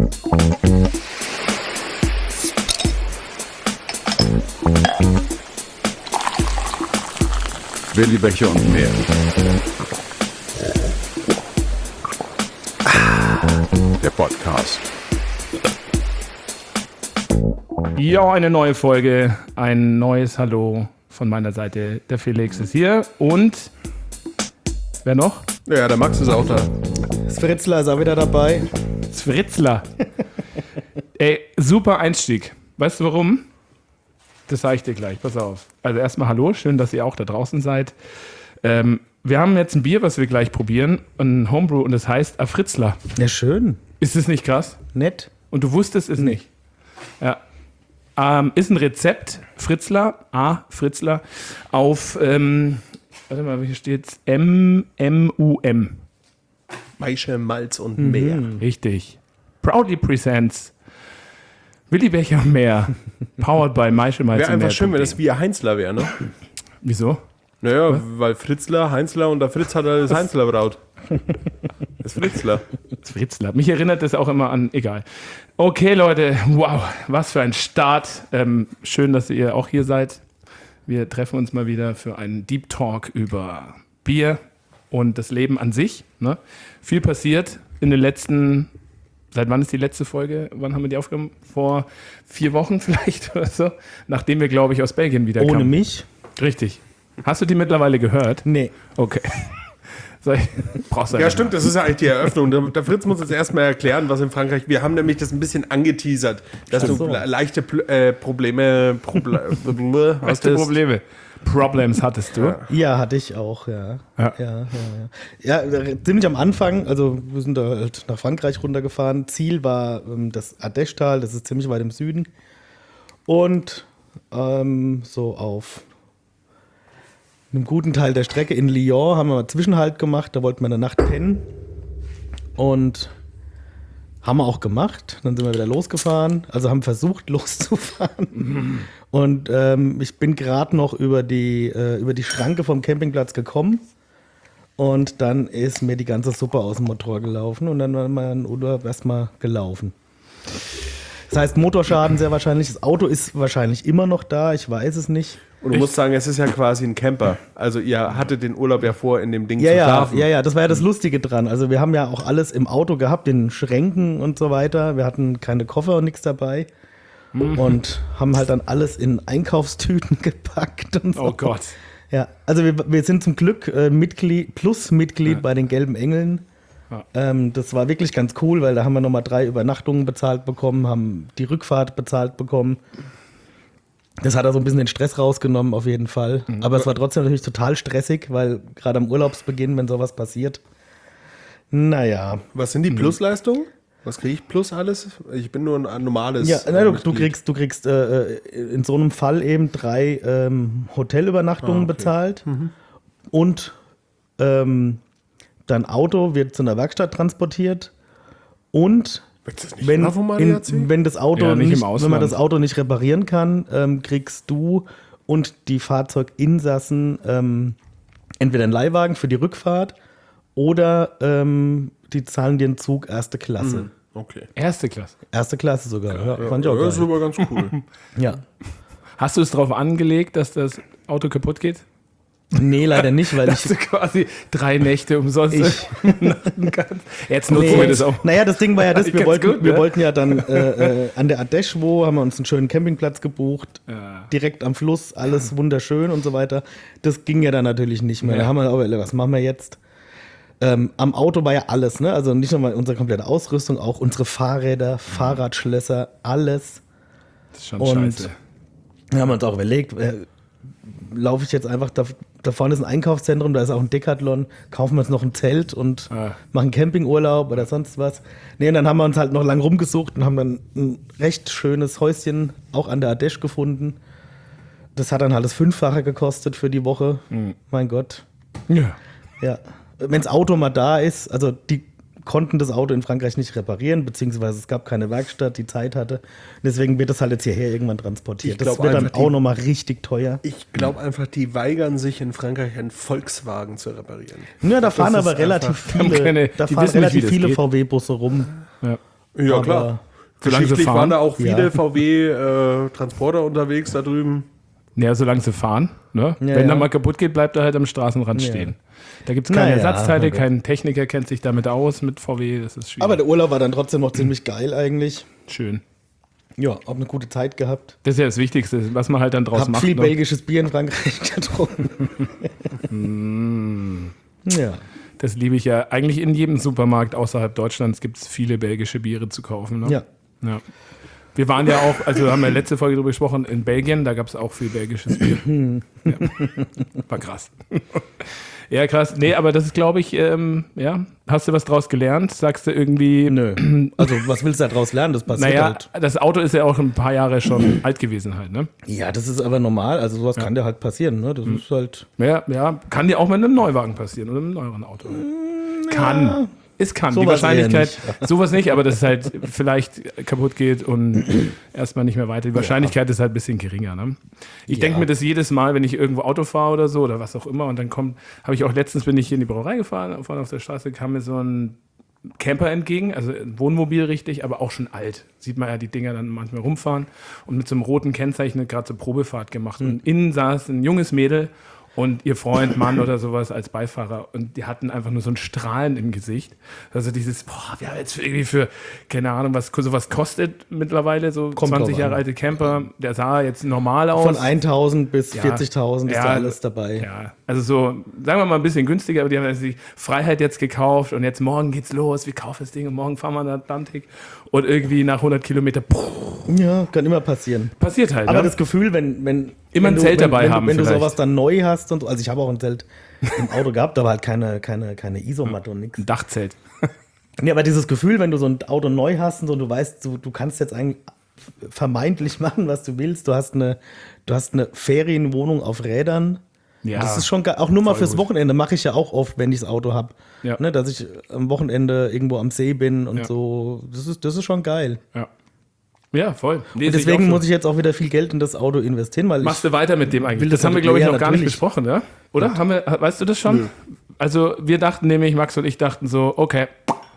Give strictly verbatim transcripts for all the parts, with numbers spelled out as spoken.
Willi Becher und mehr. Der Podcast. Ja, eine neue Folge, ein neues Hallo von meiner Seite. Der Felix ist hier und wer noch? Ja, der Max ist auch da. Das Fritzler ist auch wieder dabei. Das Fritzler. Ey, super Einstieg. Weißt du warum? Das sage ich dir gleich, pass auf. Also erstmal hallo, schön, dass ihr auch da draußen seid. Ähm, wir haben jetzt ein Bier, was wir gleich probieren, ein Homebrew und das heißt A Fritzler. Ja, schön. Ist das nicht krass? Nett. Und du wusstest es nicht? Ja. Ähm, ist ein Rezept, Fritzler, A, Fritzler, auf, ähm, warte mal, hier steht's, M M U M. Maische, Malz und mehr. Richtig. Proudly presents Willi Becher und mehr. Powered by Maische, Malz Wäre und mehr. einfach schön, wenn das wie ein Heinzler wäre, ne? Wieso? Naja, Was? weil Fritzler, Heinzler und der Fritz hat halt das Heinzler braut. Das Fritzler. Das Fritzler. Mich erinnert das auch immer an, egal. Okay, Leute, wow, was für ein Start. Ähm, schön, dass ihr auch hier seid. Wir treffen uns mal wieder für einen Deep Talk über Bier und das Leben an sich. Ne? Viel passiert in den letzten, seit wann ist die letzte Folge? Wann haben wir die aufgenommen? Vor vier Wochen vielleicht oder so? Nachdem wir, glaube ich, aus Belgien wieder kamen. Ohne mich? Richtig. Hast du die mittlerweile gehört? Nee. Okay. Ich, brauchst du ja, stimmt, das ist ja eigentlich die Eröffnung. Der, der Fritz muss uns erstmal erklären, was in Frankreich. Wir haben nämlich das ein bisschen angeteasert, dass Ach du so. leichte äh, Probleme. Proble Hast du Probleme? Problems hattest du? Ja. Ja, hatte ich auch, ja. Ja. Ja, ja, ja. ja, ziemlich am Anfang, also wir sind da halt nach Frankreich runtergefahren. Ziel war ähm, das Ardèche-Tal, das ist ziemlich weit im Süden. Und ähm, so auf einem guten Teil der Strecke in Lyon haben wir einen Zwischenhalt gemacht, da wollten wir eine Nacht pennen. Und haben wir auch gemacht. Dann sind wir wieder losgefahren, also haben versucht loszufahren. Mhm. Und ähm, ich bin gerade noch über die, äh, über die Schranke vom Campingplatz gekommen. Und dann ist mir die ganze Suppe aus dem Motor gelaufen und dann war mein Urlaub erstmal gelaufen. Das heißt, Motorschaden sehr wahrscheinlich. Das Auto ist wahrscheinlich immer noch da, ich weiß es nicht. Und du musst sagen, es ist ja quasi ein Camper. Also ihr hattet den Urlaub ja vor, in dem Ding Ja, zu ja, schlafen. ja, ja, das war ja das Lustige dran. Also wir haben ja auch alles im Auto gehabt, in Schränken und so weiter. Wir hatten keine Koffer und nichts dabei. Mhm. Und haben halt dann alles in Einkaufstüten gepackt und so. Oh Gott. Ja, also wir, wir sind zum Glück äh, Mitglied, Plus-Mitglied Ja. bei den Gelben Engeln. Ja. Ähm, das war wirklich ganz cool, weil da haben wir nochmal drei Übernachtungen bezahlt bekommen, haben die Rückfahrt bezahlt bekommen. Das hat da so ein bisschen den Stress rausgenommen, auf jeden Fall. Mhm. Aber es war trotzdem natürlich total stressig, weil gerade am Urlaubsbeginn, wenn sowas passiert, naja. Was sind die Plusleistungen? Was kriege ich plus alles? Ich bin nur ein normales. Ja, na, du, Mitglied. du kriegst, du kriegst äh, in so einem Fall eben drei ähm, Hotelübernachtungen Ah, okay. bezahlt Mhm. und ähm, dein Auto wird zu einer Werkstatt transportiert und Willst du das nicht wenn, immer von Maria in, erzählen? wenn das Auto Ja, nicht im nicht, wenn Ausland. man das Auto nicht reparieren kann, ähm, kriegst du und die Fahrzeuginsassen ähm, entweder einen Leihwagen für die Rückfahrt oder ähm, die zahlen dir einen Zug erste Klasse. Mhm. Okay. Erste Klasse. Erste Klasse sogar. Ja, Ja, fand ich auch das ist geil. aber ganz cool. Ja. Hast du es darauf angelegt, dass das Auto kaputt geht? Nee, leider nicht, weil Dass ich. du quasi drei Nächte umsonst Ich- übernachten kannst. Jetzt nutzen Nee. wir das auch. Naja, das Ding war ja das, wir Ganz wollten, gut, wir ne? wollten ja dann äh, äh, an der Ardèche, wo haben wir uns einen schönen Campingplatz gebucht, Ja. direkt am Fluss, alles wunderschön und so weiter. Das ging ja dann natürlich nicht mehr. Ja. Da haben wir aber, was machen wir jetzt? Ähm, am Auto war ja alles, ne? Also nicht nur unsere komplette Ausrüstung, auch unsere Fahrräder, Fahrradschlösser, alles. Das ist schon Und scheiße. wir haben uns auch überlegt, äh, laufe ich jetzt einfach, da, da vorne ist ein Einkaufszentrum, da ist auch ein Decathlon, kaufen wir uns noch ein Zelt und Ah. machen Campingurlaub oder sonst was. Nee, und dann haben wir uns halt noch lang rumgesucht und haben dann ein recht schönes Häuschen auch an der Ardèche gefunden. Das hat dann halt das Fünffache gekostet für die Woche. Mhm. Mein Gott. Ja. Ja. Wenn das Auto mal da ist, also die konnten das Auto in Frankreich nicht reparieren, beziehungsweise es gab keine Werkstatt, die Zeit hatte. Deswegen wird das halt jetzt hierher irgendwann transportiert. Ich Das glaub wird dann einfach, auch die- nochmal richtig teuer. Ich glaube einfach, die weigern sich in Frankreich einen Volkswagen zu reparieren. Ja, da fahren ist aber relativ einfach- haben viele, keine- da die fahren wissen nicht, wie relativ das viele geht. V W-Busse rum. Ja. Ja, Aber klar. solange sie Geschichtlich fahren. waren da auch viele Ja. V W-Transporter unterwegs da drüben. Ja, solange sie fahren. Ne? Ja, Wenn ja. da mal kaputt geht, bleibt er halt am Straßenrand Ja. stehen. Da gibt es keine Naja, Ersatzteile, okay. kein Techniker kennt sich damit aus mit V W. Das ist schwierig. Aber der Urlaub war dann trotzdem noch ziemlich geil eigentlich. Schön. Ja, hab eine gute Zeit gehabt. Das ist ja das Wichtigste, was man halt dann draus Hab macht. viel ne? belgisches Bier in Frankreich getrunken. ja. Das liebe ich ja. Eigentlich in jedem Supermarkt außerhalb Deutschlands gibt es viele belgische Biere zu kaufen. Ne? Ja. Ja. Wir waren ja auch, also haben wir letzte Folge darüber gesprochen, in Belgien, da gab es auch viel belgisches Bier. ja. War krass. ja, krass. Nee, aber das ist, glaube ich, ähm, ja. Hast du was draus gelernt? Sagst du irgendwie. Nö. Also, was willst du daraus lernen? Das passiert Naja, halt. das Auto ist ja auch ein paar Jahre schon alt gewesen halt, ne? Ja, das ist aber normal. Also, sowas kann dir halt passieren. Ne? Das ist halt. Ja, ja, kann dir auch mit einem Neuwagen passieren oder einem neueren Auto. Kann. Es kann. Die Sowas Wahrscheinlichkeit, eher sowas nicht, aber dass es halt vielleicht kaputt geht und erstmal nicht mehr weiter. Die Wahrscheinlichkeit ist halt ein bisschen geringer. Ne? Ich Ja. denke mir das jedes Mal, wenn ich irgendwo Auto fahre oder so oder was auch immer und dann kommt, habe ich auch letztens, bin ich hier in die Brauerei gefahren, vorne auf der Straße kam mir so ein Camper entgegen, also ein Wohnmobil richtig, aber auch schon alt. Sieht man ja die Dinger dann manchmal rumfahren und mit so einem roten Kennzeichen gerade so Probefahrt gemacht. Hm. Und innen saß ein junges Mädel und ihr Freund, Mann oder sowas als Beifahrer und die hatten einfach nur so ein Strahlen im Gesicht. Also dieses, boah, wir haben jetzt irgendwie für, keine Ahnung, was sowas kostet mittlerweile, so Kommt zwanzig drauf Jahre an. alte Camper, der sah jetzt normal aus. Von eintausend bis Ja. vierzigtausend ist Ja, da alles dabei. Ja, also so, sagen wir mal ein bisschen günstiger, aber die haben sich Freiheit jetzt gekauft und jetzt morgen geht's los, wir kaufen das Ding und morgen fahren wir in den Atlantik und irgendwie nach hundert Kilometer, puh, Ja, kann immer passieren. passiert halt. Aber ne? das Gefühl, wenn, wenn Immer wenn ein du, Zelt wenn, dabei wenn, haben wenn du vielleicht. sowas dann neu hast und so, also ich habe auch ein Zelt im Auto gehabt, aber halt keine, keine, keine Isomatte und nichts. Ein Dachzelt. Ja, aber dieses Gefühl, wenn du so ein Auto neu hast und so, du weißt, du, du kannst jetzt eigentlich vermeintlich machen, was du willst. Du hast eine, du hast eine Ferienwohnung auf Rädern. Ja. Das ist schon geil. Auch nur mal Voll fürs gut. Wochenende mache ich ja auch oft, wenn ich das Auto habe. Ja. Ne, dass ich am Wochenende irgendwo am See bin und Ja. so. Das ist, das ist schon geil. Ja. Ja, voll. Nee, Und sehe ich deswegen auch so. muss ich jetzt auch wieder viel Geld in das Auto investieren, weil Machst ich. du weiter mit dem eigentlich? will Das, das haben wir, glaube ich, ja, noch gar nicht natürlich. besprochen, ja? Oder? Haben wir, weißt du das schon? Also, wir dachten nämlich, Max und ich dachten so, okay,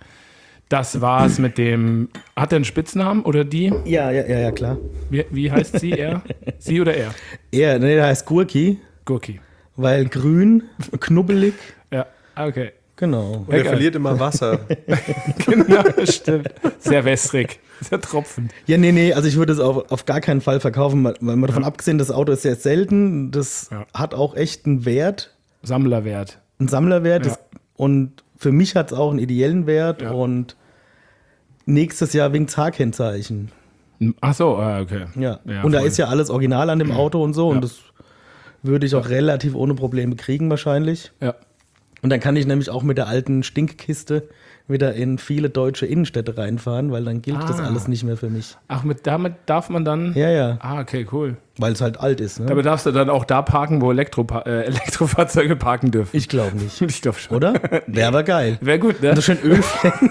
das war's mit dem. Hat er einen Spitznamen oder die? Ja, ja, ja, ja, klar. Wie, wie heißt sie? Er? Sie oder er? Er, ne, der heißt Gurki, Gurki. weil grün, knubbelig. Ja, okay. Genau. Und er geil. verliert immer Wasser. Genau, stimmt. Sehr wässrig. Sehr tropfend. Ja, nee, nee, also ich würde es auf, auf gar keinen Fall verkaufen, weil weil man davon abgesehen, das Auto ist sehr selten, das Ja. hat auch echt einen Wert, Sammlerwert. einen Sammlerwert Ja. das, und für mich hat es auch einen ideellen Wert Ja. und nächstes Jahr wegen H-Kennzeichen. Ach so, ah, okay. Ja. Ja, und da voll. ist ja alles original an dem Auto und so Ja. und das würde ich auch relativ ohne Probleme kriegen wahrscheinlich. Ja. Und dann kann ich nämlich auch mit der alten Stinkkiste wieder in viele deutsche Innenstädte reinfahren, weil dann gilt das Ah. alles nicht mehr für mich. Ach, mit, damit darf man dann. Ja, ja, Ah, okay, cool. weil es halt alt ist. Ne? Damit darfst du dann auch da parken, wo Elektropa äh, Elektrofahrzeuge parken dürfen. Ich glaube nicht. Ich glaube schon. Oder? Wäre aber geil. Wäre gut, ne? Und so schön Ölflecken.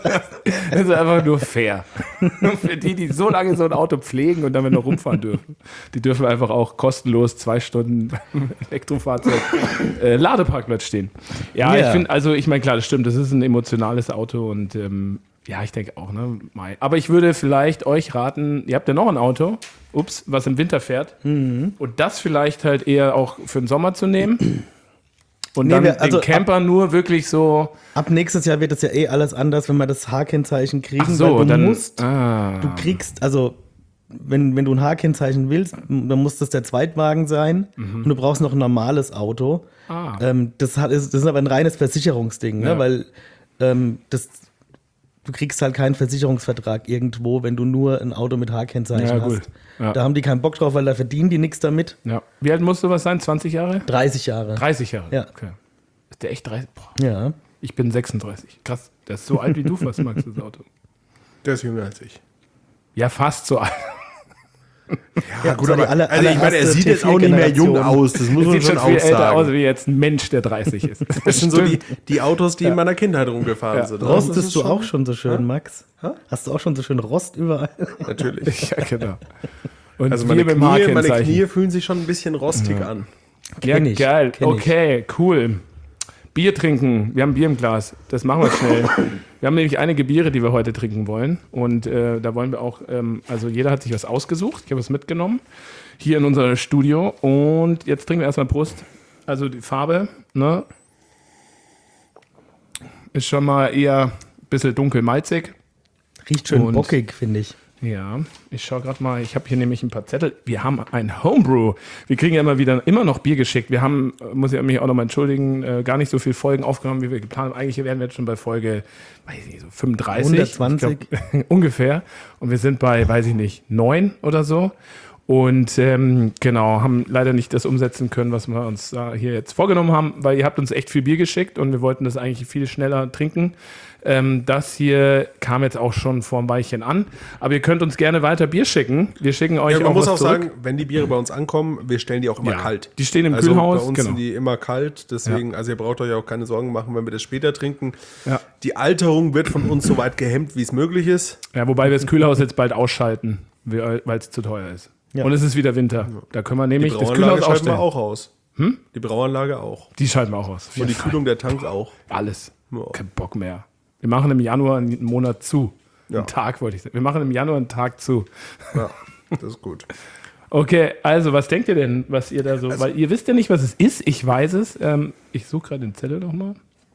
Das ist einfach nur fair. Für die, die so lange so ein Auto pflegen und damit noch rumfahren dürfen. Die dürfen einfach auch kostenlos zwei Stunden beim Elektrofahrzeug äh, Ladeparkplatz stehen. Ja, Ja. ich finde, also ich meine, klar, das stimmt, das ist ein emotionales Auto und ähm, ja, ich denke auch, ne? Mai. Aber ich würde vielleicht euch raten, ihr habt ja noch ein Auto, ups, was im Winter fährt und das vielleicht halt eher auch für den Sommer zu nehmen. Und Nee, dann wir- also den Camper nur wirklich so. Ab nächstes Jahr wird es ja eh alles anders, wenn wir das H-Kennzeichen kriegen. Ach so, weil du dann musst, ah. du kriegst, also wenn, wenn du ein H-Kennzeichen willst, dann muss das der Zweitwagen sein und du brauchst noch ein normales Auto. Ah. Ähm, das, hat, ist, das ist aber ein reines Versicherungsding, Ja. ne? Weil ähm, das, du kriegst halt keinen Versicherungsvertrag irgendwo, wenn du nur ein Auto mit H-Kennzeichen Ja, gut. hast. Ja. Da haben die keinen Bock drauf, weil da verdienen die nichts damit. Ja. Wie alt musst du was sein? zwanzig Jahre? dreißig Jahre. dreißig Jahre. Ja. Okay. Ist der echt dreißig? Boah. Ja. Ich bin sechsunddreißig. Krass. Der ist so alt wie du fast, Max, das Auto. Der ist jünger als ich. Ja, fast so alt. Ja, gut, das war die aber aller- also ich meine, er allererste sieht jetzt T auch nicht mehr jung vier-Generation. aus. Das muss Das man sieht schon schon viel auch älter aus sagen. wie jetzt ein Mensch, der dreißig ist. Das sind so die, die Autos, die in meiner Kindheit rumgefahren Ja. sind. Das ist Rostest du schon- auch schon so schön, Hä? Max? Hä? Hast du auch schon so schön Rost überall? Natürlich. Ja, genau. Und Also wir meine mit dem Knie, meine H-Kennzeichen. Knie fühlen sich schon ein bisschen rostig an. Ja, Kenn ich, geil. kenn ich. Okay, cool. Bier trinken. Wir haben Bier im Glas. Das machen wir schnell. Wir haben nämlich einige Biere, die wir heute trinken wollen. Und äh, da wollen wir auch, ähm, also jeder hat sich was ausgesucht. Ich habe was mitgenommen. Hier in unser Studio. Und jetzt trinken wir erstmal Prost. Also die Farbe, ne? Ist schon mal eher ein bisschen dunkel-malzig. Riecht schön Und- bockig, finde ich. Ja, ich schaue gerade mal, ich habe hier nämlich ein paar Zettel. Wir haben ein Homebrew. Wir kriegen ja immer wieder immer noch Bier geschickt. Wir haben, äh, muss ich mich auch nochmal entschuldigen, äh, gar nicht so viele Folgen aufgenommen, wie wir geplant haben. Eigentlich wären wir jetzt schon bei Folge, weiß ich nicht, so fünfunddreißig. hundertzwanzig. Ich glaub, ungefähr. Und wir sind bei, weiß ich nicht, neun oder so. Und ähm, genau, haben leider nicht das umsetzen können, was wir uns äh, hier jetzt vorgenommen haben, weil ihr habt uns echt viel Bier geschickt und wir wollten das eigentlich viel schneller trinken. Ähm, das hier kam jetzt auch schon vor ein Weilchen an. Aber ihr könnt uns gerne weiter Bier schicken. Wir schicken euch Ja, man auch muss was auch zurück. sagen, wenn die Biere bei uns ankommen, wir stellen die auch immer Ja, kalt. die stehen im also Kühlhaus, Bei uns genau. sind die immer kalt, deswegen, also ihr braucht euch auch keine Sorgen machen, wenn wir das später trinken. Ja. Die Alterung wird von uns so weit gehemmt, wie es möglich ist. Ja, wobei wir das Kühlhaus jetzt bald ausschalten, weil es zu teuer ist. Ja. Und es ist wieder Winter. Da können wir Die nämlich das Brauanlage Kühlhaus schalten ausstellen. wir auch aus. Hm? Die Brauanlage auch. Die schalten wir auch aus. Und die Kühlung der Tanks auch. Alles. Ja. Kein Bock mehr. Wir machen im Januar einen Monat zu. Ja. Einen Tag wollte ich sagen. Wir machen im Januar einen Tag zu. Ja, das ist gut. Okay, also was denkt ihr denn, was ihr da so, Also- weil ihr wisst ja nicht, was es ist, ich weiß es. Ähm, ich suche gerade den Zettel nochmal.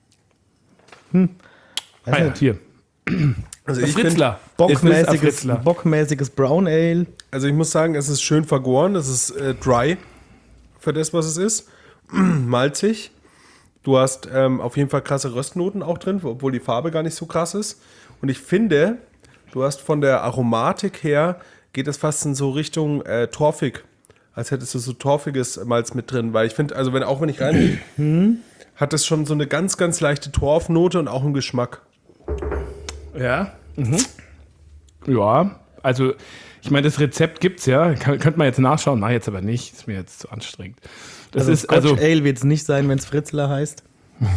Weiß Ah, ja, nicht. hier. Also Das ich, find, Fritzler. Es ist ein Bockmäßiges, Fritzler. bockmäßiges Brown Ale. also ich muss sagen, es ist schön vergoren, es ist äh, dry für das, was es ist. Malzig. Du hast ähm, auf jeden Fall krasse Röstnoten auch drin, obwohl die Farbe gar nicht so krass ist. Und ich finde, du hast von der Aromatik her, geht es fast in so Richtung äh, torfig. Als hättest du so torfiges Malz mit drin. Weil ich finde, also wenn auch wenn ich rein hat es schon so eine ganz, ganz leichte Torfnote und auch einen Geschmack. Ja. Mhm. Ja, also ich meine, das Rezept gibt's ja. Kann, könnte man jetzt nachschauen. Nein, jetzt aber nicht. Ist mir jetzt zu anstrengend. Das Also ist Scotch also. Ale wird es nicht sein, wenn es Fritzler heißt.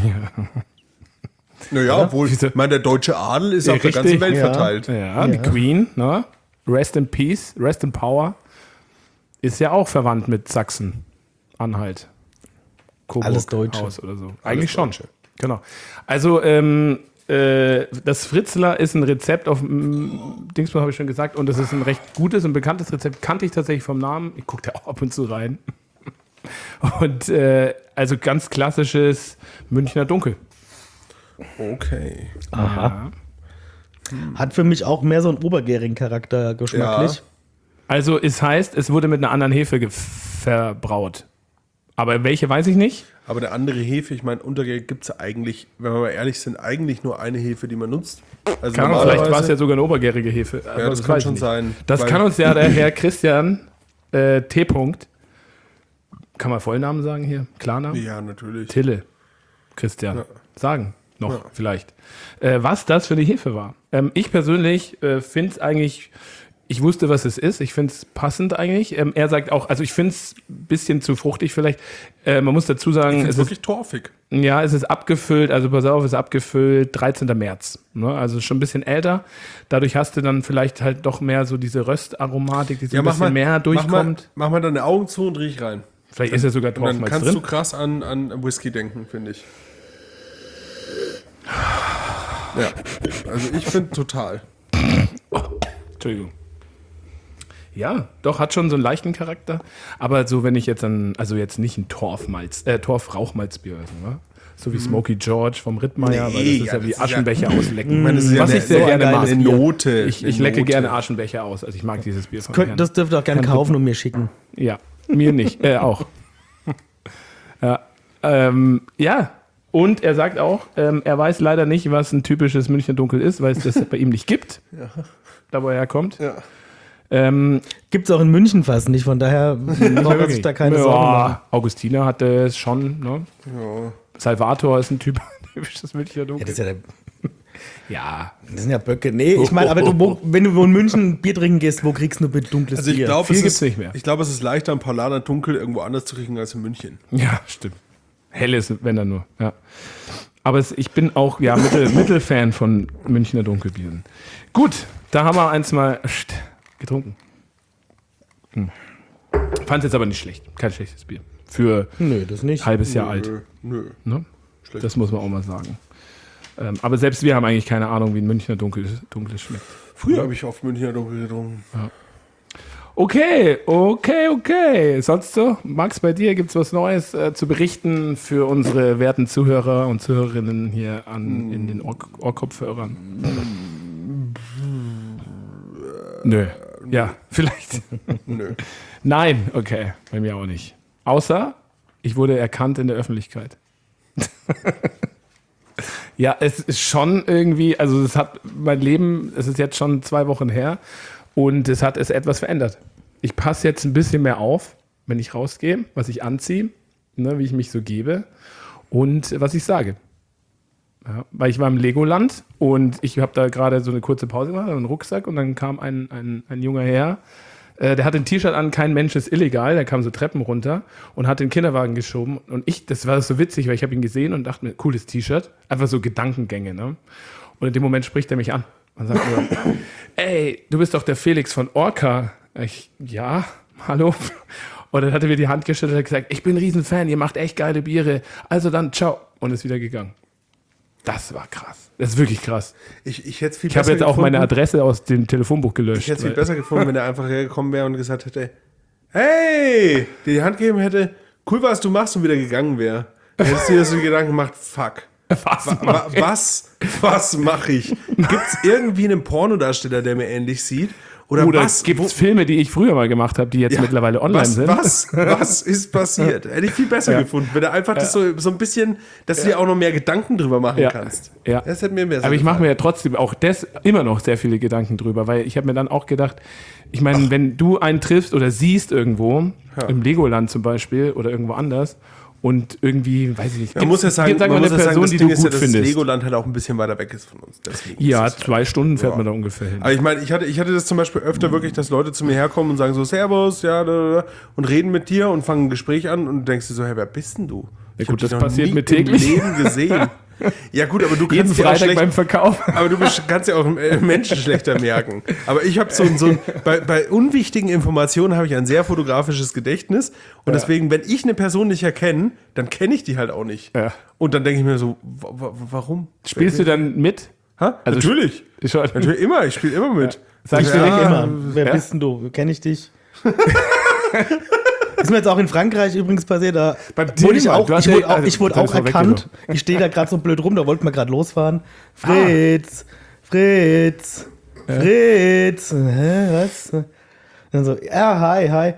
Naja, obwohl, Diese- ich meine, der deutsche Adel ist Ja, auf der richtig, ganzen Welt ja. verteilt. Ja, die Queen, ne? Rest in Peace, Rest in Power. Ist ja auch verwandt mit Sachsen. Anhalt. Coburg Alles Deutsche. Haus oder so. Eigentlich schon. Deutsche. Genau. Also, ähm, äh, das Fritzler ist ein Rezept auf mm, Dingsbums, habe ich schon gesagt, und das ist ein recht gutes und bekanntes Rezept. Kannte ich tatsächlich vom Namen. Ich gucke da auch ab und zu rein. Und äh, also ganz klassisches Münchner Dunkel. Okay. Aha. Hat für mich auch mehr so einen obergärigen Charakter geschmacklich. Ja. Also es heißt, es wurde mit einer anderen Hefe ge- verbraut. Aber welche weiß ich nicht. Aber der andere Hefe, ich meine, untergärig gibt es ja eigentlich, wenn wir mal ehrlich sind, eigentlich nur eine Hefe, die man nutzt. Also Keine Ahnung, vielleicht war es normalerweise- ja sogar eine obergärige Hefe. Aber das kann weiß ich schon nicht. sein, Das weil- kann uns ja der Herr Christian äh, T. -Punkt, kann man Vollnamen sagen hier? Klarnamen? Ja, natürlich. Tille Christian. Ja. Sagen noch Ja. vielleicht. Äh, was das für eine Hefe war. Ähm, ich persönlich äh, finde es eigentlich, ich wusste, was es ist. Ich finde es passend eigentlich. Ähm, er sagt auch, also ich finde es ein bisschen zu fruchtig vielleicht. Äh, man muss dazu sagen, Ich es finde ist wirklich torfig. ja, es ist abgefüllt, also pass auf, es ist abgefüllt dreizehnten März. Ne? Also schon ein bisschen älter. Dadurch hast du dann vielleicht halt doch mehr so diese Röstaromatik, die so ein bisschen mehr durchkommt. Mach mal, mach mal deine Augen zu und riech rein. Vielleicht ist ja sogar Und dann Torfmalz kannst du drin. krass an, an Whisky denken, finde ich. Ja, also ich finde total. Entschuldigung. Ja, doch, hat schon so einen leichten Charakter. Aber so, wenn ich jetzt dann, also jetzt nicht ein Torfmalz, äh, Torf-Rauchmalzbier, ne? So wie Smoky George vom Rittmeier, Nee, weil das ist ja, ja das wie ist ja- Aschenbecher auslecken. Ich meine, das ist ja Was eine- ich sehr so gerne ein mag. geiles Eine Bier. Note. Ich, eine ich lecke Note. gerne Aschenbecher aus. Also ich mag dieses Bier von Könnt, Herrn. das dürft ihr auch gerne Herrn kaufen und mir schicken. Ja, mir nicht. Äh, auch. Ja, ähm, ja, und er sagt auch, ähm, er weiß leider nicht, was ein typisches Münchner Dunkel ist, weil es das bei ihm nicht gibt. Da, wo er herkommt. Ja. Ähm, Gibt es auch in München fast nicht, von daher braucht man sich da keine ja, Sorgen machen. Augustiner hatte es schon. Ne? Ja. Salvator ist ein Typ, typisches Münchner Ja, Dunkel. das, ist ja der, Ja, das sind ja Böcke. Nee, ich meine, aber du, wo, wenn du wo in München Bier trinken gehst, wo kriegst du bitte dunkles Also ich Bier? glaube, Viel es, gibt's ist- nicht mehr. ich glaube, es ist leichter, ein Paulaner Dunkel irgendwo anders zu kriegen als in München. ja, stimmt. Helles, wenn dann nur. Ja. Aber es, ich bin auch ja, Mittel, Mittelfan von Münchner Dunkelbieren. Gut, da haben wir eins mal pst, getrunken. Hm. Fand es jetzt aber nicht schlecht. Kein schlechtes Bier. Für Nö, das nicht. ein halbes Jahr alt. Nö, nö. Ne? Schlecht. Das muss man auch mal sagen. Ähm, aber selbst wir haben eigentlich keine Ahnung, wie ein Münchner Dunkel, Dunkles schmeckt. Früher habe ich oft Münchner Dunkel getrunken. Okay, okay, okay. Sonst so? Max, bei dir gibt es was Neues äh, zu berichten für unsere werten Zuhörer und Zuhörerinnen hier an, in den Ohr- Ohrkopfhörern? Nö. Ja, vielleicht. Nö. Nein, okay, bei mir auch nicht. Außer, ich wurde erkannt in der Öffentlichkeit. Ja, es ist schon irgendwie, also es hat mein Leben, es ist jetzt schon zwei Wochen her und es hat es etwas verändert. Ich passe jetzt ein bisschen mehr auf, wenn ich rausgehe, was ich anziehe, ne, wie ich mich so gebe und was ich sage. Ja, weil ich war im Legoland und ich habe da gerade so eine kurze Pause gemacht, einen Rucksack und dann kam ein, ein, ein junger Herr, äh, der hat ein T-Shirt an, kein Mensch ist illegal, der kam so Treppen runter und hat den Kinderwagen geschoben und ich, das war so witzig, weil ich habe ihn gesehen und dachte mir, cooles T-Shirt, einfach so Gedankengänge, ne? Und in dem Moment spricht er mich an und sagt mir, ey, du bist doch der Felix von Orca. Ich, ja, hallo. Und dann hat er mir die Hand geschüttelt und hat gesagt, ich bin ein Riesenfan, ihr macht echt geile Biere, also dann ciao und ist wieder gegangen. Das war krass. Das ist wirklich krass. Ich, ich hätte viel Ich habe besser jetzt auch gefunden. meine Adresse aus dem Telefonbuch gelöscht. Ich hätte es viel weil- besser gefunden, wenn er einfach hergekommen wäre und gesagt hätte, hey, dir die Hand gegeben hätte, cool, was du machst und wieder gegangen wäre. Dann hättest du dir so die Gedanken gemacht, fuck. Was Wa mach ich? was, was mache ich? Gibt es irgendwie einen Pornodarsteller, der mir ähnlich sieht? Oder, Oder was? gibt es wo- Filme, die ich früher mal gemacht habe, die jetzt Ja, mittlerweile online was, sind? Was, was ist passiert? Hätte ich viel besser Ja. gefunden, wenn du einfach das so, so ein bisschen, dass du dir auch noch mehr Gedanken drüber machen Ja. kannst. Ja. Das hätte mir besser Aber ich mache mir gefallen. ja trotzdem auch das immer noch sehr viele Gedanken drüber, weil ich habe mir dann auch gedacht, ich meine, wenn du einen triffst oder siehst irgendwo, Ja. im Legoland zum Beispiel oder irgendwo anders und irgendwie, weiß ich nicht, Man muss ja sagen, gibt, sag man mal, muss eine ja sagen, Person, das die Ding du ist ja, gut dass das findest. Legoland halt auch ein bisschen weiter weg ist von uns. Deswegen Ja, ist es zwei Stunden fährt Ja. man da ungefähr hin. Aber ich meine, ich hatte, ich hatte das zum Beispiel öfter wirklich, dass Leute zu mir herkommen und sagen so, Servus, ja, da, da, da, und reden mit dir und fangen ein Gespräch an und du denkst dir so, hey, wer bist denn du? Ich gut, hab dich das noch passiert nie mir täglich. im Leben gesehen. Ja gut, aber du Jeden kannst dir auch Freitag schlecht, beim Verkauf. aber du bist, kannst ja auch äh, Menschen schlechter merken. Aber ich habe so, ein- so ein, bei, bei unwichtigen Informationen habe ich ein sehr fotografisches Gedächtnis und deswegen, wenn ich eine Person nicht erkenne, dann kenne ich die halt auch nicht. Ja. Und dann denke ich mir so, wa- wa- warum? Spielst du dann mit? Ha? Also Natürlich. Schon. Natürlich immer, ich spiele immer mit. Sagst Ich du denke nicht immer, wer Ja? bist denn du? Kenne ich dich? Ist mir jetzt auch in Frankreich übrigens passiert. Da Beim wurde ich Tillmann. auch, Du hast ich wurde ja- auch, also, ich wurde das auch ist auch erkannt. Ich stehe da gerade so blöd rum, da wollten wir gerade losfahren. Fritz, Fritz, Fritz. Hä, was? Dann so, ja, hi, hi.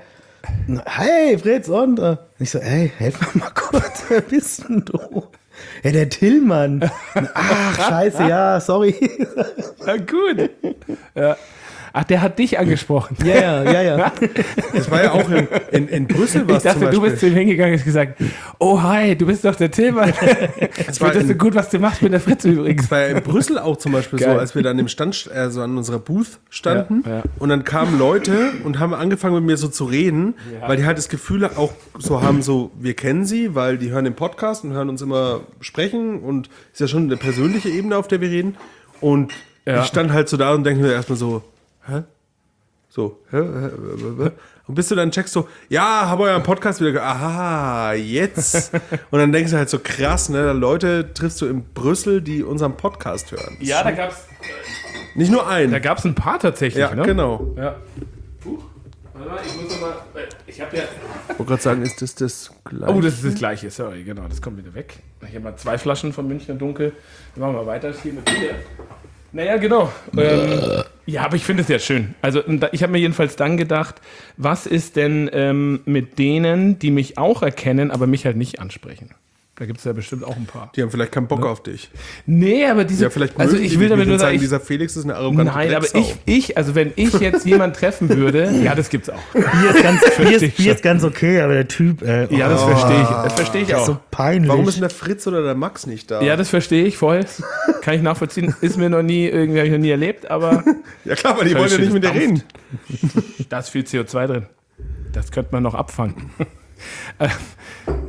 Hey, Fritz, und? äh, Ich so, ey, helf mir mal kurz, wer bist denn du? Ja, der Tillmann. Ach, scheiße, ja, sorry. Ja, gut. Ja. Ach, der hat dich angesprochen. Ja, ja, ja, ja. Das war ja auch in, in, in Brüssel Ich was zum dachte, Beispiel. du bist zu ihm hingegangen und hast gesagt, oh hi, du bist doch der Tillmann. Ich war finde das so in- gut, was du machst mit der Fritz übrigens. Das war ja in Brüssel auch zum Beispiel Geil. so, als wir dann im Stand, also an unserer Booth standen Ja, ja. und dann kamen Leute und haben angefangen mit mir so zu reden, weil die halt das Gefühl auch so haben, so, wir kennen sie, weil die hören den Podcast und hören uns immer sprechen und ist ja schon eine persönliche Ebene, auf der wir reden. Und Ja. ich stand halt so da und denke mir erstmal so, hä? So, hä? Hä? Hä? Hä? Und bis du dann checkst so, ja, habe euren Podcast wieder, ge- aha, jetzt. Und dann denkst du halt so krass, ne, Leute triffst du in Brüssel, die unseren Podcast hören. Ja, da gab's, Nicht nur einen. da gab's ein paar tatsächlich, Ja, ne? genau. Ja. Huch, warte mal, ich muss noch mal, ich habe ja, Ich wollte gerade sagen, ist das das gleiche? oh, das ist das Gleiche, sorry, genau, das kommt wieder weg. Ich habe mal zwei Flaschen von Münchner Dunkel, dann machen wir weiter hier mit Bier. Naja, genau. Ähm, ja, aber ich finde es ja schön. Also und da- ich habe mir jedenfalls dann gedacht, was ist denn ähm, mit denen, die mich auch erkennen, aber mich halt nicht ansprechen? Da gibt es ja bestimmt auch ein paar. Die haben vielleicht keinen Bock auf dich. Nee, aber diese, Ja, vielleicht also mögen ich die will dich damit nicht nur und sagen, ich, dieser Felix ist eine arrogante nein, aber Drecksau. ich, ich, also wenn ich jetzt jemanden treffen würde, ja, das gibt's auch. Bier ist ganz, Bier Versteh ich ist, Bier ist ganz okay, aber der Typ, äh, Ja, das oh, verstehe ich. Das verstehe ich das ist auch. so peinlich. Warum ist denn der Fritz oder der Max nicht da? Ja, das verstehe ich voll. Kann ich nachvollziehen. Ist mir noch nie, irgendwie habe ich noch nie erlebt, aber Ja klar, aber die Scheiße, wollen ja nicht mit dir das reden. da ist viel C O zwei drin. Das könnte man noch abfangen. Äh,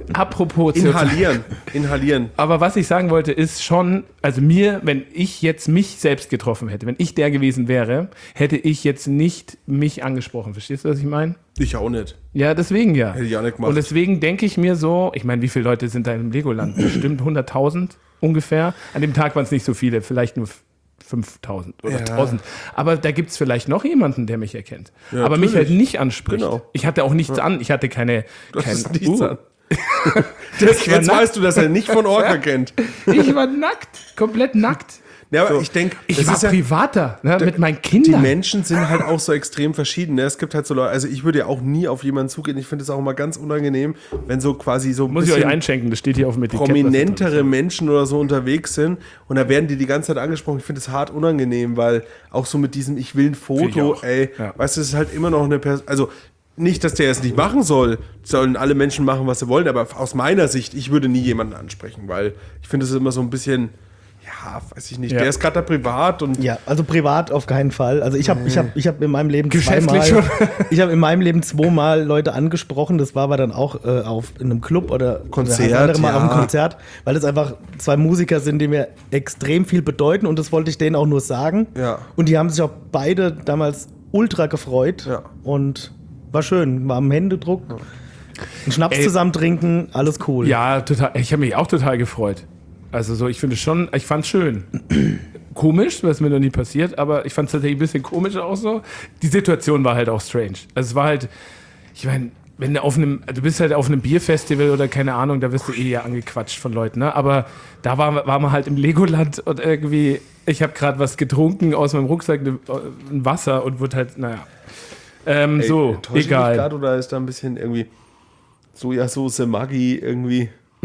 Apropos C O zwei. Inhalieren. Inhalieren. Aber was ich sagen wollte, ist schon, also mir, wenn ich jetzt mich selbst getroffen hätte, wenn ich der gewesen wäre, hätte ich jetzt nicht mich angesprochen. Verstehst du, was ich meine? Ich auch nicht. Ja, deswegen ja. Hätte ich auch nicht gemacht. Und deswegen denke ich mir so, ich meine, wie viele Leute sind da im Legoland? Bestimmt hunderttausend ungefähr. An dem Tag waren es nicht so viele, vielleicht nur fünftausend oder Ja. tausend. Aber da gibt es vielleicht noch jemanden, der mich erkennt. Ja, aber mich natürlich. halt nicht anspricht. Genau. Ich hatte auch nichts an. Ich hatte keine... Du kein, hast nichts uh, an. Das, war jetzt nackt. weißt du, dass er nicht von Orca kennt. Ich war nackt, komplett nackt. Ja, aber ich denke, Ich war privater, ne, mit meinen Kindern. die Menschen sind halt auch so extrem verschieden. Ne? Es gibt halt so Leute, also ich würde ja auch nie auf jemanden zugehen. Ich finde es auch immer ganz unangenehm, wenn so quasi so ein Muss ich euch bisschen einschenken, das steht hier auf dem Etikett. was da drin prominentere Menschen oder so unterwegs sind und da werden die die ganze Zeit angesprochen. Ich finde es hart unangenehm, weil auch so mit diesem ich will ein Finde ich Foto, auch. ey, Ja. weißt du, es ist halt immer noch eine Person, also nicht, dass der es nicht machen soll, sollen alle Menschen machen, was sie wollen, aber aus meiner Sicht, ich würde nie jemanden ansprechen, weil ich finde es ist immer so ein bisschen, ja, weiß ich nicht, Ja. der ist gerade da privat und Ja, also privat auf keinen Fall. Also ich habe ich hab, ich hab in meinem Leben Geschäftlich zweimal, schon. ich habe in meinem Leben zweimal Leute angesprochen. Das war aber dann auch äh, auf in einem Club oder Konzert, oder das andere Mal ja. auf einem Konzert, weil es einfach zwei Musiker sind, die mir extrem viel bedeuten und das wollte ich denen auch nur sagen. Ja. Und die haben sich auch beide damals ultra gefreut Ja. und war schön, war am Händedruck. Einen Schnaps Ey. zusammen trinken, alles cool. Ja, total. Ich habe mich auch total gefreut. Also so, ich finde es schon, ich fand es schön. Komisch, was mir noch nie passiert, aber ich fand es tatsächlich ein bisschen komisch auch so. Die Situation war halt auch strange. Also es war halt, ich meine, wenn du auf einem, du bist halt auf einem Bierfestival oder keine Ahnung, da wirst du eh ja angequatscht von Leuten, ne? Aber da war, war man halt im Legoland und irgendwie, ich habe gerade was getrunken aus meinem Rucksack, ne- ein Wasser und wurde halt, naja. Ähm, ey, so, täusche ich mich egal. grad oder ist da ein bisschen irgendwie Sojasauce, Maggi irgendwie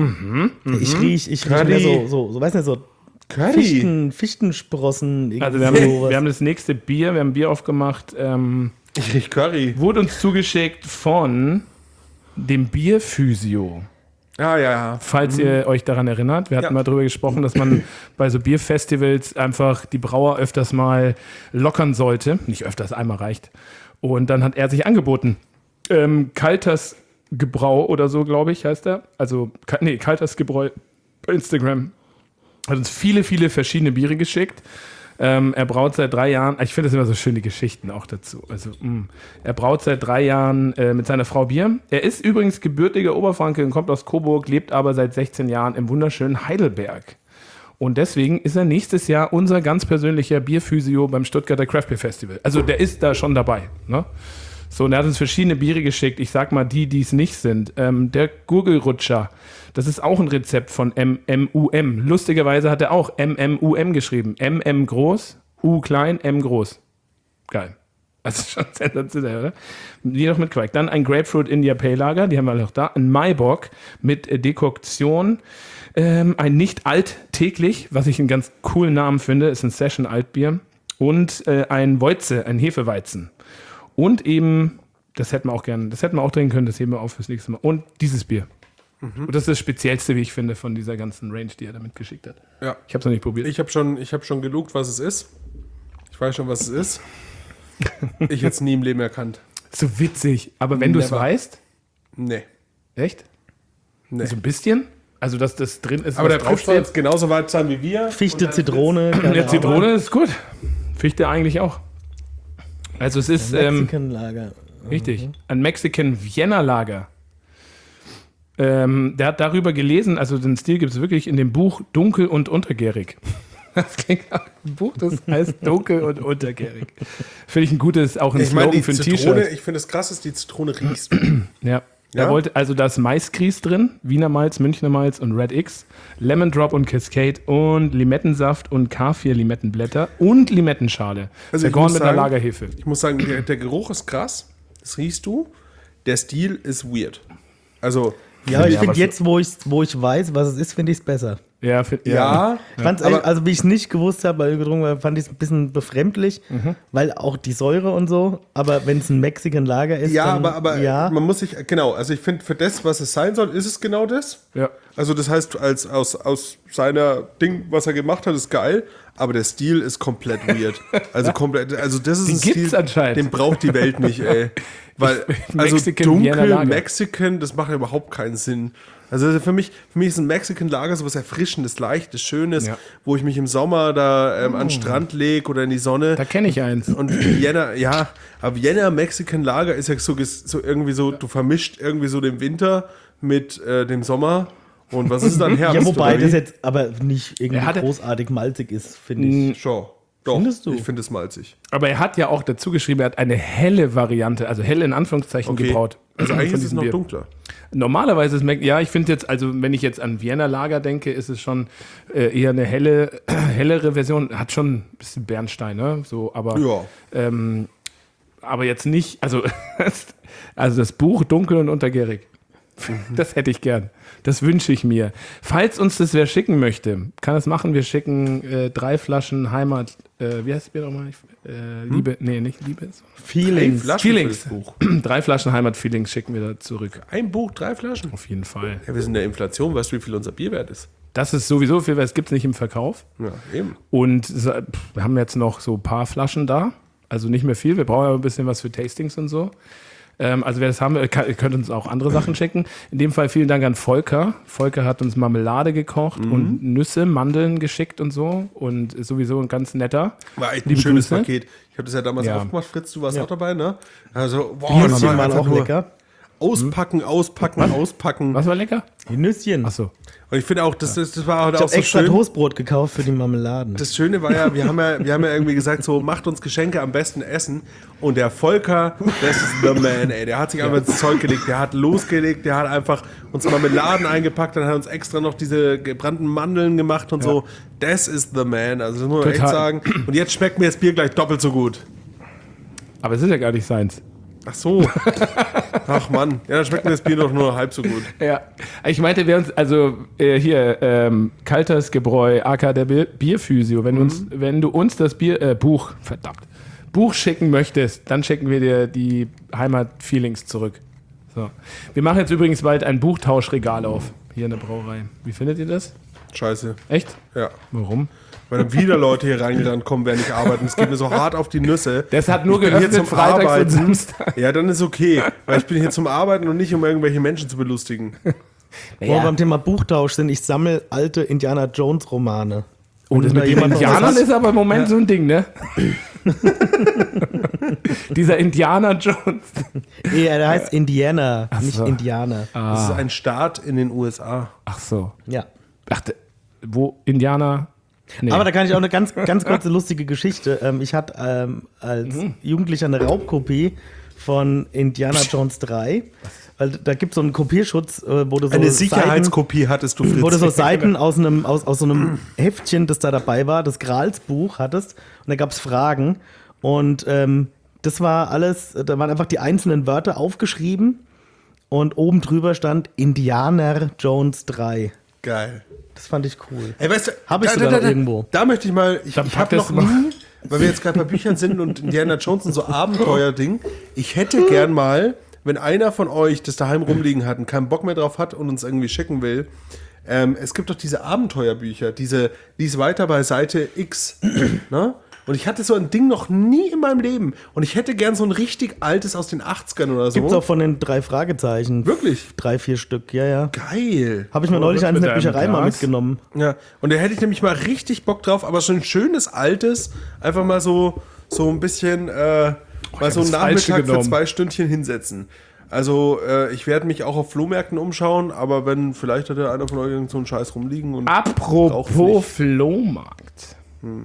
Ich riech, ich riech Curry. mehr so, so, so, weiß nicht, so Curry? Fichten, Fichtensprossen. irgendwie Also wir haben, sowas. wir haben das nächste Bier, wir haben ein Bier aufgemacht, ähm, Ich riech Curry. wurde uns zugeschickt von dem Bierphysio. Ja, ja, ja. Falls ihr euch daran erinnert, wir hatten Ja. mal darüber gesprochen, dass man bei so Bierfestivals einfach die Brauer öfters mal lockern sollte. Nicht öfters, einmal reicht. Und dann hat er sich angeboten. Ähm, Kalters Gebrau oder so, glaube ich, heißt er. Also, Ka- nee, Kalters Gebräu bei Instagram. Hat uns viele, viele verschiedene Biere geschickt. Ähm, er braut seit drei Jahren, ich finde das immer so schöne Geschichten auch dazu. Also, mh. Er braut seit drei Jahren äh, mit seiner Frau Bier. Er ist übrigens gebürtiger Oberfranke und kommt aus Coburg, lebt aber seit sechzehn Jahren im wunderschönen Heidelberg. Und deswegen ist er nächstes Jahr unser ganz persönlicher Bierphysio beim Stuttgarter Craft Beer Festival. Also der ist da schon dabei. Ne? So, und er hat uns verschiedene Biere geschickt. Ich sag mal die, die es nicht sind. Ähm, der Gurgelrutscher. Das ist auch ein Rezept von M M U M. Lustigerweise hat er auch M M U M geschrieben. M M groß, U klein, M groß. Geil. Also schon sensationell, oder? Die noch mit Quark. Dann ein Grapefruit India Pale Lager, die haben wir noch da. Ein Maibock mit äh, Dekoktion. Ähm, ein nicht alltäglich, was ich einen ganz coolen Namen finde, ist ein Session Altbier. Und äh, ein Woitze, ein Hefeweizen. Und eben, das hätten wir auch gerne, das hätten wir auch trinken können, das heben wir auf fürs nächste Mal. Und dieses Bier. Und das ist das Speziellste, wie ich finde, von dieser ganzen Range, die er damit geschickt hat. Ja. Ich habe es noch nicht probiert. Ich habe schon, ich hab schon gelugt, was es ist. Ich weiß schon, was es ist. Ich hätte es nie im Leben erkannt. So witzig. Aber wenn du es Never. weißt, Nee. echt? nee. So ein bisschen? Also, dass das drin ist, Aber was der Kopf soll draufsteht. jetzt genauso weit sein wie wir. Fichte, Und dann- Zitrone. Der Zitrone ist gut. Fichte eigentlich auch. Also es ist ähm, Mexican Lager. richtig ein Mexican Vienna Lager. Ähm, der hat darüber gelesen, also den Stil gibt es wirklich in dem Buch Dunkel und Untergärig. Das klingt nach einem Buch, das heißt Dunkel und Untergärig. Finde ich ein gutes, auch ein Ich meine, Slogan die für ein Zitrone, T-Shirt. ich finde es krass, dass die Zitrone riechst. Ja. Ja? Er wollte, also da ist Maisgrieß drin, Wiener Malz, Münchner Malz und Red X, Lemon Drop und Cascade und Limettensaft und K vier Limettenblätter und Limettenschale. Also ich Vergoren muss mit einer sagen- Lagerhefe. Ich muss sagen, der, der Geruch ist krass. Das riechst du. Der Stil ist weird. Also, Ja, ich Ja, finde was- jetzt, wo ich, wo ich weiß, was es ist, finde ich es besser. Ja, für, ja. Ich fand's Aber- echt, also wie ich es nicht gewusst habe, weil ich getrunken habe, fand ich es ein bisschen befremdlich, Mhm. weil auch die Säure und so, aber wenn es ein Mexican Lager ist, Ja, dann, aber, aber ja. man muss sich, genau, also ich finde, für das, was es sein soll, ist es genau das. Ja. Also das heißt, als, aus, aus seiner Ding, was er gemacht hat, ist geil, aber der Stil ist komplett weird. Also komplett, also das ist Den ein gibt's Stil, anscheinend. den braucht die Welt nicht, ey. Weil, Ich- also Mexican, Vienna dunkel, Lager. Mexican, das macht ja überhaupt keinen Sinn. Also für mich, für mich ist ein Mexican Lager so was Erfrischendes, Leichtes, Schönes, Ja. wo ich mich im Sommer da ähm, an den Strand lege oder in die Sonne. Da kenne ich eins. Und Vienna, ja, aber Vienna Mexican Lager ist ja so, ges- so irgendwie so, du vermischt irgendwie so den Winter mit äh, dem Sommer. Und was ist dann Herbst? Ja, wobei oder das wie? jetzt aber nicht irgendwie Er hatte- großartig malzig ist, finde ich. Schon. Doch, Findest du? ich finde es malzig. Aber er hat ja auch dazu geschrieben, er hat eine helle Variante, also helle in Anführungszeichen Okay. gebraut. Also von eigentlich ist es diesem noch Bier. dunkler. Normalerweise ist Mac, ja, ich finde jetzt, also wenn ich jetzt an Vienna Lager denke, ist es schon äh, eher eine helle, hellere Version. Hat schon ein bisschen Bernstein, ne? So, aber, Ja. ähm, aber jetzt nicht, also, also das Buch Dunkel und untergärig. Das hätte ich gern. Das wünsche ich mir. Falls uns das wer schicken möchte, kann es machen. Wir schicken äh, drei Flaschen Heimat. Äh, wie heißt das Bier nochmal? Äh, Liebe. Nee, nicht Liebe. Feelings. Flaschen Feelings. für das Buch. Drei Flaschen Heimat-Feelings schicken wir da zurück. Ein Buch, drei Flaschen. Auf jeden Fall. Ja, wir sind in der Inflation, weißt du, wie viel unser Bier wert ist? Das ist sowieso viel, weil es gibt es nicht im Verkauf. Ja, eben. Und so, pff, wir haben jetzt noch so ein paar Flaschen da. Also nicht mehr viel. Wir brauchen aber ein bisschen was für Tastings und so. Ähm, also wer das haben will, kann, ihr könnt uns auch andere Sachen schicken. In dem Fall vielen Dank an Volker. Volker hat uns Marmelade gekocht Mhm. und Nüsse, Mandeln geschickt und so. Und ist sowieso ein ganz netter. War echt ein Liebe schönes Grüße. Paket. Ich habe das ja damals Ja. aufgemacht, Fritz, du warst Ja. auch dabei, ne? Also, boah, Die das Nüsschen war waren einfach auch nur lecker. Auspacken, auspacken, auspacken. Was war lecker? Die Nüsschen. Achso. Und ich finde auch, das, das, das war halt Ich auch habe so extra schön. Toastbrot gekauft für die Marmeladen. Das Schöne war ja, wir haben ja, wir haben ja irgendwie gesagt, so, macht uns Geschenke, am besten essen. Und der Volker, das ist the man, ey. Der hat sich einfach ins Zeug gelegt, der hat losgelegt, der hat einfach uns Marmeladen eingepackt, dann hat er uns extra noch diese gebrannten Mandeln gemacht und so. Das ist the man, also das muss man echt Total. sagen. Und jetzt schmeckt mir das Bier gleich doppelt so gut. Aber es ist ja gar nicht seins. Ach so. Ach Mann, ja, dann schmeckt mir das Bier doch nur halb so gut. Ja, ich meinte, wir uns, also äh, hier, ähm, Kalters Gebräu, aka der Bier, Bierphysio, wenn, Mhm. uns, wenn du uns das Bier, äh, Buch, verdammt, Buch schicken möchtest, dann schicken wir dir die Heimat-Feelings zurück. So. Wir machen jetzt übrigens bald ein Buchtauschregal auf, hier in der Brauerei. Wie findet ihr das? Scheiße. Echt? Ja. Warum? Weil dann wieder Leute hier reingerannt kommen, während ich arbeite. Es geht mir so hart auf die Nüsse. Das hat nur Ich bin hier geöffnet zum freitags und Arbeiten. Samstag. Ja, dann ist okay. Weil ich bin hier zum Arbeiten und nicht, um irgendwelche Menschen zu belustigen. Wo wir beim Thema Buchtausch sind, ich sammle alte Indiana Jones Romane. Oh, das Wenn mit da den jemand noch was Indianern hat. ist aber im Moment so ein Ding, ne? Dieser Indiana Jones. Ja, der heißt Indiana, nicht so. Indianer. Das ist ein Staat in den U S A. Ach so. Ja. Ach, d- wo Indianer? Nee. Aber da kann ich auch eine ganz, ganz kurze lustige Geschichte. Ähm, ich hatte ähm, als Jugendlicher eine Raubkopie von Indiana Jones drei. Weil da gibt es so einen Kopierschutz, äh, wo du so Eine Seiten, Sicherheitskopie hattest du, Fritz. wo du so Seiten aus, einem, aus, aus so einem Heftchen, das da dabei war, das Gralsbuch hattest. Und da gab es Fragen. Und ähm, das war alles, da waren einfach die einzelnen Wörter aufgeschrieben. Und oben drüber stand Indiana Jones drei. Geil. Das fand ich cool. Ey, weißt du, Hab ich da, sogar da, noch da, irgendwo. Da möchte ich mal, ich, Dann ich pack habe das noch mal. nie, weil wir jetzt gerade bei Büchern sind und Indiana Jones und so Abenteuer-Ding, ich hätte gern mal, wenn einer von euch das daheim rumliegen hat und keinen Bock mehr drauf hat und uns irgendwie schicken will, ähm, es gibt doch diese Abenteuerbücher, diese, lies weiter bei Seite X, ne? Und ich hatte so ein Ding noch nie in meinem Leben. Und ich hätte gern so ein richtig altes aus den achtzigern oder so. Gibt's auch von den drei Fragezeichen. Wirklich? Drei, vier Stück, ja, ja. Geil. Habe ich mir Oh, neulich was eins in mit der deinem Bücherei mal Glas? mitgenommen. Ja, und da hätte ich nämlich mal richtig Bock drauf, aber so ein schönes altes, einfach mal so, so ein bisschen, äh, mal so einen das Falsche Nachmittag für genommen. zwei Stündchen hinsetzen. Also, äh, ich werde mich auch auf Flohmärkten umschauen, aber wenn, vielleicht hat ja einer von euch irgend so einen Scheiß rumliegen und braucht's Apropos nicht. Flohmarkt.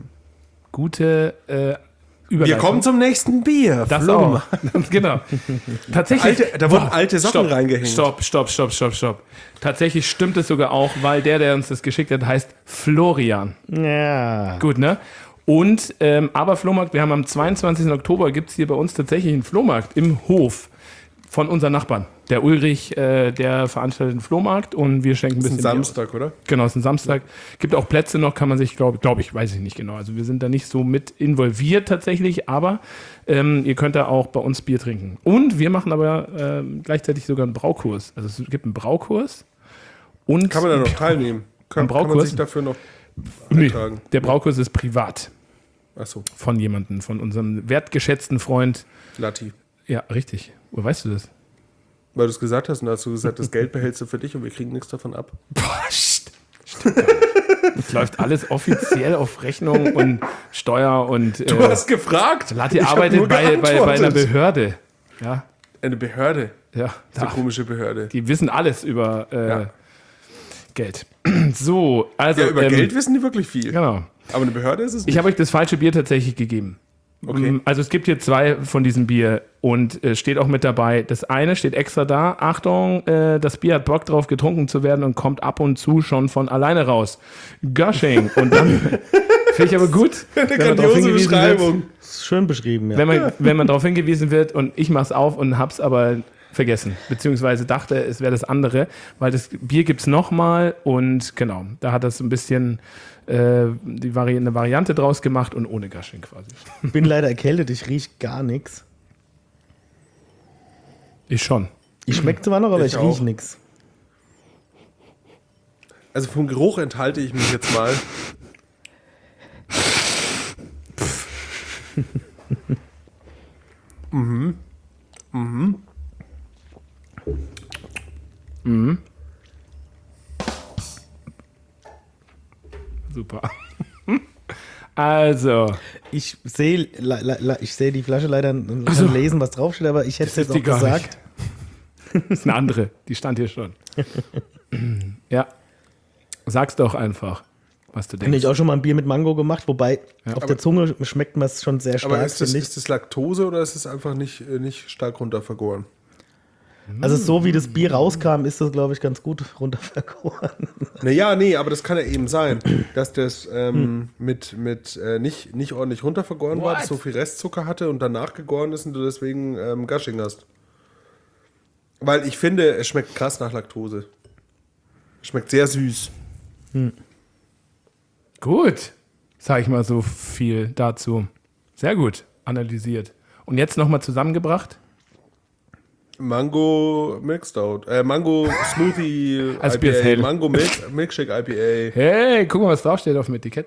Gute äh, Wir Überleitung. kommen zum nächsten Bier. Das Flohmarkt. auch. Genau. Tatsächlich. Alte, da wurden alte Sachen stopp, reingehängt. Stopp, stopp, stopp, stopp, stopp. Tatsächlich stimmt es sogar auch, weil der, der uns das geschickt hat, heißt Florian. Ja. Gut, ne? Und, ähm, aber Flohmarkt, wir haben am zweiundzwanzigsten Oktober gibt es hier bei uns tatsächlich einen Flohmarkt im Hof von unseren Nachbarn. Der Ulrich, äh, der veranstaltet einen Flohmarkt und wir schenken ein Das ist bisschen ein Bier Samstag, oder? Genau, es ist ein Samstag. Gibt auch Plätze noch, kann man sich, glaube glaub ich, weiß ich nicht genau. Also wir sind da nicht so mit involviert tatsächlich, aber ähm, ihr könnt da auch bei uns Bier trinken. Und wir machen aber ähm, gleichzeitig sogar einen Braukurs. Also es gibt einen Braukurs und Kann man da noch teilnehmen? Kann, kann man Braukurs? sich dafür noch nee, eintragen? der Braukurs ist privat Achso, von jemandem, von unserem wertgeschätzten Freund. Lati. Ja, richtig. Wo weißt du das? Weil du es gesagt hast und hast du gesagt, das Geld behältst du für dich und wir kriegen nichts davon ab. Boah, st- stimmt gar nicht. Das läuft alles offiziell auf Rechnung und Steuer und. Du äh, hast gefragt. Lati Ich hab arbeitet nur bei, bei, bei einer geantwortet. Behörde. Ja, Eine Behörde. ja. Das ist eine Da, komische Behörde. die wissen alles über äh, Ja. Geld. So, also. Ja, über ähm, Geld wissen die wirklich viel. Genau. Aber eine Behörde ist es nicht. Ich habe euch das falsche Bier tatsächlich gegeben. Okay. Mm, Also es gibt hier zwei von diesem Bier und äh, steht auch mit dabei. Das eine steht extra da. Achtung, äh, das Bier hat Bock drauf, getrunken zu werden und kommt ab und zu schon von alleine raus. Gushing. Und dann finde ich aber gut, eine wenn man darauf grandiose hingewiesen Beschreibung. wird, Das ist schön beschrieben, ja. wenn man, wenn man darauf hingewiesen wird und ich mach's auf und hab's aber vergessen. Beziehungsweise dachte, es wäre das andere, weil das Bier gibt's nochmal und genau, da hat das ein bisschen äh, die Vari- eine Variante draus gemacht und ohne Gushing quasi. Ich bin leider erkältet, ich rieche gar nichts. Ich schon. Ich schmecke zwar noch, aber Ich ich, auch. rieche nichts. Also vom Geruch enthalte ich mich jetzt mal. mhm. Mhm. Super. Also, Ich sehe le- le- le- ich sehe die Flasche leider und kann so. lesen, was draufsteht, aber ich hätte es Das jetzt ist die auch gar gesagt. das ist eine andere. Die stand hier schon. Ja. Sag's doch einfach, was du Habe denkst. ich auch schon mal ein Bier mit Mango gemacht, wobei auf Aber- der Zunge schmeckt man es schon sehr Aber stark, ist das, finde ich. ist das Laktose oder ist es einfach nicht, äh, nicht stark runtervergoren? Also so wie das Bier rauskam, ist das, glaube ich, ganz gut runtervergoren. Naja, nee, aber das kann ja eben sein, dass das ähm, mit, mit äh, nicht, nicht ordentlich runtervergoren war, What? dass so viel Restzucker hatte und danach gegoren ist und du deswegen ähm, Gushing hast. Weil ich finde, es schmeckt krass nach Laktose. Es schmeckt sehr süß. Gut. Sag ich mal so viel dazu. Sehr gut analysiert. Und jetzt nochmal zusammengebracht. Mango Milk Stout, äh, Mango Smoothie Also I Bier ist P A, hell. Mango Milk, Milkshake I P A. Hey, guck mal, was draufsteht auf dem Etikett.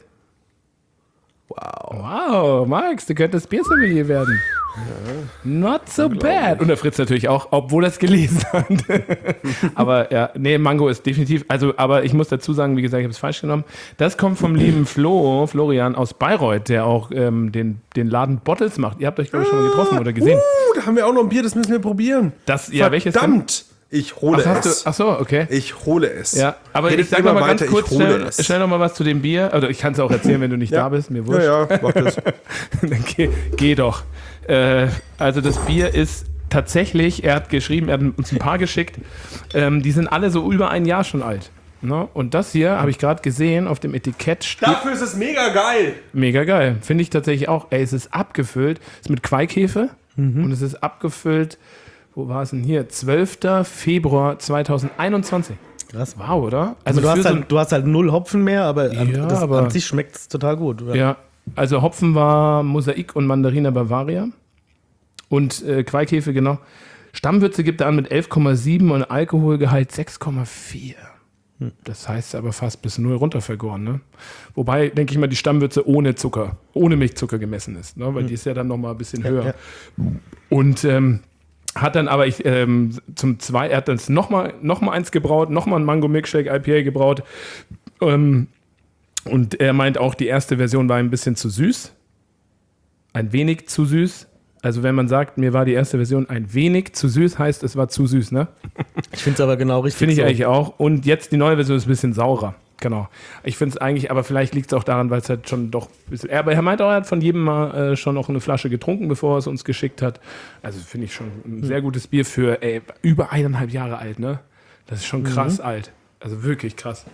Wow. Wow, Max, du könntest Biersommelier werden. Not so bad. Und der Fritz natürlich auch, obwohl er es gelesen hat. Aber ja, nee, Mango ist definitiv, also, aber ich muss dazu sagen, wie gesagt, ich habe es falsch genommen. Das kommt vom lieben Flo, Florian aus Bayreuth, der auch ähm, den, den Laden Bottles macht. Ihr habt euch, glaube ich, schon mal getroffen oder gesehen. Uh, da haben wir auch noch ein Bier, das müssen wir probieren. Das, ja, welches denn? Verdammt! Ich hole Ach, hast es. du, ach so, okay. Ich hole es. Ja, aber Redet ich sag immer noch mal ganz weiter, kurz, ich hole schnell, es. schnell noch mal was zu dem Bier. Oder ich kann es auch erzählen, wenn du nicht da bist, mir wurscht. Ja, ja, mach das. Dann geh, geh doch. Äh, also das Bier ist tatsächlich, er hat geschrieben, er hat uns ein paar geschickt, ähm, die sind alle so über ein Jahr schon alt. Ne? Und das hier habe ich gerade gesehen, auf dem Etikett steht, Dafür ist es mega geil. mega geil, finde ich tatsächlich auch. Ey, es ist abgefüllt, es ist mit Queikhefe und es ist abgefüllt, wo war es denn hier? zwölfter Februar zweitausendeinundzwanzig. Krass. Wow, oder? Also du für hast, so halt, du hast halt null Hopfen mehr, aber, an, Ja, das, aber- an sich schmeckt es total gut. Oder? Ja, also Hopfen war Mosaik und Mandarina Bavaria und äh, Queikhefe, genau. Stammwürze gibt er an mit elf Komma sieben und Alkoholgehalt sechs Komma vier. Das heißt aber fast bis null runtervergoren, ne? Wobei, denke ich mal, die Stammwürze ohne Zucker, ohne Milchzucker gemessen ist, ne? Weil die ist ja dann nochmal ein bisschen höher. ja. Und ähm, hat dann aber ich ähm, zum zwei, er hat dann nochmal noch mal eins gebraut, nochmal ein Mango Milkshake I P A gebraut. Ähm, und er meint auch, die erste Version war ein bisschen zu süß. Ein wenig zu süß. Also wenn man sagt, mir war die erste Version ein wenig zu süß, heißt es war zu süß, ne? Ich finde es aber genau richtig. Finde ich so. eigentlich auch. Und jetzt die neue Version ist ein bisschen saurer. Genau. Ich finde es eigentlich, aber vielleicht liegt es auch daran, weil es halt schon doch ein bisschen. Aber er meint auch, er hat von jedem mal äh, schon noch eine Flasche getrunken, bevor er es uns geschickt hat. Also finde ich schon ein sehr gutes Bier für ey, über eineinhalb Jahre alt, ne? Das ist schon krass alt. Also wirklich krass.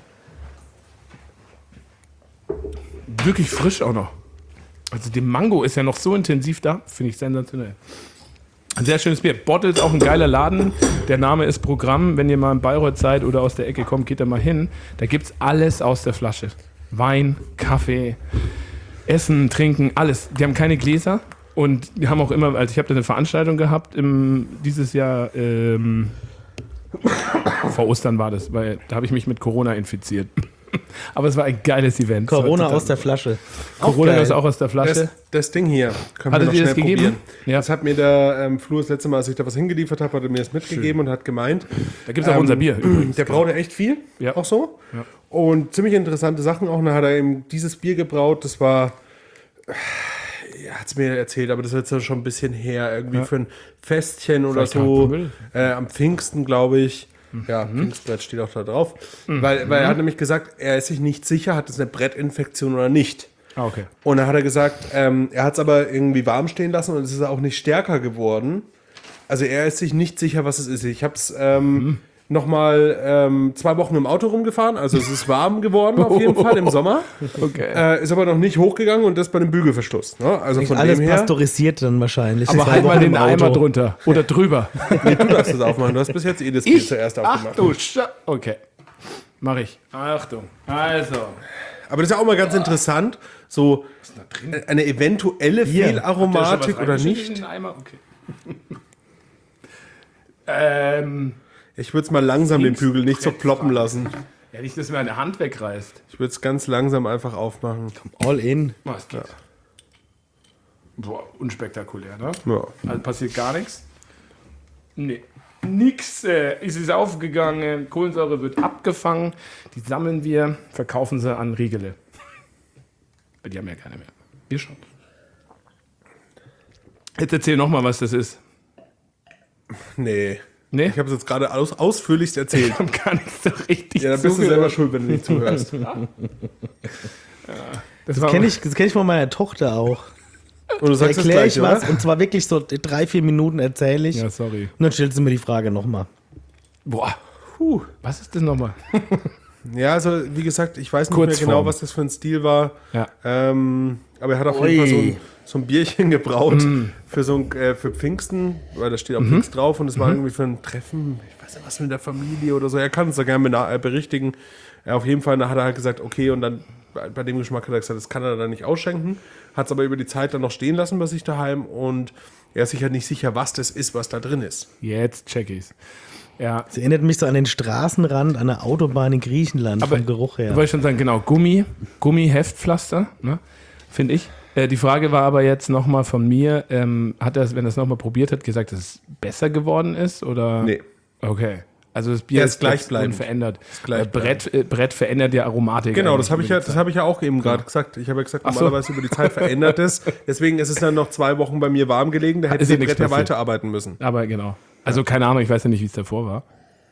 Wirklich frisch auch noch. Also der Mango ist ja noch so intensiv da, finde ich sensationell. Ein sehr schönes Bier. Bottle ist auch ein geiler Laden. Der Name ist Programm. Wenn ihr mal in Bayreuth seid oder aus der Ecke kommt, geht da mal hin. Da gibt es alles aus der Flasche. Wein, Kaffee, Essen, Trinken, alles. Die haben keine Gläser. Und die haben auch immer, also ich habe da eine Veranstaltung gehabt, im, dieses Jahr, ähm, vor Ostern war das, weil da habe ich mich mit Corona infiziert. Aber es war ein geiles Event. Corona aus der Flasche. Corona geil. ist auch aus der Flasche. Das, das Ding hier, können Hattet wir noch ihr schnell das gegeben? probieren. Ja. Das hat mir der ähm, Flo das letzte Mal, als ich da was hingeliefert habe, hat er mir das mitgegeben und hat gemeint, Da gibt es auch unser Bier übrigens. der braut ja echt viel, Ja. auch so. Ja. Und ziemlich interessante Sachen auch. Und da hat er eben dieses Bier gebraut, das war, er hat es mir erzählt, aber das ist jetzt ja schon ein bisschen her, irgendwie Ja. für ein Festchen oder Vielleicht so, auch Müll. äh, am Pfingsten, glaube ich. Ja, Pfingstbrett steht auch da drauf. Weil, weil er hat nämlich gesagt, er ist sich nicht sicher, hat es eine Brettinfektion oder nicht. Ah, okay. Und dann hat er gesagt, ähm, er hat es aber irgendwie warm stehen lassen und es ist auch nicht stärker geworden. Also er ist sich nicht sicher, was es ist. Ich habe es ähm, nochmal ähm, zwei Wochen im Auto rumgefahren. Also es ist warm geworden auf jeden Fall im Sommer. Okay. Äh, ist aber noch nicht hochgegangen und das bei einem Bügelverschluss. Ne? Also von Alles dem her, pasteurisiert dann wahrscheinlich. Aber Zwei halt mal Wochen den im Eimer Auto. drunter. Oder drüber. nee, du darfst das aufmachen. Du hast bis jetzt eh das Bier Ich? zuerst Ach aufgemacht. du Scha Okay. Mach ich. Achtung. Also. Aber das ist ja auch mal ganz interessant, so eine eventuelle Fehlaromatik oder nicht. In den Eimer? Okay. ähm, Ich würde es mal langsam den Bügel nicht so ploppen lassen. ja, nicht, dass mir eine Hand wegreißt. Ich würde es ganz langsam einfach aufmachen. All in. Was geht? Boah, unspektakulär, ne? Ja. Also passiert gar nichts. Nee. Nix äh, ist es aufgegangen. Kohlensäure wird abgefangen. Die sammeln wir, verkaufen sie an Riegele. Die haben ja keine mehr. Wir schon. Jetzt erzähl noch mal, was das ist. Nee. Nee? Ich habe es jetzt gerade aus, ausführlichst erzählt. Ich hab gar nicht so richtig Ja, dann bist du zugehört. selber schuld, wenn du nicht zuhörst. Das war Kenne ich, das kenn ich von meiner Tochter auch. Und du sagst es Erkläre gleich, ich oder? was und zwar wirklich so drei, vier Minuten erzähle ich. Ja, sorry. Und dann stellst du mir die Frage nochmal. Boah. Puh. Was ist das nochmal? Ja, also wie gesagt, ich weiß nicht Kurzform. mehr genau, was das für ein Stil war. Ja. Ähm, aber er hat auf Ui. jeden Fall so ein, so ein Bierchen gebraut für so ein, äh, für Pfingsten, weil da steht auch Pfingst drauf und es war irgendwie für ein Treffen, ich weiß nicht was mit der Familie oder so. Er kann uns da gerne bena- äh, berichtigen. Ja, auf jeden Fall, da hat er halt gesagt, okay, und dann bei, bei dem Geschmack hat er gesagt, das kann er dann nicht ausschenken. Hat es aber über die Zeit dann noch stehen lassen bei sich daheim und er ist sich halt nicht sicher, was das ist, was da drin ist. Jetzt check ich's. Ja. Es erinnert mich so an den Straßenrand an der Autobahn in Griechenland vom Geruch her. Wollte ich schon sagen, genau, Gummi, Gummi-Heftpflaster, ne? Finde ich. Äh, die Frage war aber jetzt nochmal von mir, ähm, hat er, wenn er es nochmal probiert hat, gesagt, dass es besser geworden ist? Oder? Nee. Okay. Also das Bier Er ist, ist gleichbleibend. unverändert. gleichbleibend. Äh, Brett, äh, Brett verändert ja Aromatik. Genau, eigentlich das habe ich, über ja, die das Zeit. hab ich ja auch eben gerade gesagt. Ich habe ja gesagt, Ach so. normalerweise über die Zeit verändert es. Deswegen ist es dann noch zwei Wochen bei mir warm gelegen. Da hätte Ist das ja nichts Brett ja passiert. weiterarbeiten müssen. Aber genau. Also keine Ahnung, ich weiß ja nicht, wie es davor war.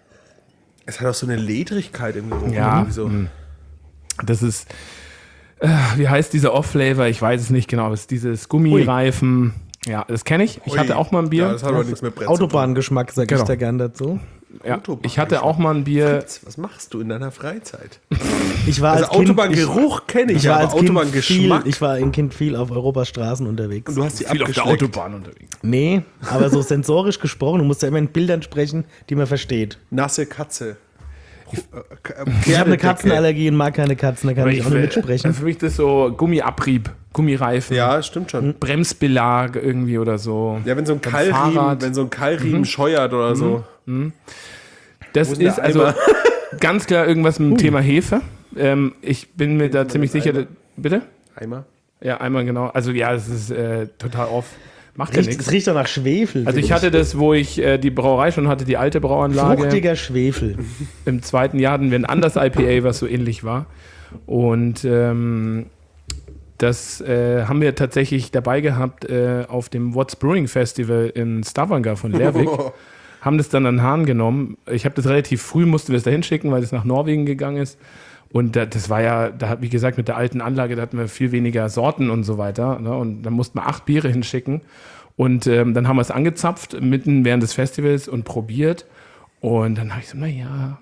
Es hat auch so eine Ledrigkeit im Geruch. Ja. irgendwie So. Das ist, äh, wie heißt dieser Off-Flavor? Ich weiß es nicht genau. Aber es ist dieses Gummireifen. Ja, das kenne ich. Ich Ui. hatte auch mal ein Bier. Ja, das hat aber nichts mit Brett Autobahngeschmack, sag Genau. ich da gern dazu. Ja, Autobahn- ich hatte auch mal ein Bier. zu tun. Was machst du in deiner Freizeit? Ich war Also als Kind, Autobahngeruch kenne ich, ich, ich war aber als Kind viel, Autobahngeschmack. ich war ein Kind viel auf Europas Straßen unterwegs. Du hast die Viel auf der abgeschleckt. Autobahn unterwegs. Nee, aber so sensorisch gesprochen, du musst ja immer in Bildern sprechen, die man versteht. Nasse Katze. Ich habe eine Katzenallergie und mag keine Katzen, da kann Aber ich auch nicht will- mitsprechen. Also für mich ist das so Gummiabrieb, Gummireifen, Ja, stimmt schon. Bremsbelag irgendwie oder so. Ja, wenn so ein Beim Keilriemen, Fahrrad. wenn so ein Keilriemen scheuert oder so. Das Wo ist denn ist der also Eimer? ganz klar irgendwas mit dem Thema Hefe. Ähm, ich bin mir da ziemlich sicher. Eimer? Bitte? Eimer? Ja, einmal genau. Also ja, es ist äh, total off. Macht ja Riecht, nichts. es riecht doch nach Schwefel. Also ich finde hatte das, wo ich äh, die Brauerei schon hatte, die alte Brauanlage. Fruchtiger Schwefel. Im zweiten Jahr hatten wir ein anderes I P A, was so ähnlich war. Und ähm, das äh, haben wir tatsächlich dabei gehabt äh, auf dem What's Brewing Festival in Stavanger von Lervik. Haben das dann an den Hahn genommen. Ich habe das relativ früh, mussten wir das da hinschicken, weil das nach Norwegen gegangen ist. Und da, das war ja, da, wie gesagt, mit der alten Anlage, da hatten wir viel weniger Sorten und so weiter. Ne? Und da mussten wir acht Biere hinschicken. Und ähm, dann haben wir es angezapft, mitten während des Festivals und probiert. Und dann habe ich so, naja,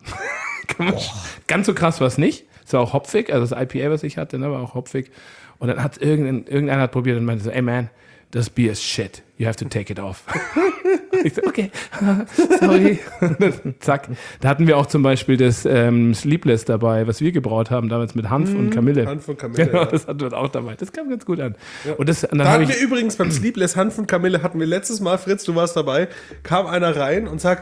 ganz so krass war es nicht. Es war auch hopfig, also das I P A, was ich hatte, ne, war auch hopfig. Und dann hat irgendein, irgendeiner hat probiert und meinte so, ey man, das Bier ist shit. You have to take it off. Ich so, okay, sorry. Zack. Da hatten wir auch zum Beispiel das ähm, Sleepless dabei, was wir gebraut haben, damals mit Hanf und Kamille. Hanf und Kamille, Genau, ja. das hatten wir auch dabei. Das kam ganz gut an. Und, das, und dann Da habe hatten ich, wir übrigens beim Sleepless Hanf und Kamille hatten wir letztes Mal, Fritz, du warst dabei, kam einer rein und sagt,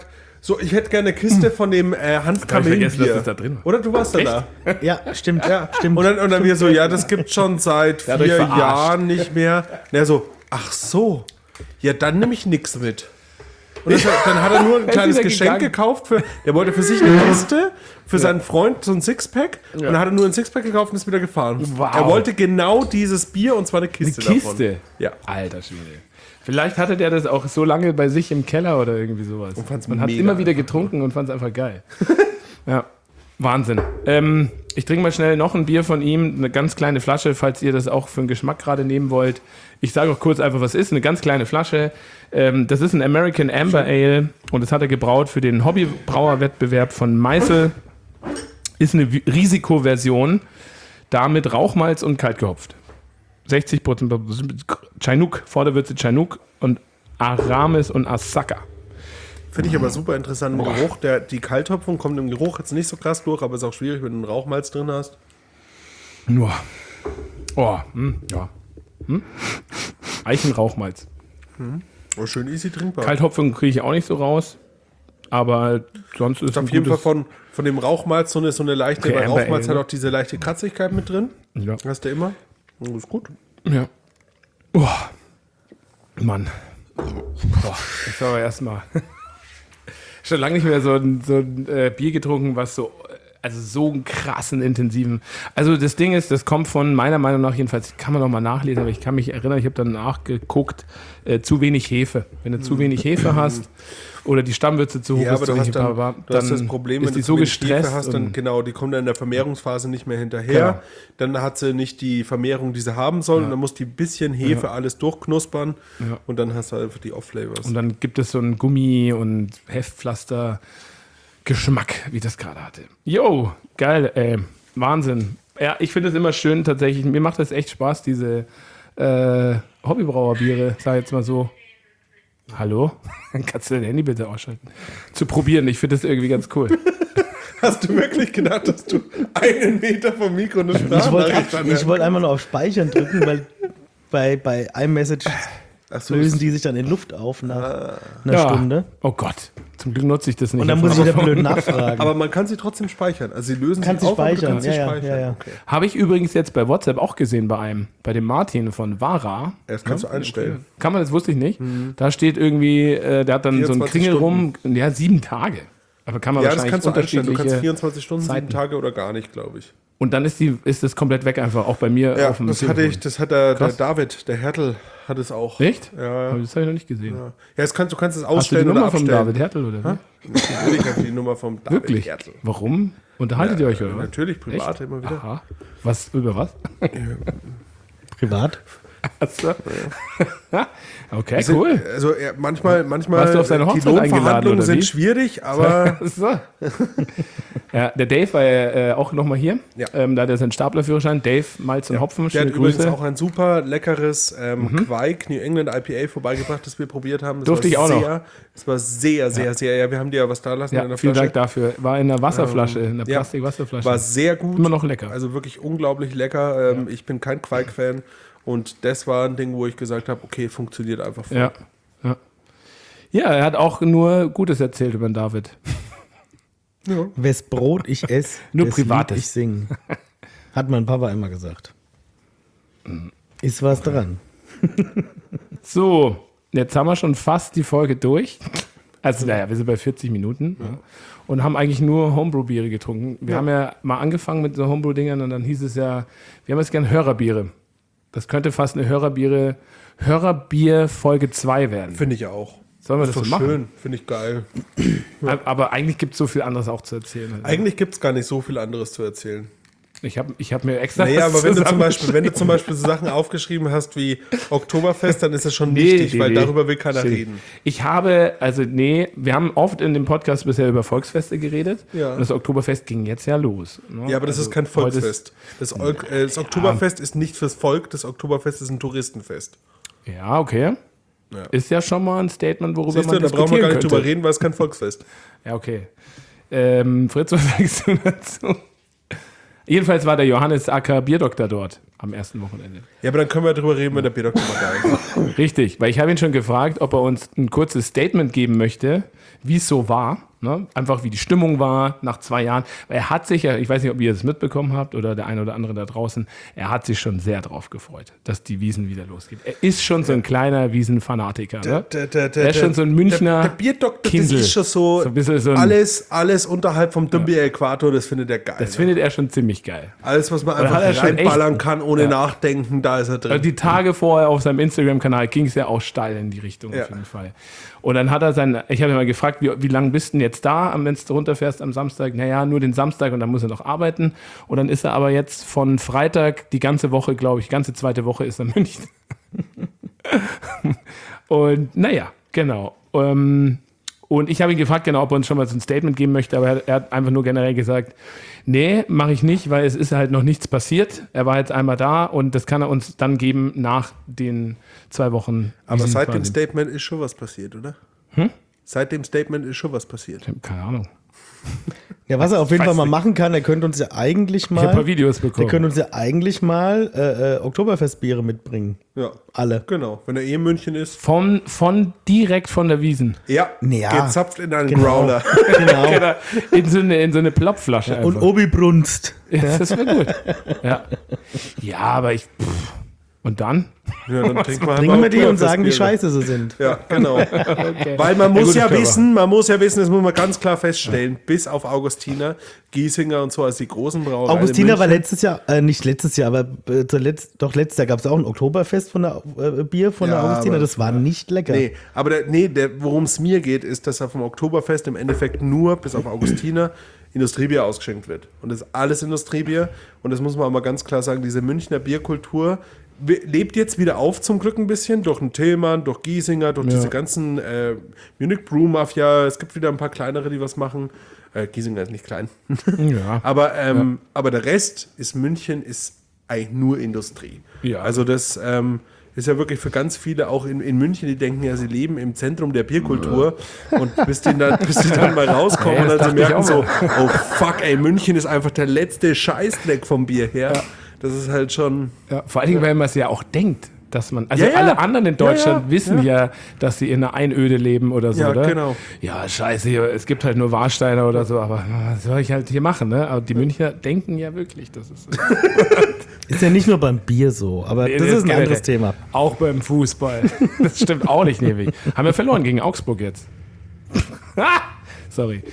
So, ich hätte gerne eine Kiste von dem äh, Hab ich vergessen, dass Hanf-Kamillenbier. das da drin war. Oder du warst da da. Ja, stimmt. Ja, stimmt. Und dann, und dann wir so, ja, das gibt schon seit hat euch vier verarscht. Jahren nicht mehr. Und er so, ach so, ja, dann nehme ich nichts mit. Und das, dann hat er nur ein kleines wieder Geschenk gegangen. gekauft. Für, der wollte für sich eine Kiste, für seinen Freund so ein Sixpack. Und dann hat er nur ein Sixpack gekauft und ist wieder gefahren. Wow. Er wollte genau dieses Bier und zwar eine Kiste, Eine Kiste? davon. Ja. Alter Schwede. Vielleicht hatte der das auch so lange bei sich im Keller oder irgendwie sowas. Und fand's Man hat mega immer wieder einfach getrunken und fand es einfach geil. Ja, Wahnsinn. Ähm, ich trinke mal schnell noch ein Bier von ihm, eine ganz kleine Flasche, falls ihr das auch für den Geschmack gerade nehmen wollt. Ich sage auch kurz einfach, was ist. Eine ganz kleine Flasche. Ähm, das ist ein American Amber Ale und das hat er gebraut für den Hobbybrauerwettbewerb von Meißel. Ist eine Vi- Risikoversion, damit Rauchmalz und kalt gehopft. sechzig Prozent Chinook, Vorderwürze Chinook und Aramis und Asaka. Finde ich aber super interessant im Geruch. Der, die Kalthopfung kommt im Geruch jetzt nicht so krass durch, aber ist auch schwierig, wenn du einen Rauchmalz drin hast. Nur. Oh, hm, ja. Hm? Eichenrauchmalz. Oh, schön easy trinkbar. Kalthopfung kriege ich auch nicht so raus. Aber sonst ist Ist ein auf jeden Fall gutes- von, von dem Rauchmalz so eine, so eine leichte, Okay, weil Amber Rauchmalz Ale, hat ne? auch diese leichte Kratzigkeit mit drin. Ja. Hast du immer. Das ist gut. Ja. Oh. Mann. Boah, ich soll aber erstmal. Schon lange nicht mehr so ein, so ein äh, Bier getrunken, was so, also so einen krassen, intensiven. Also das Ding ist, das kommt von meiner Meinung nach, jedenfalls kann man noch mal nachlesen, aber ich kann mich erinnern, ich habe dann nachgeguckt, äh, zu wenig Hefe. Wenn du zu wenig Hefe hast oder die Stammwürze zu hoch Ja, ist, aber zu du wenig hast, dann, bla, bla, du hast dann das Problem, ist wenn die du so zu wenig Hefe gestresst. hast, dann und- genau, die kommt dann in der Vermehrungsphase nicht mehr hinterher. Genau. Dann hat sie nicht die Vermehrung, die sie haben soll. Und dann muss die bisschen Hefe alles durchknuspern. Ja. Und dann hast du einfach die Off-Flavors. Und dann gibt es so einen Gummi- und Heftpflaster-Geschmack, wie das gerade hatte. Yo, geil, ey. Wahnsinn. Ja, ich finde es immer schön tatsächlich. Mir macht das echt Spaß, diese äh, Hobbybrauerbiere, sag ich jetzt mal so. Hallo? Kannst du dein Handy bitte ausschalten? Zu probieren, ich finde das irgendwie ganz cool. Hast du wirklich gedacht, dass du einen Meter vom Mikro eine Ich wollte Sprachnachricht ich wollt einmal nur auf Speichern drücken, weil bei, bei iMessage Ach so, lösen die sich dann in Luft auf nach einer Ja. Stunde. Oh Gott, zum Glück nutze ich das nicht. Und dann auf muss ich meinem wieder iPhone. blöd nachfragen. Aber man kann sie trotzdem speichern. Also sie lösen Kannst sich du auf, aber du speichern, kannst sie ja, ja, speichern. ja, ja. Okay. Habe ich übrigens jetzt bei WhatsApp auch gesehen bei einem, bei dem Martin von Vara. Das kannst du einstellen. Kann man, das wusste ich nicht. Da steht irgendwie, äh, der hat dann so einen vierundzwanzig Kringel rum, ja, sieben Tage. Aber kann man Ja, das wahrscheinlich kannst du einstellen. Du kannst unterschiedliche vierundzwanzig Stunden, sieben Zeiten. Tage oder gar nicht, glaube ich. Und dann ist die, ist das komplett weg einfach, auch bei mir Ja, auf dem das hatte Telefon. ich, das hat der, der Krass. David, der Hertel, hat es auch. Echt? Ja, ja. Aber das habe ich noch nicht gesehen. Ja, das kannst, du kannst es Hast du die ausstellen oder Nummer vom abstellen. David Hertel oder wie? Natürlich habe ich die Nummer vom David Wirklich? Hertel. Warum? Unterhaltet ihr euch oder was? Natürlich, privat Echt? immer wieder. Aha. Was, über was? Privat. Achso. Okay, cool. Also ja, manchmal, manchmal Warst du auf seine die Hochzeit eingeladen, Lohnverhandlungen oder sind wie? schwierig, aber So. Ja, der Dave war ja äh, auch nochmal hier. Ja. Ähm, da hat er seinen Staplerführerschein. Dave, Malz und Hopfen. der hat Schöne übrigens Grüße. auch ein super leckeres ähm, Quake New England I P A vorbeigebracht, das wir probiert haben. Das Durfte war ich auch noch. sehr, Das war sehr, sehr, sehr, ja, wir haben dir ja was da lassen in Ja, der vielen Flasche. Dank dafür. War in einer Wasserflasche, in einer ja. Plastik-Wasserflasche. War sehr gut. Immer noch lecker. Also wirklich unglaublich lecker. Ähm, Ich bin kein Quake-Fan und das war ein Ding, wo ich gesagt habe, okay, funktioniert einfach voll. Ja. Ja. Ja, er hat auch nur Gutes erzählt über den David. Wes Brot ich esse, Nur des Privates. Lied ich sing. Hat mein Papa immer gesagt. Ist was dran. So, jetzt haben wir schon fast die Folge durch. Also, naja, wir sind bei vierzig Minuten ja. Und haben eigentlich nur Homebrew-Biere getrunken. Wir Ja. haben ja mal angefangen mit so Homebrew-Dingern und dann hieß es ja, wir haben jetzt gern Hörerbiere. Das könnte fast eine Hörerbiere, Hörerbier Folge zwei werden. Finde ich auch. Sollen wir Ist das doch so machen? schön, finde ich geil. Aber eigentlich gibt es so viel anderes auch zu erzählen. Also Eigentlich gibt es gar nicht so viel anderes zu erzählen. ich habe ich hab mir extra. Naja, was aber wenn du, zum Beispiel, wenn du zusammengeschrieben. zum Beispiel so Sachen aufgeschrieben hast wie Oktoberfest, dann ist das schon Nee, wichtig, nee, weil nee. darüber will keiner Stimmt. reden. Ich habe, also nee, wir haben oft in dem Podcast bisher über Volksfeste geredet. Ja. Und das Oktoberfest ging jetzt ja los. Ne? Ja, aber das Also ist kein heute Volksfest. Das, Ok- äh, das Oktoberfest ist nicht fürs Volk, das Oktoberfest ist ein Touristenfest. Ja, okay. Ja. Ist ja schon mal ein Statement, worüber Siehst man du, da diskutieren brauchen wir gar nicht könnte. drüber reden, weil es kein Volksfest. Ja, okay. Ähm, Fritz, was sagst du dazu? Jedenfalls war der Johannes Acker Bierdoktor dort am ersten Wochenende. Ja, aber dann können wir drüber reden, wenn der Bierdoktor mal da ist. Richtig, weil ich habe ihn schon gefragt, ob er uns ein kurzes Statement geben möchte, wie es so war. Ne? Einfach wie die Stimmung war nach zwei Jahren. Er hat sich ja, ich weiß nicht, ob ihr das mitbekommen habt oder der eine oder andere da draußen, er hat sich schon sehr drauf gefreut, dass die Wiesn wieder losgeht. Er ist schon so ein kleiner Wiesn-Fanatiker. Ne? Der, der, der, er ist schon so ein Münchner Der, der Bierdoktor, Kindl. das ist schon so, so, ein bisschen so ein, alles, alles unterhalb vom Dümbier-Äquator, das findet er geil. Das ne? findet er schon ziemlich geil. Alles, was man Oder einfach hat er schon reinballern echt- kann, ohne Ja. nachdenken, da ist er drin. Also die Tage vorher auf seinem Instagram-Kanal ging es ja auch steil in die Richtung Ja. auf jeden Fall. Und dann hat er sein, ich habe ihn mal gefragt, wie, wie lange bist du denn jetzt da, wenn du runterfährst am Samstag? Naja, nur den Samstag und dann muss er noch arbeiten. Und dann ist er aber jetzt von Freitag die ganze Woche, glaube ich, ganze zweite Woche ist er in München. Und naja, genau. Ähm, und ich habe ihn gefragt, genau, ob er uns schon mal so ein Statement geben möchte, aber er, er hat einfach nur generell gesagt, nee, mache ich nicht, weil es ist halt noch nichts passiert. Er war jetzt einmal da und das kann er uns dann geben nach den zwei Wochen. Aber Wiesn seit dem quasi. Statement ist schon was passiert, oder? Hm? Seit dem Statement ist schon was passiert. Keine Ahnung. Ja, was er auf jeden weiß Fall mal nicht. machen kann, er könnte uns ja eigentlich Ich habe ein paar mal, Videos er bekommen. könnte uns ja eigentlich mal äh, äh, Oktoberfestbiere mitbringen. Ja, Alle. genau. Wenn er eh in München ist. Von, von direkt von der Wiesn. Ja, Ja. gezapft in einen Genau. Growler. Genau. Genau. In so eine, in so eine Plopflasche Und einfach. Obi-Brunst. Ja, das wäre gut. Ja. ja, aber ich. Pff. Und dann? Ja, dann trinken wir, Bringen wir die und sagen, wie Oktoberfestbiere. scheiße sie sind. Ja, genau. Okay. Weil man Ja, muss gut, ja, das können wir. wissen, man muss ja wissen, das muss man ganz klar feststellen, bis auf Augustiner, Giesinger und so, als die großen Brauereien. Augustiner in war München. letztes Jahr, äh, nicht letztes Jahr, aber äh, zuletzt, doch letztes Jahr gab es auch ein Oktoberfest von der äh, Bier von Ja, der Augustiner. aber- Das war nicht lecker. Nee, aber der, nee, der, worum es mir geht, ist, dass auf dem Oktoberfest im Endeffekt nur, bis auf Augustiner, Industriebier ausgeschenkt wird. Und das ist alles Industriebier. Und das muss man auch mal ganz klar sagen, diese Münchner Bierkultur we- lebt jetzt wieder auf zum Glück ein bisschen, durch den Tillmann, durch Giesinger, durch Ja. diese ganzen äh, Munich Brew Mafia. Es gibt wieder ein paar kleinere, die was machen. Äh, Giesinger ist nicht klein. Ja. Aber, ähm, aber der Rest ist München, ist eigentlich nur Industrie. Ja. Also das ähm, ist ja wirklich für ganz viele auch in, in München, die denken ja, sie leben im Zentrum der Bierkultur und bis die dann, bis die dann mal rauskommen Ja, und das dann sie dachte ich merken auch so, mal. oh fuck ey, München ist einfach der letzte Scheißdreck vom Bier her. Das ist halt schon... Ja, vor allen Dingen, weil man es ja auch denkt, dass man. Also Ja, ja. alle anderen in Deutschland Ja, ja, wissen ja. dass sie in einer Einöde leben oder so, Ja, oder? genau. Ja, scheiße, hier, es gibt halt nur Warsteiner oder so, aber was soll ich halt hier machen, ne? Aber die Münchner denken ja wirklich, das ist. Ist ja nicht nur beim Bier so, aber das ist ein generell. anderes Thema. Auch beim Fußball. Das stimmt auch nicht, Nevi. Haben wir verloren gegen Augsburg jetzt. Ah, sorry.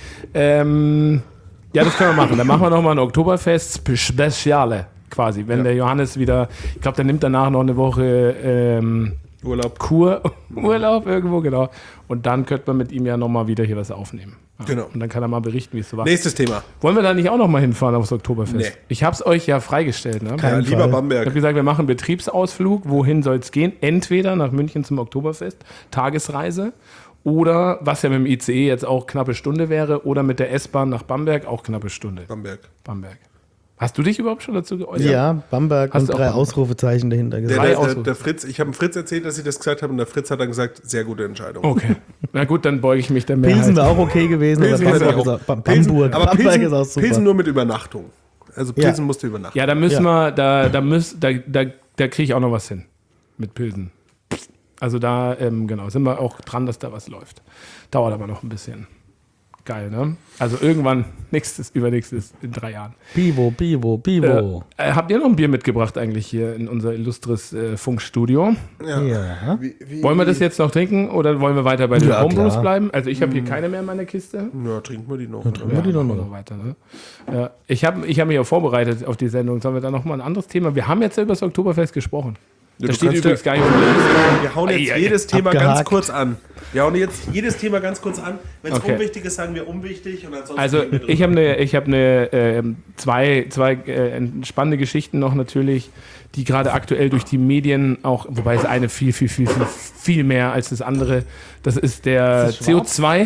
Ähm, ja, das können wir machen. Dann machen wir nochmal ein Oktoberfest-Speziale quasi. Wenn Ja. der Johannes wieder, ich glaube, der nimmt danach noch eine Woche ähm, Urlaub. Kur, Urlaub irgendwo, genau. Und dann könnte man mit ihm ja nochmal wieder hier was aufnehmen. Ja. Genau. Und dann kann er mal berichten, wie es so war. Nächstes Thema. Wollen wir da nicht auch nochmal hinfahren aufs Oktoberfest? Nee. Ich habe es euch ja freigestellt, ne? Ja, Kein lieber Fall. Ich habe Bamberg. gesagt, wir machen einen Betriebsausflug. Wohin soll es gehen? Entweder nach München zum Oktoberfest, Tagesreise, oder, was ja mit dem I C E jetzt auch knappe Stunde wäre, oder mit der S-Bahn nach Bamberg, auch knappe Stunde. Bamberg. Bamberg. Hast du dich überhaupt schon dazu geäußert? Ja, Bamberg Hast und du auch drei Bamberg? Ausrufezeichen dahinter Der, gesagt. Drei der, der, Ausrufe. der Fritz, ich habe dem Fritz erzählt, dass ich das gesagt habe und der Fritz hat dann gesagt, sehr gute Entscheidung. Okay. Na gut, dann beuge ich mich der Pilsen Mehrheit. wäre auch okay gewesen, Pilsen aber ist Bamberg auch- ist auch, Bam- Pilsen, Bamberg, aber Bamberg Pilsen, ist auch super. Pilsen nur mit Übernachtung. Also Pilsen Ja. musst du übernachten. Ja, da müssen Ja. wir, da, da, müssen, da, da, da kriege ich auch noch was hin mit Pilsen. Also da, ähm, genau, sind wir auch dran, dass da was läuft. Dauert aber noch ein bisschen. Geil, ne? Also irgendwann, nächstes, übernächstes, in drei Jahren. Bivo, Bivo, Bivo. Äh, äh, habt ihr noch ein Bier mitgebracht eigentlich hier in unser illustres äh, Funkstudio? Ja. Ja. Wie, wie, Wollen wir das jetzt noch trinken oder wollen wir weiter bei den Ja, Homebrews klar. bleiben? Also ich habe hier keine mehr in meiner Kiste. Ja, trinken wir die noch. trinken oder? wir die doch machen wir noch. weiter, ne? Ja, ich habe ich hab mich auch vorbereitet auf die Sendung. Sollen wir da nochmal ein anderes Thema? Wir haben jetzt ja über das Oktoberfest gesprochen. Ja, da du steht kannst übrigens ja- gar nicht auf der Liste. Wir hauen jetzt Ei, ei, jedes Thema ganz abgehakt. kurz an. Wir hauen jetzt jedes Thema ganz kurz an. Wenn es Okay. unwichtig ist, sagen wir unwichtig. Und ansonsten Also reden wir ich drüber. habe eine, ich habe eine ähm, zwei, zwei äh, spannende Geschichten noch natürlich, die gerade aktuell durch die Medien auch, wobei es eine viel, viel, viel, viel, viel mehr als das andere. Das ist der Ist das C O schwarz? zwei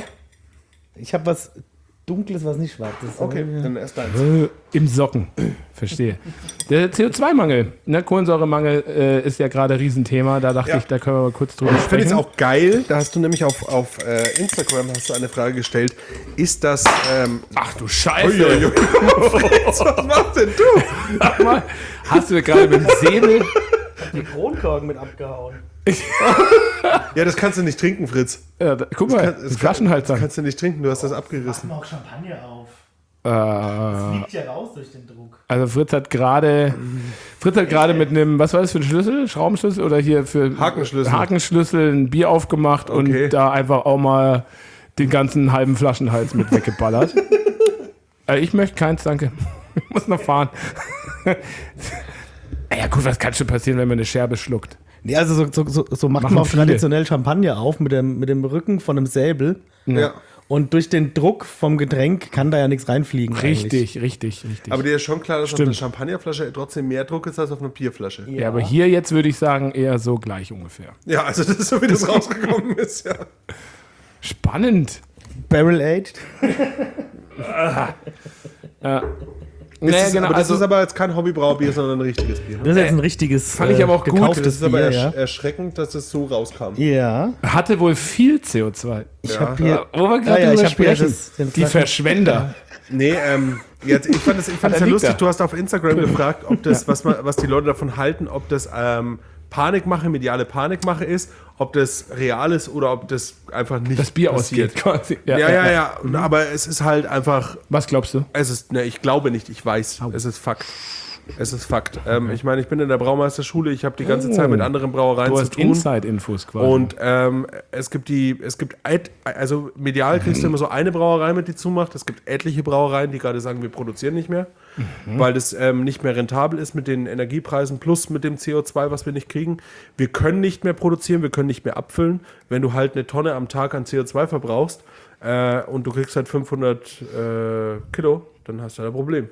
Ich habe was Dunkles, was nicht schwarz ist. Okay, dann erst eins. äh, im Socken. Verstehe. Der C O zwei Mangel, ne, Kohlensäuremangel äh, ist ja gerade ein Riesenthema. Da dachte Ja. ich, da können wir mal kurz drüber Ich finde sprechen. es auch geil, da hast du nämlich auf, auf äh, Instagram hast du eine Frage gestellt. Ist das. Ähm, Ach du Scheiße. Uiuiui. Fritz, was machst denn du? Sag mal, hast du gerade mit dem Säbel Die Kronkorken mit abgehauen. Ja, das kannst du nicht trinken, Fritz. Ja, da, guck mal, kann- das das Flaschenhals Das an. kannst du nicht trinken, du hast das abgerissen. Mach auch Champagner auf. Äh, Liegt ja raus durch den Druck. also Fritz hat gerade Fritz hat gerade mit einem, was war das für ein Schlüssel? Schraubenschlüssel oder hier für Hakenschlüssel. Hakenschlüssel ein Bier aufgemacht Okay. und da einfach auch mal den ganzen halben Flaschenhals mit weggeballert. äh, ich möchte keins, danke. Ich muss noch fahren. Ja gut, was kann schon passieren, wenn man eine Scherbe schluckt? Nee, also so, so, so, so macht Machen man auch viele. traditionell Champagner auf mit dem, mit dem Rücken von einem Säbel. Ja. Und durch den Druck vom Getränk kann da ja nichts reinfliegen. eigentlich. Richtig, richtig, richtig. Aber dir ist schon klar, dass auf Stimmt. einer Champagnerflasche trotzdem mehr Druck ist als auf einer Bierflasche. ja, aber hier jetzt würde ich sagen, eher so gleich ungefähr. Ja, also das ist so, wie das rausgekommen ist, ja. Spannend. Barrel aged. Ja. Das Nee, ist, genau, aber das also- ist aber jetzt kein Hobbybraubier, sondern ein richtiges Bier. Ne? Das ist jetzt ein richtiges, Fand ich aber auch gut. Das gekauftes ist aber Bier, ersch ja. erschreckend, dass es so rauskam. Ja. Hatte wohl viel C O zwei. Ich Ja. habe hier. Wo wir Ah gerade ja, ich drüber hab hier sprechen. das- den Die Flaschen- Verschwender. Nee, ähm, jetzt, ich fand es ich fand's Da ja liegt lustig, er. du hast auf Instagram gefragt, ob das, was, man, was die Leute davon halten, ob das ähm, Panikmache, mediale Panikmache ist, ob das real ist oder ob das einfach nicht Das Bier passiert. ausgeht quasi. Ja, ja, ja, Und- aber es ist halt einfach, Was glaubst du? es ist, ne, ich glaube nicht, ich weiß, es ist Fakt. Es ist Fakt. Ähm, ich meine, ich bin in der Braumeisterschule, ich habe die ganze Zeit mit anderen Brauereien Du zu hast tun. Inside-Infos quasi. Und ähm, es gibt die, es gibt, et- also medial kriegst du immer so eine Brauerei mit, die zumacht. Es gibt etliche Brauereien, die gerade sagen, wir produzieren nicht mehr, weil das ähm, nicht mehr rentabel ist mit den Energiepreisen plus mit dem C O zwei, was wir nicht kriegen. Wir können nicht mehr produzieren, wir können nicht mehr abfüllen. Wenn du halt eine Tonne am Tag an C O zwei verbrauchst äh, und du kriegst halt fünfhundert äh, Kilo, dann hast du halt ein Problem.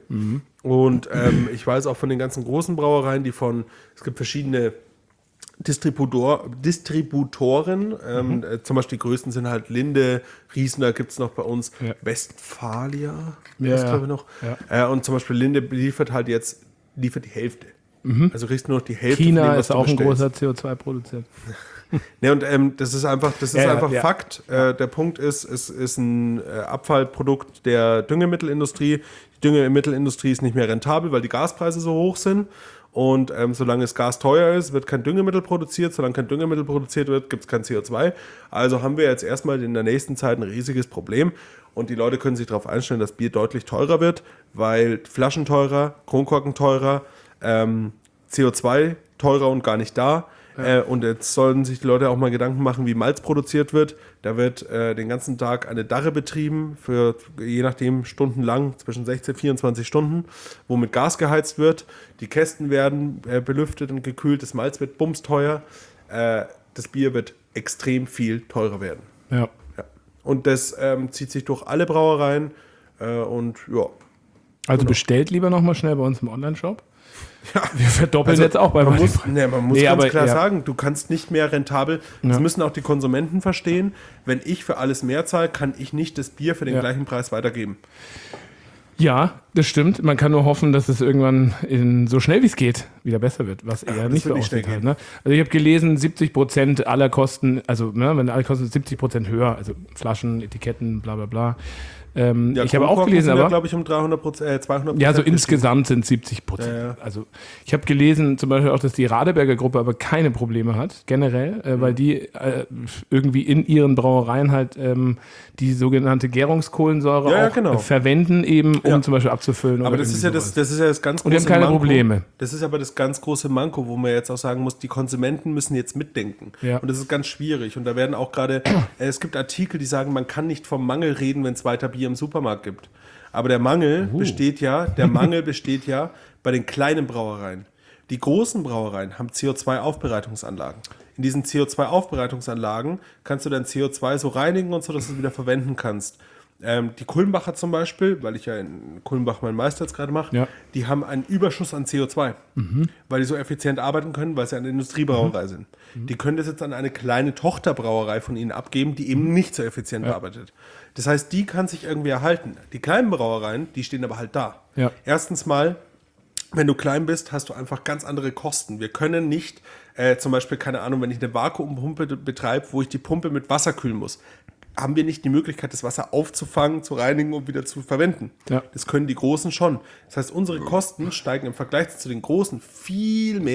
Und ähm, ich weiß auch von den ganzen großen Brauereien, die von, es gibt verschiedene Distributor, Distributoren, ähm, Mhm. äh, zum Beispiel die größten sind halt Linde, Riesner gibt es noch bei uns, Ja. Westfalia, Ja, ist ja. glaube ich noch. Äh, und zum Beispiel Linde liefert halt jetzt, liefert die Hälfte. Also kriegst du nur noch die Hälfte China von dem, was ist du auch ein bestellst. großer C O zwei Produzent. Ne, und ähm, das ist einfach, das ist Ja, ja, einfach ja. Fakt. Äh, der Punkt ist, es ist ein äh, Abfallprodukt der Düngemittelindustrie. Die Düngemittelindustrie ist nicht mehr rentabel, weil die Gaspreise so hoch sind. Und ähm, solange das Gas teuer ist, wird kein Düngemittel produziert. Solange kein Düngemittel produziert wird, gibt es kein C O zwei. Also haben wir jetzt erstmal in der nächsten Zeit ein riesiges Problem. Und die Leute können sich darauf einstellen, dass Bier deutlich teurer wird, weil Flaschen teurer, Kronkorken teurer, ähm, C O zwei teurer und gar nicht da. Äh, und jetzt sollen sich die Leute auch mal Gedanken machen, wie Malz produziert wird. Da wird äh, den ganzen Tag eine Darre betrieben, für je nachdem stundenlang, zwischen sechzehn und vierundzwanzig Stunden, wo mit Gas geheizt wird. Die Kästen werden äh, belüftet und gekühlt, das Malz wird bumsteuer. Äh, das Bier wird extrem viel teurer werden. Ja. Ja. Und das ähm, zieht sich durch alle Brauereien äh, und ja. Also bestellt lieber nochmal schnell bei uns im Online-Shop. Wir verdoppeln Also, jetzt auch bei man Wein- muss, nee, man muss Nee, ganz aber, klar ja. sagen, du kannst nicht mehr rentabel, das müssen auch die Konsumenten verstehen, wenn ich für alles mehr zahle, kann ich nicht das Bier für den Ja. gleichen Preis weitergeben. Ja, das stimmt. Man kann nur hoffen, dass es irgendwann in, so schnell wie es geht wieder besser wird, was eher nicht so wird nicht aussieht. schnell Halt, ne? Also ich habe gelesen, siebzig Prozent aller Kosten, also ne, wenn alle Kosten siebzig Prozent höher, also Flaschen, Etiketten, bla bla bla. Ähm, ich habe auch Kronkorken gelesen, sind ja, aber glaube ich, um dreihundert Prozent, äh, zweihundert Prozent. ja, so gestiegen. insgesamt sind siebzig Prozent. Ja, ja. Also ich habe gelesen zum Beispiel auch, dass die Radeberger Gruppe aber keine Probleme hat, generell, äh, Mhm. weil die äh, irgendwie in ihren Brauereien halt ähm, die sogenannte Gärungskohlensäure Ja, ja, auch genau. äh, verwenden, eben um Ja. zum Beispiel abzufüllen. Aber oder das ist, irgendwie ja das, sowas. das ist ja das ganz große Und die haben keine Manko. Probleme. Das ist aber das ganz große Manko, wo man jetzt auch sagen muss, die Konsumenten müssen jetzt mitdenken. Ja. Und das ist ganz schwierig. Und da werden auch gerade, äh, es gibt Artikel, die sagen, man kann nicht vom Mangel reden, wenn es weiter Bier im Supermarkt gibt. Aber der Mangel Uh. besteht ja, der Mangel besteht ja bei den kleinen Brauereien. Die großen Brauereien haben C O zwei Aufbereitungsanlagen. In diesen C O zwei Aufbereitungsanlagen kannst du dein C O zwei so reinigen und so, dass du es wieder verwenden kannst. Ähm, die Kulmbacher zum Beispiel, weil ich ja in Kulmbach meinen Meister jetzt gerade mache, Ja. die haben einen Überschuss an C O zwei, weil die so effizient arbeiten können, weil sie eine Industriebrauerei sind. Die können das jetzt an eine kleine Tochterbrauerei von ihnen abgeben, die eben nicht so effizient arbeitet. Das heißt, die kann sich irgendwie erhalten. Die kleinen Brauereien, die stehen aber halt da. Ja. Erstens mal, wenn du klein bist, hast du einfach ganz andere Kosten. Wir können nicht, äh, zum Beispiel, keine Ahnung, wenn ich eine Vakuumpumpe betreibe, wo ich die Pumpe mit Wasser kühlen muss, haben wir nicht die Möglichkeit, das Wasser aufzufangen, zu reinigen und wieder zu verwenden. Ja. Das können die Großen schon. Das heißt, unsere Kosten steigen im Vergleich zu den Großen viel mehr,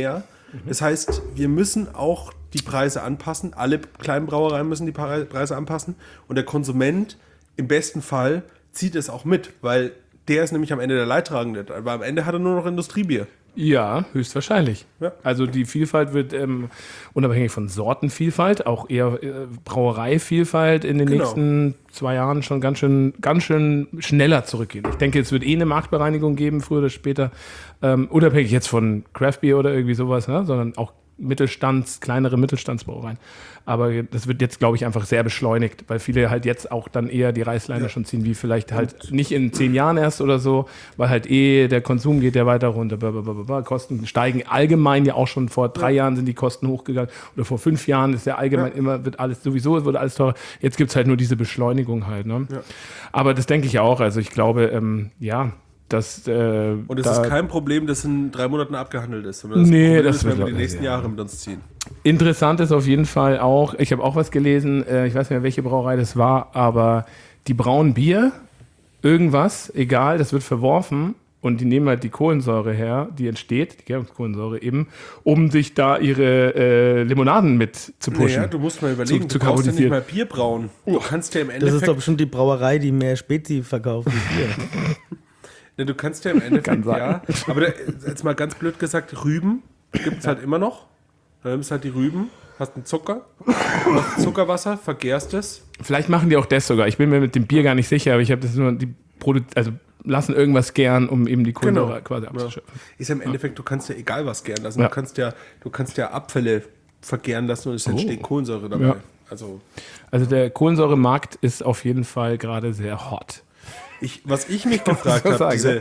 Das heißt, wir müssen auch die Preise anpassen. Alle kleinen Brauereien müssen die Preise anpassen. Und der Konsument im besten Fall zieht es auch mit, weil der ist nämlich am Ende der Leidtragende. Aber am Ende hat er nur noch Industriebier. Ja, höchstwahrscheinlich. Ja. Also die Vielfalt wird ähm, unabhängig von Sortenvielfalt, auch eher äh, Brauereivielfalt in den Genau. nächsten zwei Jahren schon ganz schön, ganz schön schneller zurückgehen. Ich denke, es wird eh eine Marktbereinigung geben, früher oder später, ähm, unabhängig jetzt von Craft Beer oder irgendwie sowas, ne? Sondern auch Mittelstands, kleinere Mittelstandsbrauereien. Aber das wird jetzt, glaube ich, einfach sehr beschleunigt, weil viele halt jetzt auch dann eher die Reißleine Ja. schon ziehen, wie vielleicht halt nicht in zehn Jahren erst oder so, weil halt eh der Konsum geht ja weiter runter. Blablabla. Kosten steigen allgemein ja auch schon. Vor drei Jahren sind die Kosten hochgegangen oder vor fünf Jahren ist ja allgemein Ja. immer, wird alles, sowieso wird alles teurer. Jetzt gibt es halt nur diese Beschleunigung halt. Ne? Ja. Aber das denke ich auch. Also ich glaube, ähm, ja, dass äh, Und es da ist kein Problem, das in drei Monaten abgehandelt ist. Sondern Nee, Problem das ist, wird wenn wir die locker, nächsten ja. Jahre mit uns ziehen. Interessant ist auf jeden Fall auch, ich habe auch was gelesen, äh, ich weiß nicht mehr, welche Brauerei das war, aber die brauen Bier, irgendwas, egal, das wird verworfen und die nehmen halt die Kohlensäure her, die entsteht, die Gärungskohlensäure eben, um sich da ihre äh, Limonaden mit zu pushen. Naja, du musst mal überlegen, Zu- zu du brauchst ja nicht carbonisieren. mal Bier brauen. Du kannst ja im Das ist Endeffekt, doch bestimmt die Brauerei, die mehr Spezi verkauft wie Bier. ne, du kannst ja im Endeffekt, Kann sein. ja, aber da, jetzt mal ganz blöd gesagt, Rüben gibt es halt immer noch. Dann nimmst halt die Rüben, hast einen Zucker, hast Zuckerwasser, vergärst es. Vielleicht machen die auch das sogar, ich bin mir mit dem Bier gar nicht sicher, aber ich habe das nur, die Produ also lassen irgendwas gern, um eben die Kohlensäure Genau. quasi Ja. abzuschöpfen. Ist ja im Endeffekt, du kannst ja egal was gären lassen. Ja. Du kannst ja, du kannst ja Abfälle vergären lassen und es entsteht Kohlensäure dabei. Ja. Also Also der Kohlensäuremarkt ist auf jeden Fall gerade sehr hot. ich, was ich mich gefragt so habe, sagen, diese ne?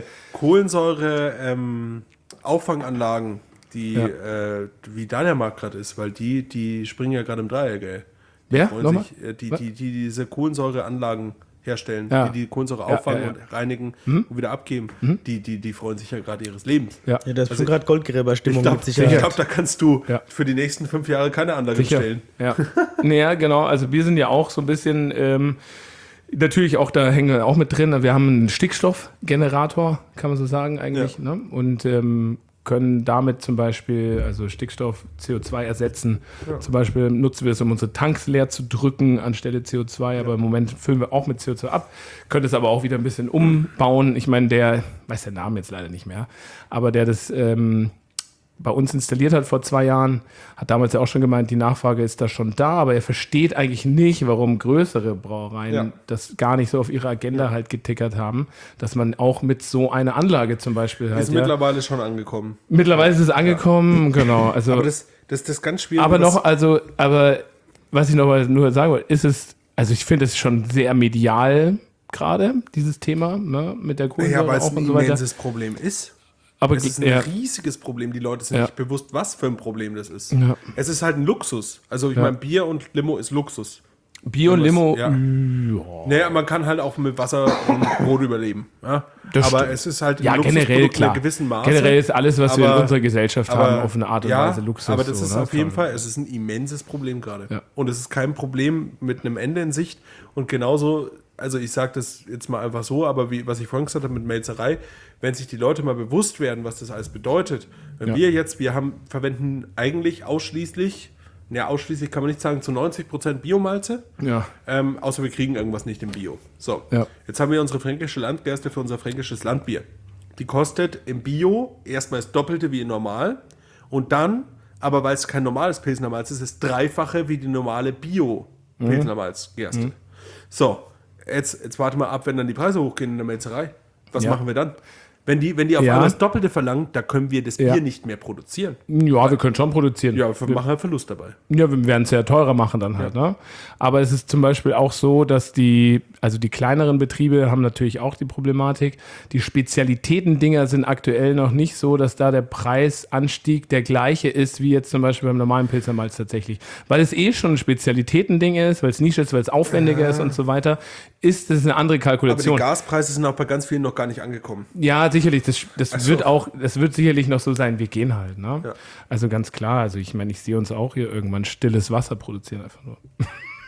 Kohlensäure-Auffanganlagen, die Ja. äh, wie da der Markt gerade ist, weil die, die springen ja gerade im Dreieck, ey. Wer? Freuen Nochmal? sich, äh, die, Was? die, die diese Kohlensäureanlagen herstellen, Ja. die die Kohlensäure Ja, auffangen ja, ja. und reinigen und wieder abgeben, die, die, die freuen sich ja gerade ihres Lebens. Ja. Ja, das ist Also schon gerade Ich Goldgräberstimmung glaube, mit Sicherheit. glaub, da kannst du Ja. für die nächsten fünf Jahre keine Anlage Sicher. stellen. Ja. Naja, genau. Also wir sind ja auch so ein bisschen, ähm, natürlich auch, da hängen wir auch mit drin. Wir haben einen Stickstoffgenerator, kann man so sagen eigentlich. Ne? Und ähm, können damit zum Beispiel, also Stickstoff, C O zwei ersetzen. Zum Beispiel nutzen wir es, um unsere Tanks leer zu drücken anstelle C O zwei, aber im Moment füllen wir auch mit C O zwei ab. Können es aber auch wieder ein bisschen umbauen. Ich meine, der, weiß der Name jetzt leider nicht mehr, aber der das ähm, bei uns installiert hat vor zwei Jahren, hat damals ja auch schon gemeint, die Nachfrage ist da schon da, aber er versteht eigentlich nicht, warum größere Brauereien Ja. das gar nicht so auf ihre Agenda halt getickert haben, dass man auch mit so einer Anlage zum Beispiel halt, Ist ja, mittlerweile schon angekommen. mittlerweile ist es angekommen, genau, also, Aber aber, das, das, das ist ganz schwierig. noch, also, aber was ich noch mal nur sagen wollte, ist es, also ich finde es schon sehr medial gerade, dieses Thema, ne, mit der das, ja, Kohlensäure weil es auch ein und so weiter. immenses Problem ist. Aber Es ist ein ja, riesiges Problem. Die Leute sind Ja. nicht bewusst, was für ein Problem das ist. Ja. Es ist halt ein Luxus. Also ich Ja. meine, Bier und Limo ist Luxus. Bier und Sowas, Limo, ja. ja. Naja, man kann halt auch mit Wasser und Brot überleben. Ja? Das aber stimmt. es ist halt ein Ja, generell Luxusprodukt klar. in einem gewissen Maße. Generell ist alles, was wir in Aber- unserer Gesellschaft haben, auf eine Art und ja, Weise Luxus. aber das so, ist ne? auf jeden Voll. Fall, es ist ein immenses Problem gerade. Ja. Und es ist kein Problem mit einem Ende in Sicht. Und genauso, also ich sage das jetzt mal einfach so, aber wie, was ich vorhin gesagt habe mit Melzerei, wenn sich die Leute mal bewusst werden, was das alles bedeutet. Wenn Ja. wir jetzt, wir haben, verwenden eigentlich ausschließlich, ja ausschließlich kann man nicht sagen, zu neunzig Prozent Biomalze. Ja. Ähm, außer wir kriegen irgendwas nicht im Bio. So, Ja. jetzt haben wir unsere fränkische Landgerste für unser fränkisches Landbier. Die kostet im Bio erstmal das Doppelte wie normal und dann, aber weil es kein normales Pilsner Malz ist, das Dreifache wie die normale Bio-Pilsner Malzgerste. Mhm. So, jetzt, jetzt warte mal ab, wenn dann die Preise hochgehen in der Melzerei. Was Ja. machen wir dann? Wenn die, wenn die auf Ja. einmal das Doppelte verlangen, da können wir das Bier Ja. nicht mehr produzieren. Ja, wir können schon produzieren. Ja, wir machen halt Verlust dabei. Ja, wir werden es ja teurer machen dann halt. Ne? Aber es ist zum Beispiel auch so, dass die, also die kleineren Betriebe haben natürlich auch die Problematik. Die Spezialitäten-Dinger sind aktuell noch nicht so, dass da der Preisanstieg der gleiche ist, wie jetzt zum Beispiel beim normalen Pilsner Malz tatsächlich. Weil es eh schon ein Spezialitätending ist, weil es Nische ist, weil es aufwendiger ist und so weiter, ist das eine andere Aber die Kalkulation. Gaspreise sind auch bei ganz vielen noch gar nicht angekommen. Ja, sicherlich. Das, das Ach so. wird auch, das wird sicherlich noch so sein. Wir gehen halt, ne? Ja. Also ganz klar. Also ich meine, ich sehe uns auch hier irgendwann stilles Wasser produzieren einfach nur.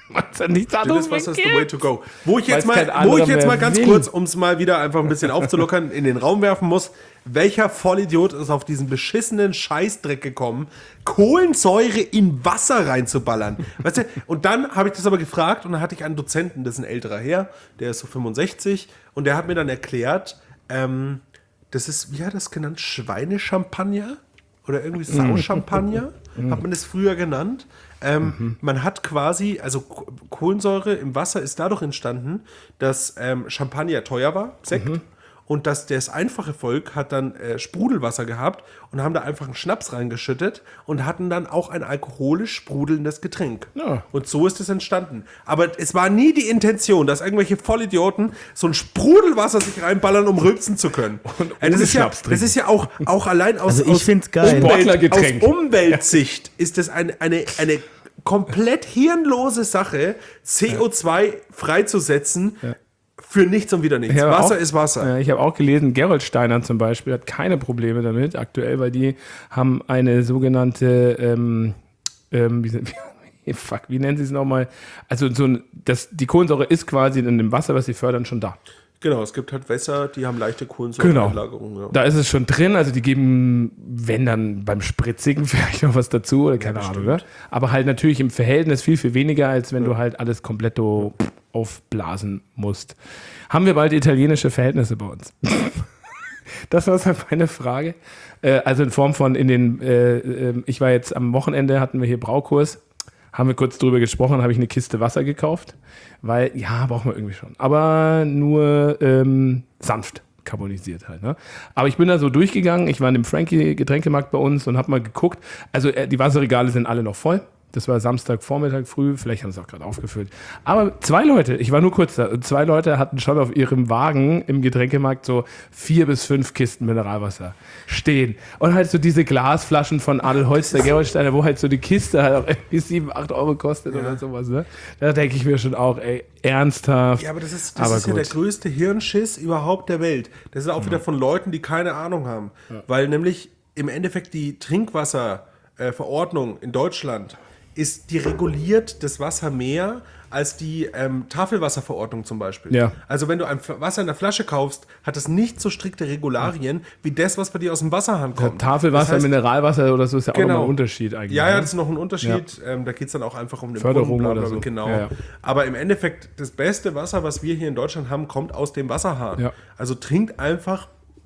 Was hat nichts anderes Stilles Wasser ist mehr the way gibt. to go. Wo ich Weil's jetzt mal, kein wo anderer ich jetzt mehr mal ganz will. kurz, um es mal wieder einfach ein bisschen aufzulockern, in den Raum werfen muss. Welcher Vollidiot ist auf diesen beschissenen Scheißdreck gekommen, Kohlensäure in Wasser reinzuballern? Weißt du? Und dann habe ich das aber gefragt und dann hatte ich einen Dozenten, das ist ein älterer Herr, der ist so fünfundsechzig und der hat mir dann erklärt, ähm, das ist, wie hat er das genannt, Schweinechampagner? Oder irgendwie Sauchampagner, hat man das früher genannt. Ähm, mhm. Man hat quasi, also Kohlensäure im Wasser ist dadurch entstanden, dass ähm, Champagner teuer war, Sekt, mhm. und dass das einfache Volk hat dann äh, Sprudelwasser gehabt und haben da einfach einen Schnaps reingeschüttet und hatten dann auch ein alkoholisch sprudelndes Getränk. Ja. Und so ist es entstanden. Aber es war nie die Intention, dass irgendwelche Vollidioten so ein Sprudelwasser sich reinballern, um rülpsen zu können. Und äh, das, ohne ist ja, Schnaps trinken. das ist ja auch, auch allein aus, Also ich aus, find's geil. Umwelt, Sportlergetränk. aus Umweltsicht ist das eine, eine, eine komplett hirnlose Sache, C O zwei freizusetzen. Ja. Für nichts und wieder nichts. Ich habe Wasser auch, ist Wasser. Ja, ich habe auch gelesen, Gerolsteiner zum Beispiel hat keine Probleme damit aktuell, weil die haben eine sogenannte, ähm, ähm, wie, wie, fuck, wie nennen sie es nochmal? Also so ein, das, die Kohlensäure ist quasi in dem Wasser, was sie fördern, schon da. Genau, es gibt halt Wässer, die haben leichte Kohlensäureeinlagerung. Genau. Ja. Da ist es schon drin, also die geben, wenn dann beim Spritzigen vielleicht noch was dazu oder keine Ja, Ahnung, oder? Aber halt natürlich im Verhältnis viel, viel weniger, als wenn ja. du halt alles komplett aufblasen musst. Haben wir bald italienische Verhältnisse bei uns? Das war halt meine Frage. Äh, also in Form von in den, äh, äh, ich war jetzt am Wochenende, hatten wir hier Braukurs, haben wir kurz drüber gesprochen, habe ich eine Kiste Wasser gekauft, weil, ja, brauchen wir irgendwie schon. Aber nur ähm, sanft carbonisiert halt. Ne? Aber ich bin da so durchgegangen, ich war in dem Frankie-Getränkemarkt bei uns und habe mal geguckt, also äh, die Wasserregale sind alle noch voll. Das war Samstagvormittag früh, vielleicht haben sie es auch gerade aufgefüllt. Aber zwei Leute, ich war nur kurz da, zwei Leute hatten schon auf ihrem Wagen im Getränkemarkt so vier bis fünf Kisten Mineralwasser stehen. Und halt so diese Glasflaschen von Adelholz, der Gerolsteiner, wo halt so die Kiste halt auch irgendwie sieben, acht Euro kostet ja. oder sowas. Ne? Da denke ich mir schon auch, ey, ernsthaft. Ja, aber das ist, das aber ist ja der größte Hirnschiss überhaupt der Welt. Das ist auch ja. wieder von Leuten, die keine Ahnung haben. Ja. Weil nämlich im Endeffekt die Trinkwasserverordnung in Deutschland ist, die reguliert das Wasser mehr als die ähm, Tafelwasserverordnung zum Beispiel. Ja. Also wenn du ein Wasser in der Flasche kaufst, hat es nicht so strikte Regularien wie das, was bei dir aus dem Wasserhahn kommt. Ja, Tafelwasser, das heißt, Mineralwasser oder so ist ja auch genau. nochmal ein Unterschied eigentlich. Ja, ja, ne? das ist noch ein Unterschied. Ja. Ähm, da geht es dann auch einfach um den Förderung Brunnen, oder so. Genau. Ja, ja. Aber im Endeffekt, das beste Wasser, was wir hier in Deutschland haben, kommt aus dem Wasserhahn. Ja. Also trinkt einfach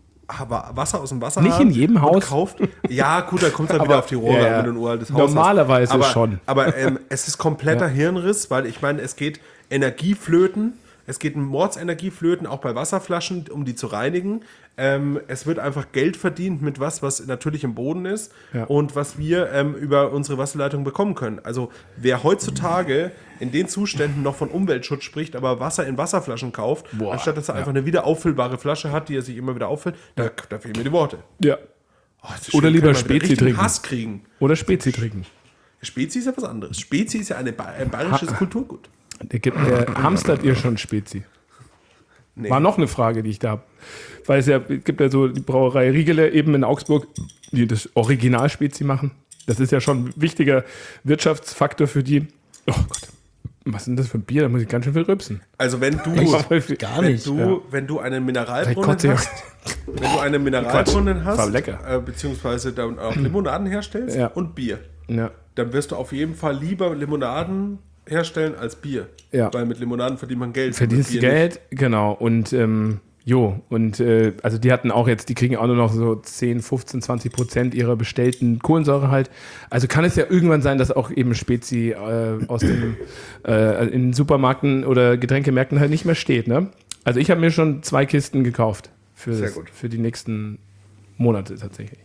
Wasser aus dem Wasserhahn. Nicht in jedem Haus. Kauft. Ja, gut, da kommt es dann wieder auf die Rohre, ja, ja. wenn du ein uraltes Haus Normalerweise hast. Aber, schon. Aber ähm, es ist kompletter ja. Hirnriss, weil ich meine, es geht Energieflöten, es geht Mordsenergieflöten, auch bei Wasserflaschen, um die zu reinigen. Ähm, es wird einfach Geld verdient mit was, was natürlich im Boden ist ja. und was wir ähm, über unsere Wasserleitung bekommen können. Also wer heutzutage in den Zuständen noch von Umweltschutz spricht, aber Wasser in Wasserflaschen kauft, Boah, anstatt dass er ja. einfach eine wieder auffüllbare Flasche hat, die er sich immer wieder auffüllt, da, da fehlen mir die Worte. Ja. Oh, Oder lieber Spezi trinken. Hass kriegen. Oder Spezi trinken. Spezi ist ja was anderes. Spezi ist ja eine ba ein bayerisches ha Kulturgut. Der gibt, der hamstert ihr schon Spezi? Nee. War noch eine Frage, die ich da habe. Weil es ja gibt ja so die Brauerei Riegele eben in Augsburg, die das Original-Spezi machen. Das ist ja schon ein wichtiger Wirtschaftsfaktor für die. Oh Gott, was ist denn das für ein Bier? Da muss ich ganz schön viel rübsen. Also wenn du, gar wenn nicht, du, ja. wenn du einen Mineralbrunnen hast, wenn du einen Mineralbrunnen hast, war lecker. Äh, beziehungsweise dann auch Limonaden herstellst ja. und Bier, ja. dann wirst du auf jeden Fall lieber Limonaden herstellen als Bier. Ja. Weil mit Limonaden verdient man Geld. Verdienst du Geld, nicht. Genau. Und ähm, jo, und äh, also die hatten auch jetzt, die kriegen auch nur noch so zehn, fünfzehn, zwanzig Prozent ihrer bestellten Kohlensäure halt. Also kann es ja irgendwann sein, dass auch eben Spezi äh, aus dem äh, in Supermärkten oder Getränkemärkten halt nicht mehr steht. Ne? Also ich habe mir schon zwei Kisten gekauft für, das, für die nächsten Monate tatsächlich.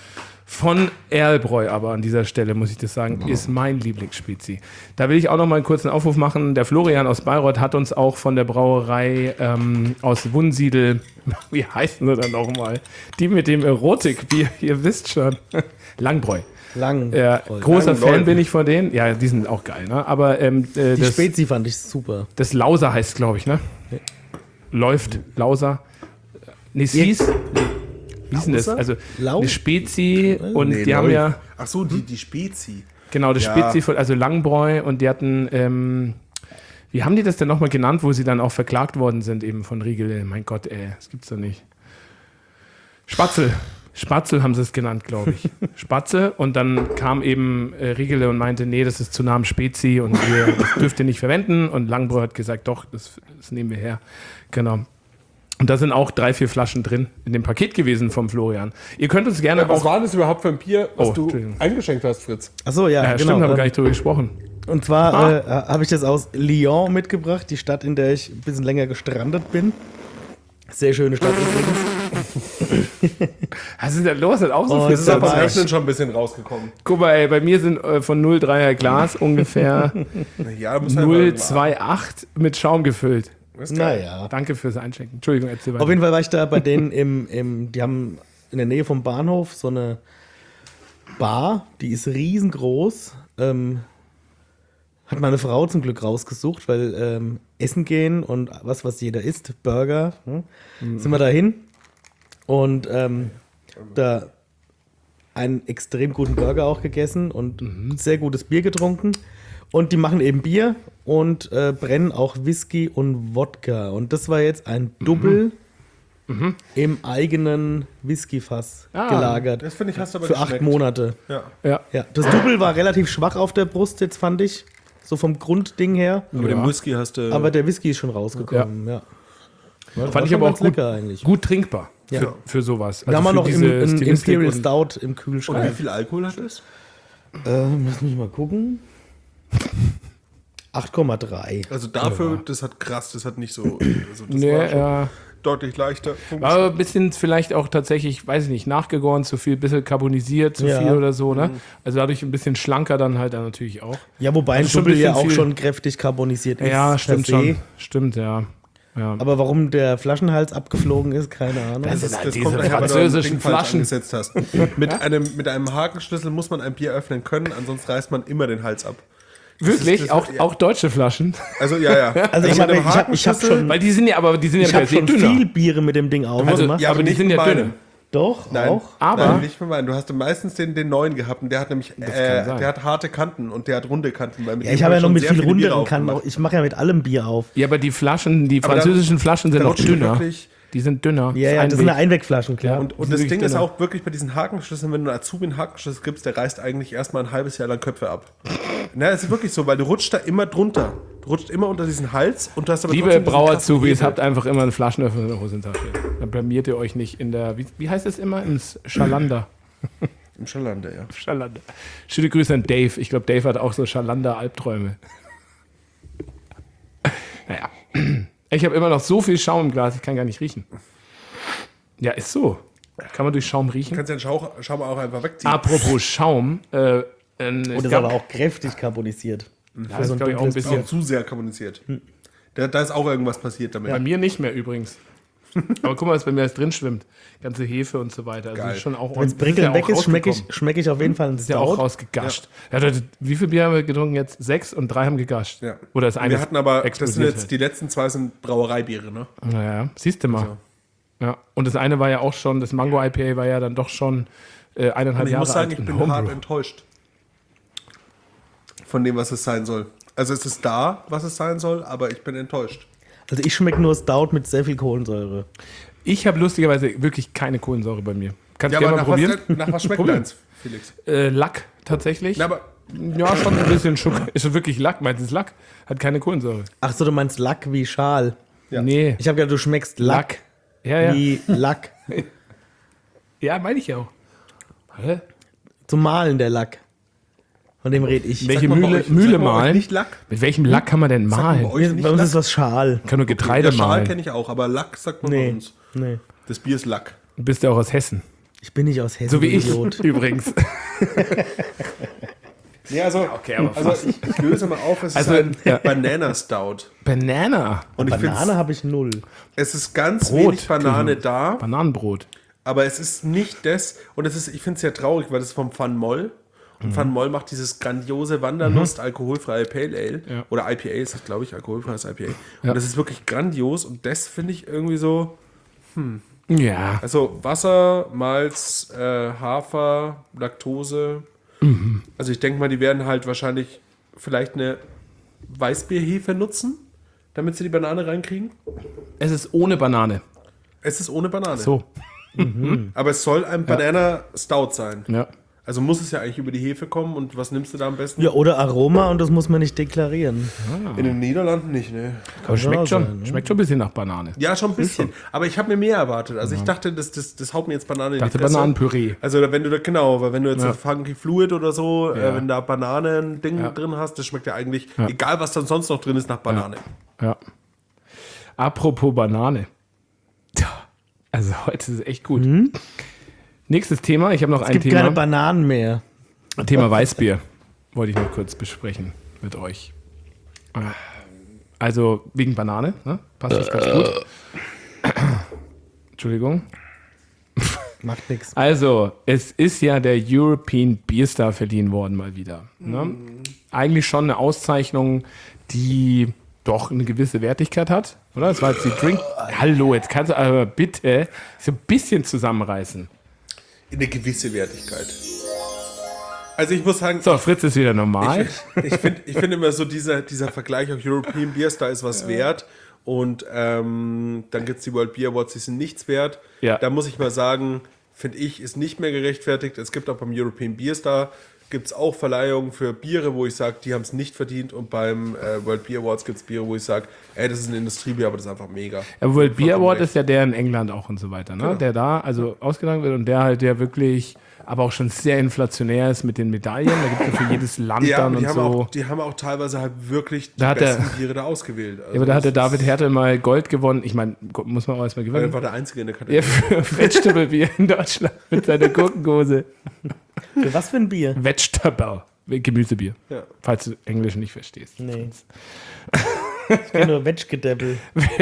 Von Erlbräu aber an dieser Stelle, muss ich das sagen, oh. ist mein Lieblingsspezi. Da will ich auch noch mal einen kurzen Aufruf machen. Der Florian aus Bayreuth hat uns auch von der Brauerei ähm, aus Wunsiedel, wie heißen sie dann noch mal? Die mit dem Erotikbier, ihr wisst schon. Langbräu. Lang. Ja, großer Lang Fan Leuten. bin ich von denen. Ja, die sind auch geil, ne? Aber ähm, äh, die das, Spezi fand ich super. Das Lauser heißt, glaube ich, ne? Ja. Läuft, Lauser. Nee, es hieß... Wie ist denn das? Also Lau? eine Spezi und nee, die Lau. haben ja... Ach so, die, die Spezi. Genau, das ja. Spezi, von, also Langbräu und die hatten ähm, Wie haben die das denn nochmal genannt, wo sie dann auch verklagt worden sind eben von Riegele? Mein Gott, ey, das gibt's doch nicht. Spatzel. Spatzel haben sie es genannt, glaube ich. Spatze. Und dann kam eben äh, Riegele und meinte, nee, das ist zu nah am Spezi und wir, das dürft ihr nicht verwenden. Und Langbräu hat gesagt, doch, das, das nehmen wir her. Genau. Und da sind auch drei, vier Flaschen drin in dem Paket gewesen vom Florian. Ihr könnt uns gerne Ja, was auch... war das überhaupt für ein Bier, was Oh, du Entschuldigung. eingeschenkt hast, Fritz? Achso, ja, Ja, genau. stimmt, haben wir ähm, gar nicht drüber gesprochen. Und zwar Ah. äh, habe ich das aus Lyon mitgebracht, die Stadt, in der ich ein bisschen länger gestrandet bin. Sehr schöne Stadt übrigens. Was ist denn los? Hat auch so Oh, viel das ist Ist aber aber beim echt- Rechnen schon ein bisschen rausgekommen. Guck mal, ey, bei mir sind äh, von null Komma dreier Glas ungefähr Ja, muss halt null mal- Komma zweiundachtzig mit Schaum gefüllt. Das ist geil. Naja. Danke fürs Einschenken. Entschuldigung, erzähl weiter. Auf jeden Fall war ich da bei denen im, im, die haben in der Nähe vom Bahnhof so eine Bar, die ist riesengroß. Ähm, hat meine Frau zum Glück rausgesucht, weil ähm, essen gehen und was, was jeder isst, Burger, hm, sind wir dahin. Und ähm, da einen extrem guten Burger auch gegessen und sehr gutes Bier getrunken. Und die machen eben Bier und äh, brennen auch Whisky und Wodka. Und das war jetzt ein Double im eigenen Whiskyfass Ah, gelagert. Das finde ich, hast du aber Für acht geschmeckt. Monate. Ja. ja. Ja, das Double war relativ schwach auf der Brust, jetzt fand ich. So vom Grundding her. Aber Ja. den Whisky hast du... Aber der Whisky ist schon rausgekommen, ja. Ja, das war Fand ich schon aber auch ganz gut, lecker eigentlich. gut trinkbar Ja. für, für sowas. Wir haben auch für noch im, diese im Stilistik Imperial und- Stout im Und wie Kühlschrank. viel Alkohol hat es? Äh, lass mich mal gucken. acht Komma drei. Also dafür, das hat krass, das hat nicht so... Also das Nee, war schon ja. deutlich leichter. Aber ein bisschen vielleicht auch tatsächlich, weiß ich nicht, nachgegoren, zu viel, ein bisschen carbonisiert, zu Ja. viel oder so, ne? Also dadurch ein bisschen schlanker dann halt dann natürlich auch. Ja, wobei ein Also schon ein Double ja bisschen auch viel. schon kräftig carbonisiert ist. Ja, per stimmt se. schon. Stimmt, ja. ja. Aber warum der Flaschenhals abgeflogen ist, keine Ahnung. Das Das, ist halt das diese kommt daher, weil du ein französischen Ding falsch Flaschen. angesetzt hast. Mit, einem, mit einem Hakenschlüssel muss man ein Bier öffnen können, ansonsten reißt man immer den Hals ab. Wirklich? das- auch, ja. auch deutsche Flaschen? Also ja, ja. Also ich mit habe dem ich hab, ich hab Hakenschlüssel- schon, Weil die sind ja, aber die sind ja ich per hab se schon dünner. viel Biere mit dem Ding aufgemacht. ja, aber die nicht sind ja beide. dünn. Doch, Nein, auch. Aber- nein, nicht mit meinen. Du hast meistens den, den neuen gehabt und der hat nämlich, kann äh, sein. der hat harte Kanten und der hat runde Kanten. Weil mit Ja, dem ich habe ja hab noch schon mit sehr viel viele Biere runderen Kanten. aufgemacht. Ich mache ja mit allem Bier auf. Ja, aber die Flaschen, die Aber da- französischen Flaschen sind da noch rutscht dünner. wirklich- Die sind dünner. Ja, ja, das sind ja Einwegflaschen, klar. Und, Die und sind das wirklich Ding ist dünner. auch wirklich bei diesen Hakenschlüsseln, wenn du einen Azubi einen Hakenschlüssel gibst, der reißt eigentlich erstmal ein halbes Jahr lang Köpfe ab. Na, es ist wirklich so, weil du rutscht da immer drunter. Du rutscht immer unter diesen Hals und du hast aber Liebe trotzdem diesen krassen Brauerzubis, Hebel. habt einfach immer einen Flaschenöffner in der Hosentasche. Dann blamiert ihr euch nicht in der, wie, wie heißt es immer? Im Schalander. Im Schalander, ja. Schalander. Schöne Grüße an Dave. Ich glaube, Dave hat auch so Schalander-Albträume. Naja. Ich habe immer noch so viel Schaum im Glas, ich kann gar nicht riechen. Ja, ist so. Kann man durch Schaum Du riechen? kannst den Schauch, Schaum auch einfach wegziehen. Apropos Schaum. Äh, ähm, Und es ist gab- aber auch kräftig carbonisiert. ja, das ist, glaube ich, auch ein Ist bisschen. auch zu sehr kommuniziert. Da, da ist auch irgendwas passiert damit. Bei mir nicht mehr übrigens. Aber guck mal, was bei mir alles drin schwimmt. Ganze Hefe und so weiter. Also Geil. ist schon auch Wenn es ordentlich- Brickeln ist weg ja auch ist, schmecke ich, rausgekommen. schmeck ich auf jeden Fall einen Ist ja auch Stout. rausgegascht. Ja. Ja, wie viel Bier haben wir getrunken jetzt? Sechs und drei haben gegascht. Ja. Oder das eine Wir hatten aber, das sind explodiert jetzt, die letzten zwei sind Brauereibiere, ne? halt. Naja, siehst du mal. Also. Ja. Und das eine war ja auch schon, das Mango I P A war ja dann doch schon äh, eineinhalb Und ich Jahre muss sagen, alt. ich in bin hart Homebrew. enttäuscht von dem, was es sein soll. Also es ist da, was es sein soll, aber ich bin enttäuscht. Also ich schmecke nur Stout mit sehr viel Kohlensäure. Ich habe lustigerweise wirklich keine Kohlensäure bei mir. Kannst Ja, du aber gerne mal nach probieren? was, nach was schmeckt Probieren. deins, Felix? Äh, Lack tatsächlich. Na, aber Ja, schon ein bisschen Schokolade. Ist schon wirklich Lack. Meinst du, es ist Lack? Hat keine Kohlensäure. Ach so, du meinst Lack wie Schal. Ja. Nee. Ich habe gedacht, du schmeckst Lack, Lack. Ja, ja. wie Lack. Ja, meine ich ja auch. Hä? Zum Malen der Lack. Von dem rede ich. Welche mal bei Mühle, euch- Mühle sag mal bei euch malen? nicht Lack? Mit welchem Lack kann man denn mal malen? bei euch Wir, nicht bei uns Lack? ist was Schal. Kann nur Getreide Ja, Schal malen. kenne ich auch, aber Lack sagt man bei Nee, uns. nee. Das Bier ist Lack. Du bist ja auch aus Hessen. Ich bin nicht aus Hessen, So wie ich Idiot. übrigens. Nee, also, Okay, aber also ich, ich löse mal auf, es Also, ist ein ja. Banana Stout. Banana. Und ich Banane finde, habe ich null. es ist ganz Brot. wenig Banane da, Bananenbrot. aber es ist nicht das, und es ist, ich finde es sehr traurig, weil das ist vom Van Moll. Und Van Moll macht dieses grandiose Wanderlust alkoholfreie Pale Ale. Ja. Oder I P A ist das, glaube ich, alkoholfreies I P A. Ja. Und das ist wirklich grandios und das finde ich irgendwie so, Ja. also Wasser, Malz, äh, Hafer, Laktose. Also ich denke mal, die werden halt wahrscheinlich vielleicht eine Weißbierhefe nutzen, damit sie die Banane reinkriegen? Es ist ohne Banane. Es ist ohne Banane. So. Aber es soll ein Banana Stout sein. Ja. Also muss es ja eigentlich über die Hefe kommen. Und was nimmst du da am besten? Ja, oder Aroma und das muss man nicht deklarieren. In den Niederlanden nicht, ne? Aber schmeckt auch schon, sein, ne? schmeckt schon ein bisschen nach Banane. Ja, schon ein bisschen. Aber ich habe mir mehr erwartet. Also ich dachte, das, das, das haut mir jetzt Banane in die Dachte Fresse. Bananenpüree. Also wenn du da, genau, weil wenn du jetzt Ja. ein Funky Fluid oder so, Ja. äh, wenn da Bananen-Ding Ja. drin hast, das schmeckt ja eigentlich, Ja. egal was dann sonst noch drin ist, nach Banane. Ja. Apropos Banane. Tja, also heute ist es echt gut. Nächstes Thema. Ich habe noch Es ein gibt Thema. keine Bananen mehr. Thema Weißbier wollte ich noch kurz besprechen mit euch. Also wegen Banane, ne? Passt das ganz gut. Entschuldigung. Macht nichts. Also, es ist ja der European Beer Star verliehen worden mal wieder. Ne? Eigentlich schon eine Auszeichnung, die doch eine gewisse Wertigkeit hat, oder? Das war jetzt die Drink... Hallo, jetzt kannst du aber bitte so ein bisschen zusammenreißen. Eine gewisse Wertigkeit. Also ich muss sagen, So, Fritz ist wieder normal. ich finde ich find immer so dieser, dieser Vergleich auf European Beer Star ist was wert. Und ähm, dann gibt es die World Beer Awards, die sind nichts wert. Ja. Da muss ich mal sagen, finde ich, ist nicht mehr gerechtfertigt. Es gibt auch beim European Beer Star gibt es auch Verleihungen für Biere, wo ich sage, die haben es nicht verdient. Und beim äh, World Beer Awards gibt es Biere, wo ich sage, ey, das ist ein Industriebier, aber das ist einfach mega. Der World Beer Vollkommen Award recht. ist ja der in England auch und so weiter, ne? Genau. Der da also ausgetragen wird und der halt der wirklich, aber auch schon sehr inflationär ist mit den Medaillen. Da gibt es ja für jedes Land Ja, dann aber die und haben, so. auch, die haben auch teilweise halt wirklich die Da hat der- besten Biere da ausgewählt. Also Ja, aber da hat der das ist- David Hertel mal Gold gewonnen. Ich meine, muss man auch erstmal Er gewinnen. war der Einzige in der Ja, Kategorie. für Vegetable Bier in Deutschland mit seiner Gurkengose. Für was für ein Bier? Vegetable. Gemüsebier. Ja. Falls du Englisch nicht verstehst. Nee. Ich kenne nur Vegetable.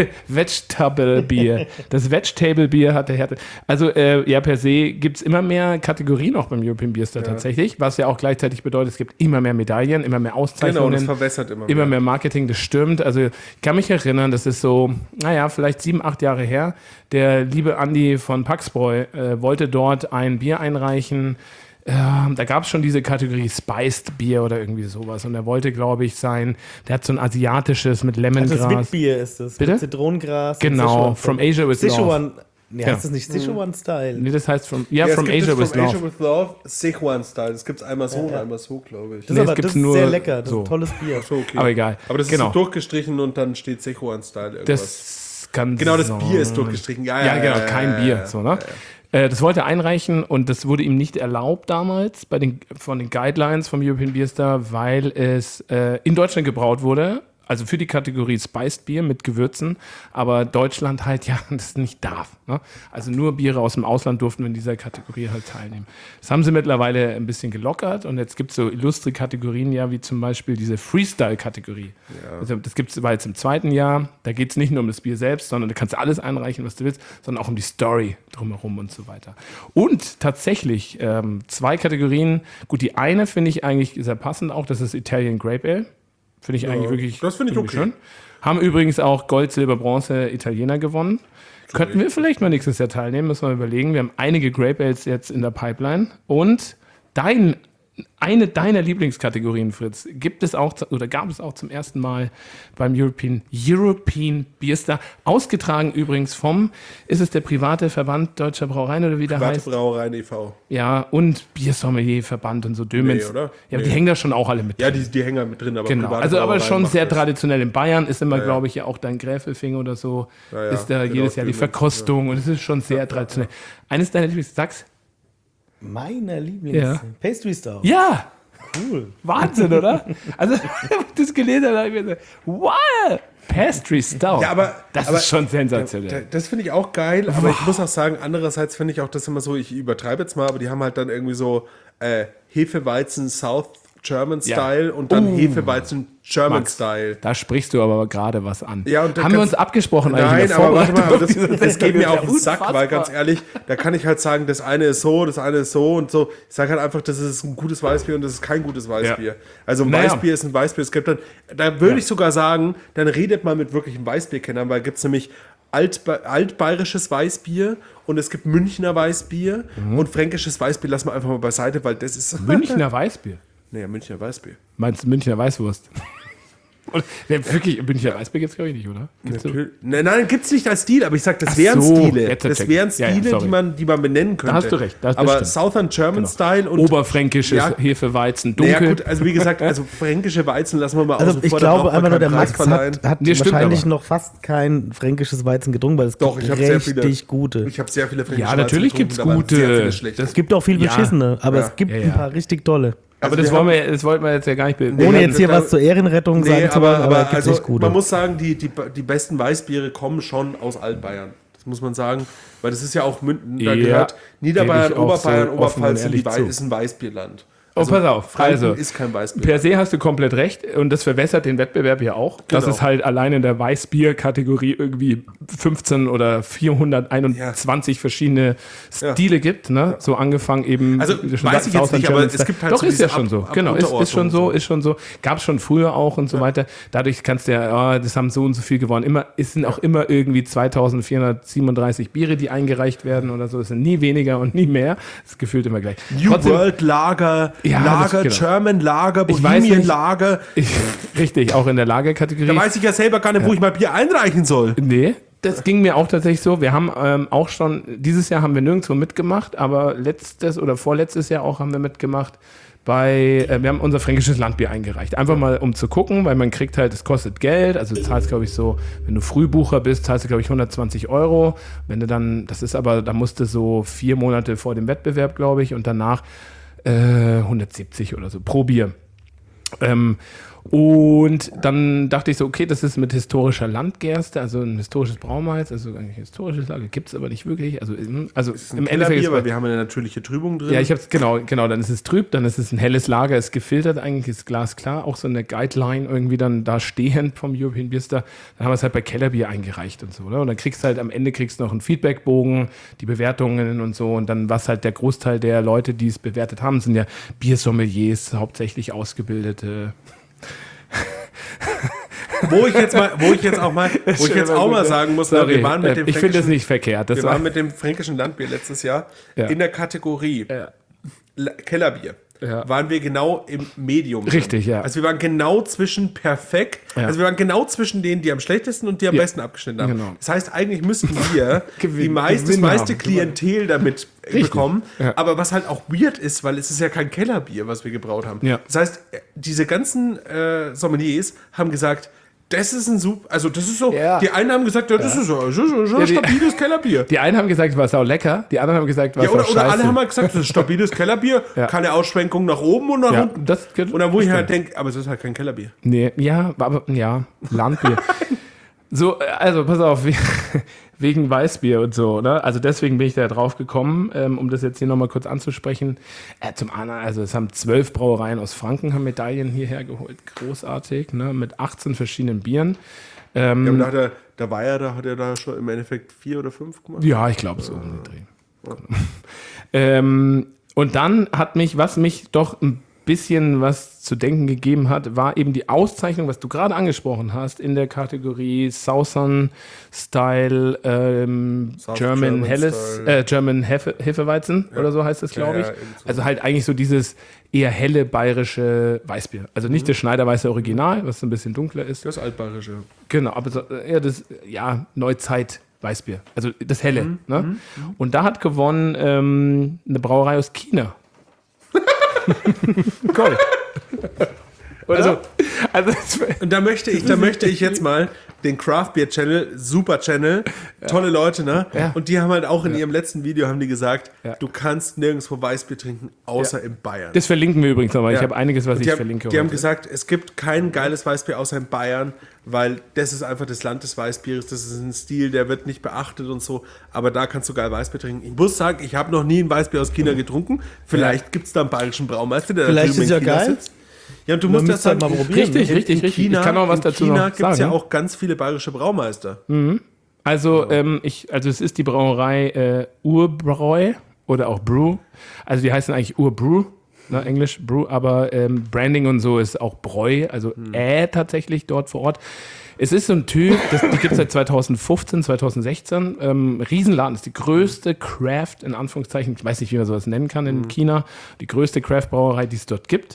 Vegetable Bier. Das Vegetable Bier hat der Härte. Also, äh, ja, per se gibt es immer mehr Kategorien auch beim European Beer Star tatsächlich, was ja auch gleichzeitig bedeutet, es gibt immer mehr Medaillen, immer mehr Genau, Auszeichnungen. das verwässert immer Immer mehr Marketing, das stimmt. Also ich kann mich erinnern, das ist so, naja, vielleicht sieben, acht Jahre her. Der liebe Andi von Paxbräu äh, wollte dort ein Bier einreichen. Ähm, da gab es schon diese Kategorie Spiced Bier oder irgendwie sowas. Und er wollte, glaube ich, sein, der hat so ein asiatisches mit Also Lemongras. das Wildbier ist das. Bitte? Mit Zitronengras. und Genau, Sichuan- From Asia with Love. Sichuan. Nee, Ja. heißt das nicht Sichuan-Style? Nee, das heißt from, ja, Ja, From es gibt Asia das with From Love. Asia with Love, Sichuan-Style. Das gibt es einmal so und einmal so, glaube ich. Das Nee, ist es aber gibt's das ist nur sehr lecker. Das so. ist ein tolles Bier. So, okay. Aber egal. Aber das ist Genau. so durchgestrichen und dann steht Sichuan-Style irgendwas. Das kann Genau, das sein. Bier ist durchgestrichen. Ja, Ja, ja, genau, ja, kein ja, Bier. ja, So, ne? Äh, Das wollte er einreichen und das wurde ihm nicht erlaubt damals bei den, von den Guidelines vom European Beer Star, weil es äh, in Deutschland gebraut wurde. Also für die Kategorie Spiced Bier mit Gewürzen, aber Deutschland halt ja das nicht darf. Ne? Also nur Biere aus dem Ausland durften in dieser Kategorie halt teilnehmen. Das haben sie mittlerweile ein bisschen gelockert und jetzt gibt es so illustre Kategorien, ja, wie zum Beispiel diese Freestyle-Kategorie. Also das gibt es aber jetzt im zweiten Jahr. Da geht es nicht nur um das Bier selbst, sondern da kannst du alles einreichen, was du willst, sondern auch um die Story drumherum und so weiter. Und tatsächlich ähm, zwei Kategorien. Gut, die eine finde ich eigentlich sehr passend auch, das ist Italian Grape Ale. Finde ich eigentlich wirklich das finde ich irgendwie okay. schön. Haben übrigens auch Gold, Silber, Bronze Italiener gewonnen. Könnten wir vielleicht mal nächstes Jahr teilnehmen, müssen wir überlegen. Wir haben einige Grape Ales jetzt in der Pipeline. Und dein, eine deiner Lieblingskategorien, Fritz, gibt es auch oder gab es auch zum ersten Mal beim European, European Beer Star. Ausgetragen übrigens vom, ist es der private Verband Deutscher Brauereien oder wie der Private heißt? Brauereien e V Ja, und Biersommelier-Verband und so Dömens. Nee, oder? Ja, aber Nee. die hängen da schon auch alle mit. Ja, die, die hängen halt mit drin, aber Genau, private also aber Brauereien schon macht sehr das. traditionell. In Bayern ist immer, Ja, ja. glaube ich, ja auch dein Gräfelfing oder so, Ja, ja, ist da genau, jedes Jahr die Dömens, Verkostung und es ist schon sehr traditionell. Eines deiner Lieblings, sag's? Meiner Lieblings. Ja. Pastry Stout. Ja! Cool. Wahnsinn, oder? Also, das gelesen habe, habe ich mir gesagt, wow! Pastry Stout. Ja, aber das aber, ist schon Da- sensationell. Das finde ich auch geil, aber ich muss auch sagen, andererseits finde ich auch das immer so, ich übertreibe jetzt mal, aber die haben halt dann irgendwie so äh, Hefeweizen South German Ja. Style und dann Uh. Hefeweizen German Max, Style. Da sprichst du aber gerade was an. Ja, und da haben wir kannst- uns abgesprochen Nein, eigentlich in der aber warte mal, aber das, Vorbereitung auf das diese geht mir Sendung? auf den Sack, weil Unfassbar. ganz ehrlich, da kann ich halt sagen, das eine ist so, das eine ist so und so. Ich sage halt einfach, das ist ein gutes Weißbier und das ist kein gutes Weißbier. Ja. Also ein Naja. Weißbier ist ein Weißbier. Es gibt dann, da würde ich sogar sagen, dann redet mal mit wirklichen Weißbierkennern, weil gibt es nämlich Altba altbayerisches Weißbier und es gibt Münchner Weißbier und fränkisches Weißbier lassen wir einfach mal beiseite, weil das ist... Münchner Weißbier. Naja, Münchner Weißbier. Meinst du Münchner Weißwurst? Und, ja, wirklich, Münchner Weißbier gibt es, glaube ich, nicht, oder? Gibt's so? Nein, nein, gibt es nicht als Stil, aber ich sag, das Ach wären so, Stile. jetzt Das check. wären Ja, ja, Stile, sorry. die, man, die man benennen könnte. Da hast du recht, das- das aber stimmt. Southern German Genau. Style und Oberfränkisches Ja. Hefeweizen, naja, dunkel. gut, also wie gesagt, also fränkische Weizen lassen wir mal Also außen ich vor. da glaube braucht man einfach nur, der keinen Preis Max verleihen. hat, hat Nee, stimmt wahrscheinlich aber. noch fast kein fränkisches Weizen getrunken, weil es Doch, gibt ich habe sehr richtig viele. gute. Ich habe sehr viele fränkische Ja, natürlich Weizen gibt's getrunken, da waren gute. Sehr viele schlechte. Das Es gibt auch viel Ja. beschissene, aber Ja. es gibt Ja, ja. ein paar richtig tolle. aber Also das, wir wollen haben- wir, das wollten wir jetzt ja gar nicht be- Ohne haben- jetzt hier das- was zur Ehrenrettung Nee, sagen zu aber, wollen, aber, aber es gibt also, echt gute. man muss sagen, die, die, die besten Weißbiere kommen schon aus Altbayern. Das muss man sagen, weil das ist ja auch Münden, da Ja, gehört Niederbayern, gebe ich auch Oberbayern, so offen Oberpfalz und sind die ehrlich Wei- zu. ist ein Weißbierland. Oh, pass auf. Franken Also, ist kein Weißbier. per se hast du komplett recht und das verwässert den Wettbewerb ja auch, dass Genau. es halt allein in der Weißbier-Kategorie irgendwie fünfzehn oder vierhunderteinundzwanzig verschiedene Stile gibt, ne? So angefangen eben. Also, wie du schon weiß sagst, ich jetzt Southern nicht, aber German es Style. gibt halt Doch, so ist ja diese schon so. Ab- Genau, ist, ist schon Unterordnung so, so. ist schon so. Gab es schon früher auch und so weiter. Dadurch kannst du ja, oh, das haben so und so viel gewonnen. Immer, es sind auch immer irgendwie zweitausendvierhundertsiebenunddreißig Biere, die eingereicht werden oder so. Es sind nie weniger und nie mehr. Das ist gefühlt immer gleich. New Trotzdem- World Lager, Ja, Lager, das- genau. German Lager, Ich weiß Bohemian nicht. Lager. Ich, richtig, auch in der Lagerkategorie. Da weiß ich ja selber gar nicht, wo ich mein Bier einreichen soll. Nee, das ging mir auch tatsächlich so. Wir haben ähm, auch schon, dieses Jahr haben wir nirgendwo mitgemacht, aber letztes oder vorletztes Jahr auch haben wir mitgemacht bei, äh, wir haben unser fränkisches Landbier eingereicht. Einfach mal, um zu gucken, weil man kriegt halt, es kostet Geld, also du zahlst, glaube ich, so, wenn du Frühbucher bist, zahlst du, glaube ich, hundertzwanzig Euro. Wenn du dann, das ist aber, da musst du so vier Monate vor dem Wettbewerb, glaube ich, und danach äh, hundertsiebzig oder so pro Bier. Ähm, und dann dachte ich so, okay, das ist mit historischer Landgerste, also ein historisches Braumalz, also eigentlich historisches Lager, gibt es aber nicht wirklich. Also, im- also im Endeffekt Bier, ist weil wir haben eine natürliche Trübung drin. ja, ich hab's, genau, genau, dann ist es trüb, dann ist es ein helles Lager, ist gefiltert, eigentlich ist glasklar, auch so eine Guideline irgendwie dann da stehend vom European Beer Star. Dann haben wir es halt bei Kellerbier eingereicht und so, oder? Und dann kriegst du halt am Ende kriegst du noch einen Feedbackbogen, die Bewertungen und so und dann was halt der Großteil der Leute, die es bewertet haben, sind ja Biersommeliers, hauptsächlich Ausgebildete. Wo ich jetzt mal, wo ich jetzt auch mal, wo ich jetzt auch mal sagen muss, Sorry, wir waren mit äh, dem ich finde das fränkischen- nicht verkehrt. Das Wir war, waren mit dem fränkischen Landbier letztes Jahr Ja. in der Kategorie Ja. La- Kellerbier. Ja. Waren wir genau im Medium. Richtig, drin. ja. Also wir waren genau zwischen perfekt, Ja. also wir waren genau zwischen denen, die am schlechtesten und die am Ja. besten abgeschnitten haben. Genau. Das heißt, eigentlich müssten wir Gewinn- die meist, das Gewinn meiste haben. Klientel damit Richtig. bekommen. Ja. Aber was halt auch weird ist, weil es ist ja kein Kellerbier, was wir gebraut haben. Ja. Das heißt, diese ganzen äh, Sommeliers haben gesagt, das ist ein super, also das ist so, Ja. die einen haben gesagt, ja, das ist so, so, so, so Ja, ein die- stabiles Kellerbier. die einen haben gesagt, es war sau lecker, die anderen haben gesagt, es war Ja, oder, sau oder scheiße. alle haben halt gesagt, das ist stabiles Kellerbier, Ja. keine Ausschwenkung nach oben und nach ja, unten. das, Und dann, wo ich das halt denke, aber es ist halt kein Kellerbier. Nee, ja, aber ja, Landbier. So, also pass auf, we- wegen Weißbier und so, ne? Also deswegen bin ich da drauf gekommen, ähm, um das jetzt hier nochmal kurz anzusprechen. Äh, zum anderen, also es haben zwölf Brauereien aus Franken haben Medaillen hierher geholt, großartig, ne? Mit achtzehn verschiedenen Bieren. Ähm, Ja, aber da hat er, da war er, da hat er da schon im Endeffekt vier oder fünf gemacht. Ja, ich glaube so um den Dreh. ähm, und dann hat mich, was mich doch ein bisschen was zu denken gegeben hat, war eben die Auszeichnung, was du gerade angesprochen hast, in der Kategorie Southern Style ähm, South German German Helles, Style. äh, German Hefe, Hefeweizen oder so heißt es, Ja, glaube ja, ich. irgend so. Also halt eigentlich so dieses eher helle bayerische Weißbier. Also nicht das Schneiderweiße Original, was so ein bisschen dunkler ist. Das altbayerische. Genau, aber so, eher das, ja, Neuzeit Weißbier. Also das Helle. Ne? Und da hat gewonnen ähm, eine Brauerei aus China. Cool. Also, Also, das, und da möchte ich, da möchte ich jetzt mal den Craft Beer Channel, super Channel, tolle Leute, ne? Ja. Und die haben halt auch in ihrem letzten Video haben die gesagt, Ja. du kannst nirgendwo Weißbier trinken, außer in Bayern. das verlinken wir übrigens nochmal. Ich Ja. habe einiges, was Und ich die haben, verlinke. Die haben heute. gesagt, es gibt kein geiles Weißbier außer in Bayern, weil das ist einfach das Land des Weißbieres, das ist ein Stil, der wird nicht beachtet und so, aber da kannst du geil Weißbier trinken. Ich muss sagen, ich habe noch nie ein Weißbier aus China getrunken, vielleicht gibt es da einen bayerischen Braumeister, der da Vielleicht drüben ist in ja China geil. sitzt. Ja, und du Man musst müsste das sagen, halt mal probieren. Richtig, in, richtig, in richtig. China, Ich kann auch was in dazu China noch gibt es ja sagen. auch ganz viele bayerische Braumeister. Also, ähm, ich, also es ist die Brauerei äh, Urbräu oder auch Brew. Also die heißen eigentlich Urbrew, ne, Englisch Brew, aber ähm, Branding und so ist auch Bräu, also äh tatsächlich dort vor Ort. Es ist so ein Typ, das, die gibt es seit zweitausendfünfzehn, zweitausendsechzehn. Ähm, Riesenladen, ist die größte Craft, in Anführungszeichen, ich weiß nicht, wie man sowas nennen kann in China, die größte Craft-Brauerei, die es dort gibt.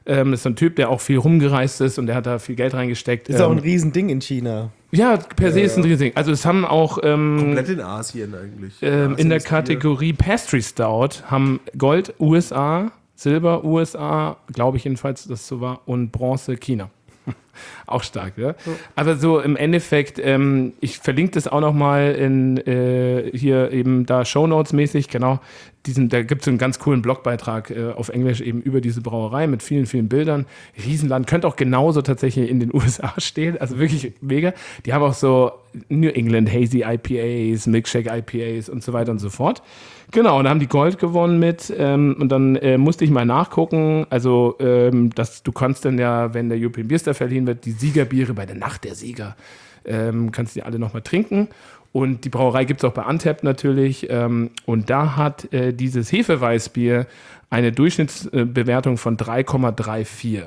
Ähm, das ist so ein Typ, der auch viel rumgereist ist und der hat da viel Geld reingesteckt. Ist ähm, auch ein Riesending in China. Ja, per se ist ein Riesending. Also es haben auch ähm, Komplett in Asien eigentlich. ähm, in der Asien ist Kategorie Pastry Stout haben Gold U S A, Silber U S A, glaube ich jedenfalls, dass es so war, und Bronze China. Auch stark, ja. Aber so im Endeffekt, ähm, ich verlinke das auch nochmal in äh, hier eben da Shownotes-mäßig, genau. Diesen, da gibt es einen ganz coolen Blogbeitrag äh, auf Englisch eben über diese Brauerei mit vielen, vielen Bildern. Riesenland, könnte auch genauso tatsächlich in den U S A stehen, also wirklich mega. Die haben auch so New England Hazy I P As, Milkshake I P As und so weiter und so fort. Genau, und da haben die Gold gewonnen mit ähm, und dann äh, musste ich mal nachgucken, also ähm, dass du kannst dann ja, wenn der European Beer Star verliehen wird, die Siegerbiere bei der Nacht der Sieger, ähm, kannst du die alle nochmal trinken. Und die Brauerei gibt es auch bei Untappd natürlich. Ähm, und da hat äh, dieses Hefeweißbier eine Durchschnittsbewertung von drei Komma vierunddreißig.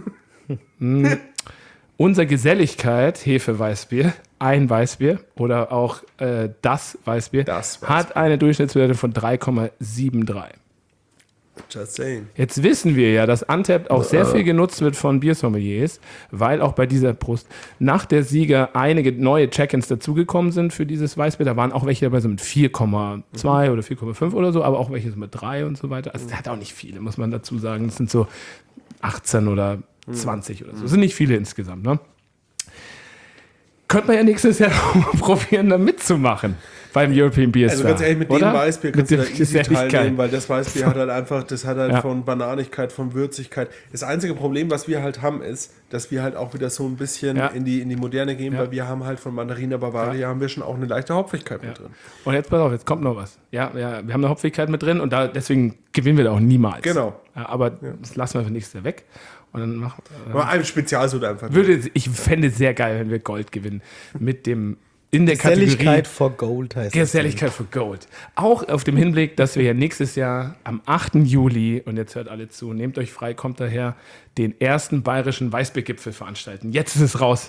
hm. Unser Geselligkeit, Hefeweißbier, ein Weißbier oder auch äh, das Weißbier, Das Weißbier. hat eine Durchschnittsbewertung von drei Komma dreiundsiebzig. Just saying. Jetzt wissen wir ja, dass Untappd auch sehr viel genutzt wird von Biersommeliers, weil auch bei dieser Prost nach der Sieger einige neue Check-ins dazugekommen sind für dieses Weißbier. Da waren auch welche dabei so mit vier Komma zwei oder vier Komma fünf oder so, aber auch welche so mit drei und so weiter. Also der hat auch nicht viele, muss man dazu sagen. Das sind so achtzehn oder zwanzig oder so. Das sind nicht viele insgesamt, ne? Könnte man ja nächstes Jahr probieren, da mitzumachen beim European Beer Star. Also ganz ehrlich, mit oder? dem Weißbier kannst Mit du dem da easy Geselligkeit. teilnehmen, weil das Weißbier hat halt einfach, das hat halt Ja. von Bananigkeit, von Würzigkeit. Das einzige Problem, was wir halt haben, ist, dass wir halt auch wieder so ein bisschen Ja. in die, in die Moderne gehen, Ja. weil wir haben halt von Mandarina Bavaria haben wir schon auch eine leichte Hopfigkeit mit drin. Und jetzt pass auf, jetzt kommt noch was. Ja, ja, wir haben eine Hopfigkeit mit drin und da, deswegen gewinnen wir da auch niemals. Genau. Ja, aber das lassen wir für nächstes Jahr weg. Und dann machen Aber ein Spezialsoda einfach. würde, ich fände es sehr geil, wenn wir Gold gewinnen. Mit dem, in der Kategorie Geselligkeit for Gold heißt das. Geselligkeit für Gold. Auch auf dem Hinblick, dass wir ja nächstes Jahr am achten Juli, und jetzt hört alle zu, nehmt euch frei, kommt daher, den ersten bayerischen Weißbiergipfel veranstalten. Jetzt ist es raus.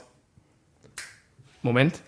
Moment.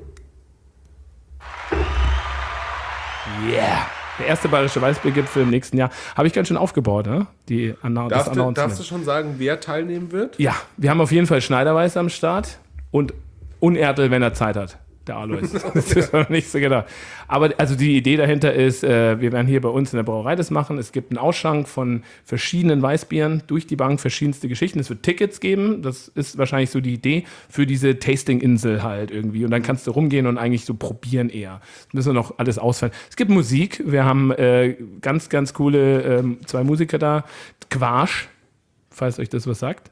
Yeah. Der erste bayerische Weißbiergipfel im nächsten Jahr. Habe ich ganz schön aufgebaut, ne? Die Anna- das Darfst du, Announcement. darfst du schon sagen, wer teilnehmen wird? Ja, wir haben auf jeden Fall Schneiderweiß am Start und Unertel, wenn er Zeit hat. Der Alois. Das ist noch nicht so genau. Aber also die Idee dahinter ist, äh, wir werden hier bei uns in der Brauerei das machen. Es gibt einen Ausschank von verschiedenen Weißbieren durch die Bank, verschiedenste Geschichten. Es wird Tickets geben. Das ist wahrscheinlich so die Idee für diese Tasting-Insel halt irgendwie. Und dann kannst du rumgehen und eigentlich so probieren eher. Das müssen wir noch alles ausfallen. Es gibt Musik. Wir haben äh, ganz, ganz coole ähm, zwei Musiker da. Quasch, falls euch das was sagt,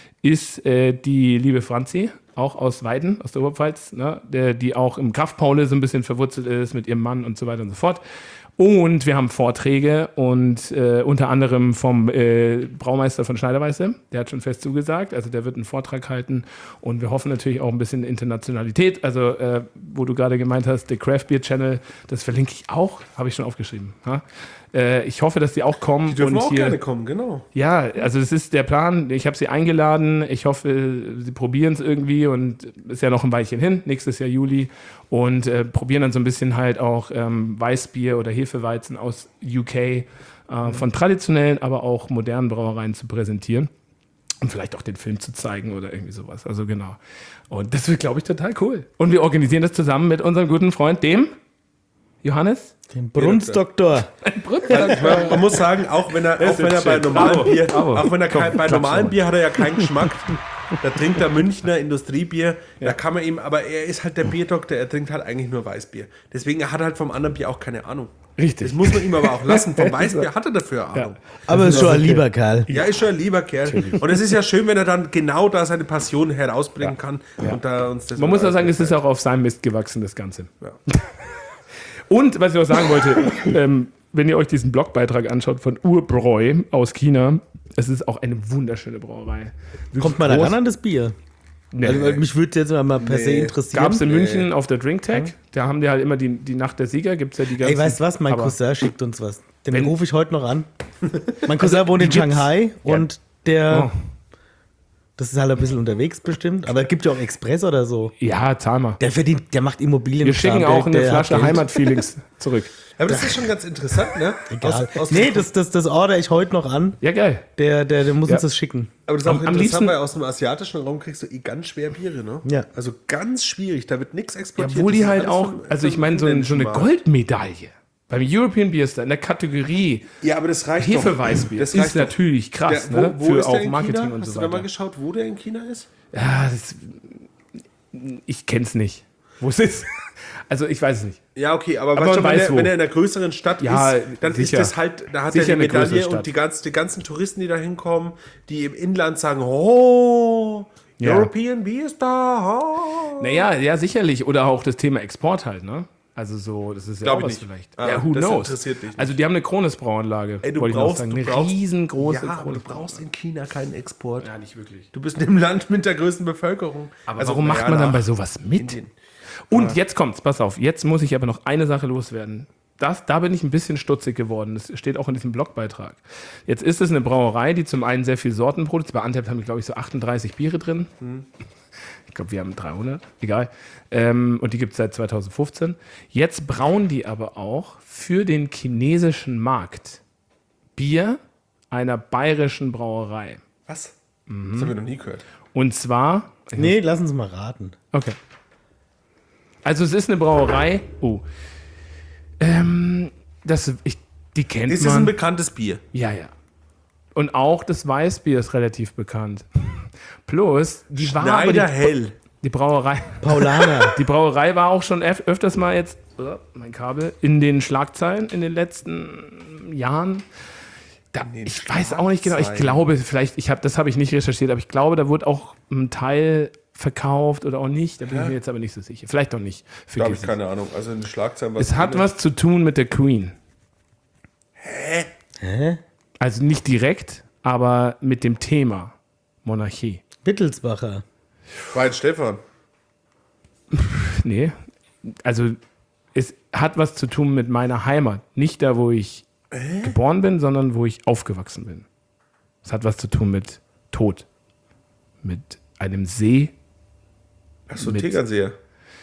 ist äh, die liebe Franzi, auch aus Weiden, aus der Oberpfalz, ne, der, die auch im Kraftpaule so ein bisschen verwurzelt ist mit ihrem Mann und so weiter und so fort. Und wir haben Vorträge und äh, unter anderem vom äh, Braumeister von Schneiderweiße, der hat schon fest zugesagt, also der wird einen Vortrag halten und wir hoffen natürlich auch ein bisschen Internationalität, also äh, wo du gerade gemeint hast, der Craft Beer Channel, das verlinke ich auch, habe ich schon aufgeschrieben. Ja? Äh, ich hoffe, dass die auch kommen. Die dürfen und auch hier, gerne kommen, genau. ja, also das ist der Plan. Ich habe sie eingeladen. Ich hoffe, sie probieren es irgendwie und ist ja noch ein Weilchen hin, nächstes Jahr Juli. Und äh, probieren dann so ein bisschen halt auch ähm, Weißbier oder Hefeweizen aus U K äh, von traditionellen, aber auch modernen Brauereien zu präsentieren. Und vielleicht auch den Film zu zeigen oder irgendwie sowas. Also genau. Und das wird, glaube ich, total cool. Und wir organisieren das zusammen mit unserem guten Freund, dem Johannes. Den Brunsdoktor. Man, man muss sagen, auch wenn er, auch wenn er bei normalem Bravo, Bier, bravo. auch wenn er kein, Komm, bei klatsch normalem mal. Bier hat er ja keinen Geschmack. Da trinkt er Münchner Industriebier. Da kann man ihm, aber er ist halt der Bierdoktor, er trinkt halt eigentlich nur Weißbier. Deswegen hat er halt vom anderen Bier auch keine Ahnung. Richtig. Das muss man ihm aber auch lassen. Vom Weißbier hat er dafür Ahnung. Aber ist schon ein lieber Kerl. Ja, ist schon ein lieber Kerl. Und es ist ja schön, wenn er dann genau da seine Passion herausbringen kann. Und da uns das Man muss ja sagen, es ist auch auf seinem Mist gewachsen, das Ganze. Ja. Und was ich noch sagen wollte, ähm, wenn ihr euch diesen Blogbeitrag anschaut von Urbräu aus China, es ist auch eine wunderschöne Brauerei. Kommt man da ran an das Bier? Nee. Also, weil mich würde jetzt mal per se Nee. interessieren. Gab es in München auf der DrinkTech, da haben die halt immer die, die Nacht der Sieger, gibt es ja die ganzen... Ey, weißt du was? Mein aber- Cousin schickt uns was. Den Wenn- rufe ich heute noch an. Mein Cousin wohnt in die gibt's- Shanghai Ja. und der Oh. Das ist halt ein bisschen unterwegs bestimmt. Aber es gibt ja auch Express oder so. Ja, zahl mal. Der verdient, der macht Immobilien. Wir schicken auch eine der Flasche hat Geld. Heimatfeelings zurück. Aber das ist schon ganz interessant, ne? Egal. Aus, aus nee, das, das, das order ich heute noch an. Ja, geil. Der, der, der muss Ja. uns das schicken. Aber das ist auch Am- am interessant, liebsten- weil aus dem asiatischen Raum kriegst du eh ganz schwer Biere, ne? Ja. Also ganz schwierig, da wird nichts Ja, exportiert. obwohl das die ist halt alles auch, vom- also ich vom meine, so, ein, so eine inländischen Markt. Goldmedaille beim European Beer Star in der Kategorie Ja, aber das reicht doch. Hefeweißbier Das ist reicht doch. natürlich krass, Der, wo, ne? wo Für ist der auch in Marketing China? und Hast so du da mal weiter. geschaut, wo der in China ist? Ja, das, ich kenn's nicht. Wo es ist? Also ich weiß es nicht. Ja, okay, aber, Aber weißt man schon, wenn, weiß er, wo. wenn er in einer größeren Stadt Ja, ist, dann sicher. ist das halt, da hat Sicher er die eine größere Medaille Stadt. und die ganzen, die ganzen Touristen, die da hinkommen, die im Inland sagen, oh, Ja. European Beer Star, oh. Naja, ja, sicherlich. Oder auch das Thema Export halt, ne? Also so, das ist ja Glaub auch ich was nicht. vielleicht. Ah, ja, who das knows? interessiert dich nicht. Also die haben eine Krones-Brauanlage. Ey, du wollte ich noch brauchst, sagen. du Eine brauchst, riesengroße ja, aber du Krones. brauchst in China keinen Export. Ja, nicht wirklich. Du bist in einem Land mit der größten Bevölkerung. Aber Also, warum macht naja, man dann nach bei sowas mit? Indien. Und jetzt kommt's, pass auf, jetzt muss ich aber noch eine Sache loswerden. Das, da bin ich ein bisschen stutzig geworden. Das steht auch in diesem Blogbeitrag. Jetzt ist es eine Brauerei, die zum einen sehr viele Sorten produziert. Bei Antep haben wir, glaube ich, so achtunddreißig Biere drin. Ich glaube, wir haben dreihundert. Egal. Ähm, und die gibt es seit zweitausendfünfzehn. Jetzt brauen die aber auch für den chinesischen Markt Bier einer bayerischen Brauerei. Was? Mhm. Das haben wir noch nie gehört. Und zwar. Nee, lass uns mal raten. Okay. Also es ist eine Brauerei. Oh. Ähm, das, ich, die kennt Ist es ein man. bekanntes Bier? Ja, ja. Und auch das Weißbier ist relativ bekannt. Plus, die war aber Schneider die, hell. die Brauerei. Paulaner. Die Brauerei war auch schon öf öfters mal jetzt, oh, mein Kabel, in den Schlagzeilen in den letzten Jahren. Da, den ich weiß auch nicht genau. Ich Schlagzeilen. glaube, vielleicht, ich hab, das habe ich nicht recherchiert, aber ich glaube, da wurde auch ein Teil verkauft oder auch nicht. Da bin ich mir jetzt aber nicht so sicher. Vielleicht auch nicht. Da habe ich Vergiss es. keine Ahnung. Also in den Schlagzeilen was. Es hat drin. was zu tun mit der Queen. Hä? Also nicht direkt, aber mit dem Thema Monarchie. Wittelsbacher. War ein Stefan. Nee, also es hat was zu tun mit meiner Heimat. Nicht da, wo ich geboren bin, sondern wo ich aufgewachsen bin. Es hat was zu tun mit Tod. Mit einem See. Achso, Mit- Tegernseer.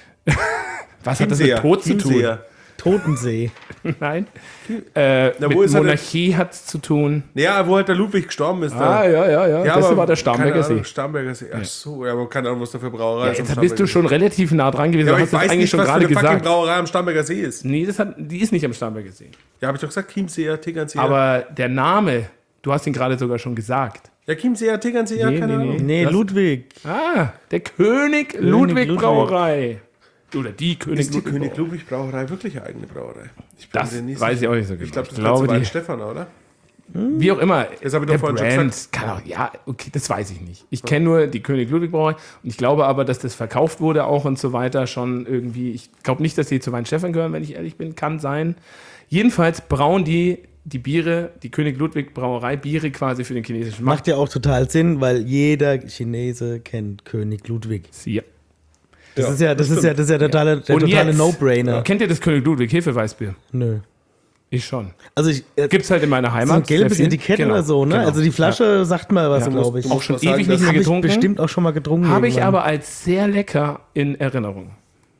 Was hat das mit Tod zu tun? Chiemseer. Totensee. Nein. Äh, Na, mit wo ist er denn? Monarchie hat es zu tun. Ja, wo halt der Ludwig gestorben ist. Ah, da. ja, ja, ja. Ja, das aber war der keine Starnberger See. Ahnung, Starnberger See. Ach so, ja, aber keine Ahnung, was da für Brauerei Ja, ist. am jetzt bist du Starnberger schon relativ nah dran gewesen. See. Ja, Du aber hast ich das weiß eigentlich nicht, schon was für gerade eine fucking gesagt. Brauerei am Starnberger See ist. Nee, das hat, die ist nicht am Starnberger See. Ja, habe ich doch gesagt, Chiemseer, Tegernseer. Aber der Name, du hast ihn gerade sogar schon gesagt. ja, Chiemseer, Tegernseer, Nee, keine nee, Ahnung. Nee, Das- Ludwig. Ah, der König, Ludwig, Ludwig. Brauerei. Oder die König Ist die Ludwig König Brauerei. Ludwig Brauerei wirklich eine eigene Brauerei? Ich bin Das mir nicht weiß sicher. ich auch nicht so genau. Ich, glaub, das Ich glaube, war die- Stefan, oder? Wie auch immer, Das habe ich doch der vorhin schon Brand gesagt. kann auch, ja, okay, das weiß ich nicht. Ich kenne nur die König Ludwig Brauerei und ich glaube aber, dass das verkauft wurde auch und so weiter schon irgendwie. Ich glaube nicht, dass die zu Weinstefan gehören, wenn ich ehrlich bin, kann sein. Jedenfalls brauen die die Biere, die König Ludwig Brauerei Biere quasi für den chinesischen Markt. Macht ja auch total Sinn, weil jeder Chinese kennt König Ludwig. Ja. Das Ja, ist ja, das das ist ja, das ist ja totale, der Und totale jetzt, No-Brainer. kennt ihr das König Ludwig Hefeweißbier? Nö. Ich schon. Also ich, äh, Gibt's halt in meiner so Heimat. ein gelbes sehr viel. Etikett Genau, oder so, ne? genau. Also die Flasche sagt mal was, Ja. glaube ich. Du musst Auch schon mal sagen, ewig das nicht mehr Habe ich getrunken. bestimmt auch schon mal getrunken. Habe ich irgendwann. aber als sehr lecker in Erinnerung.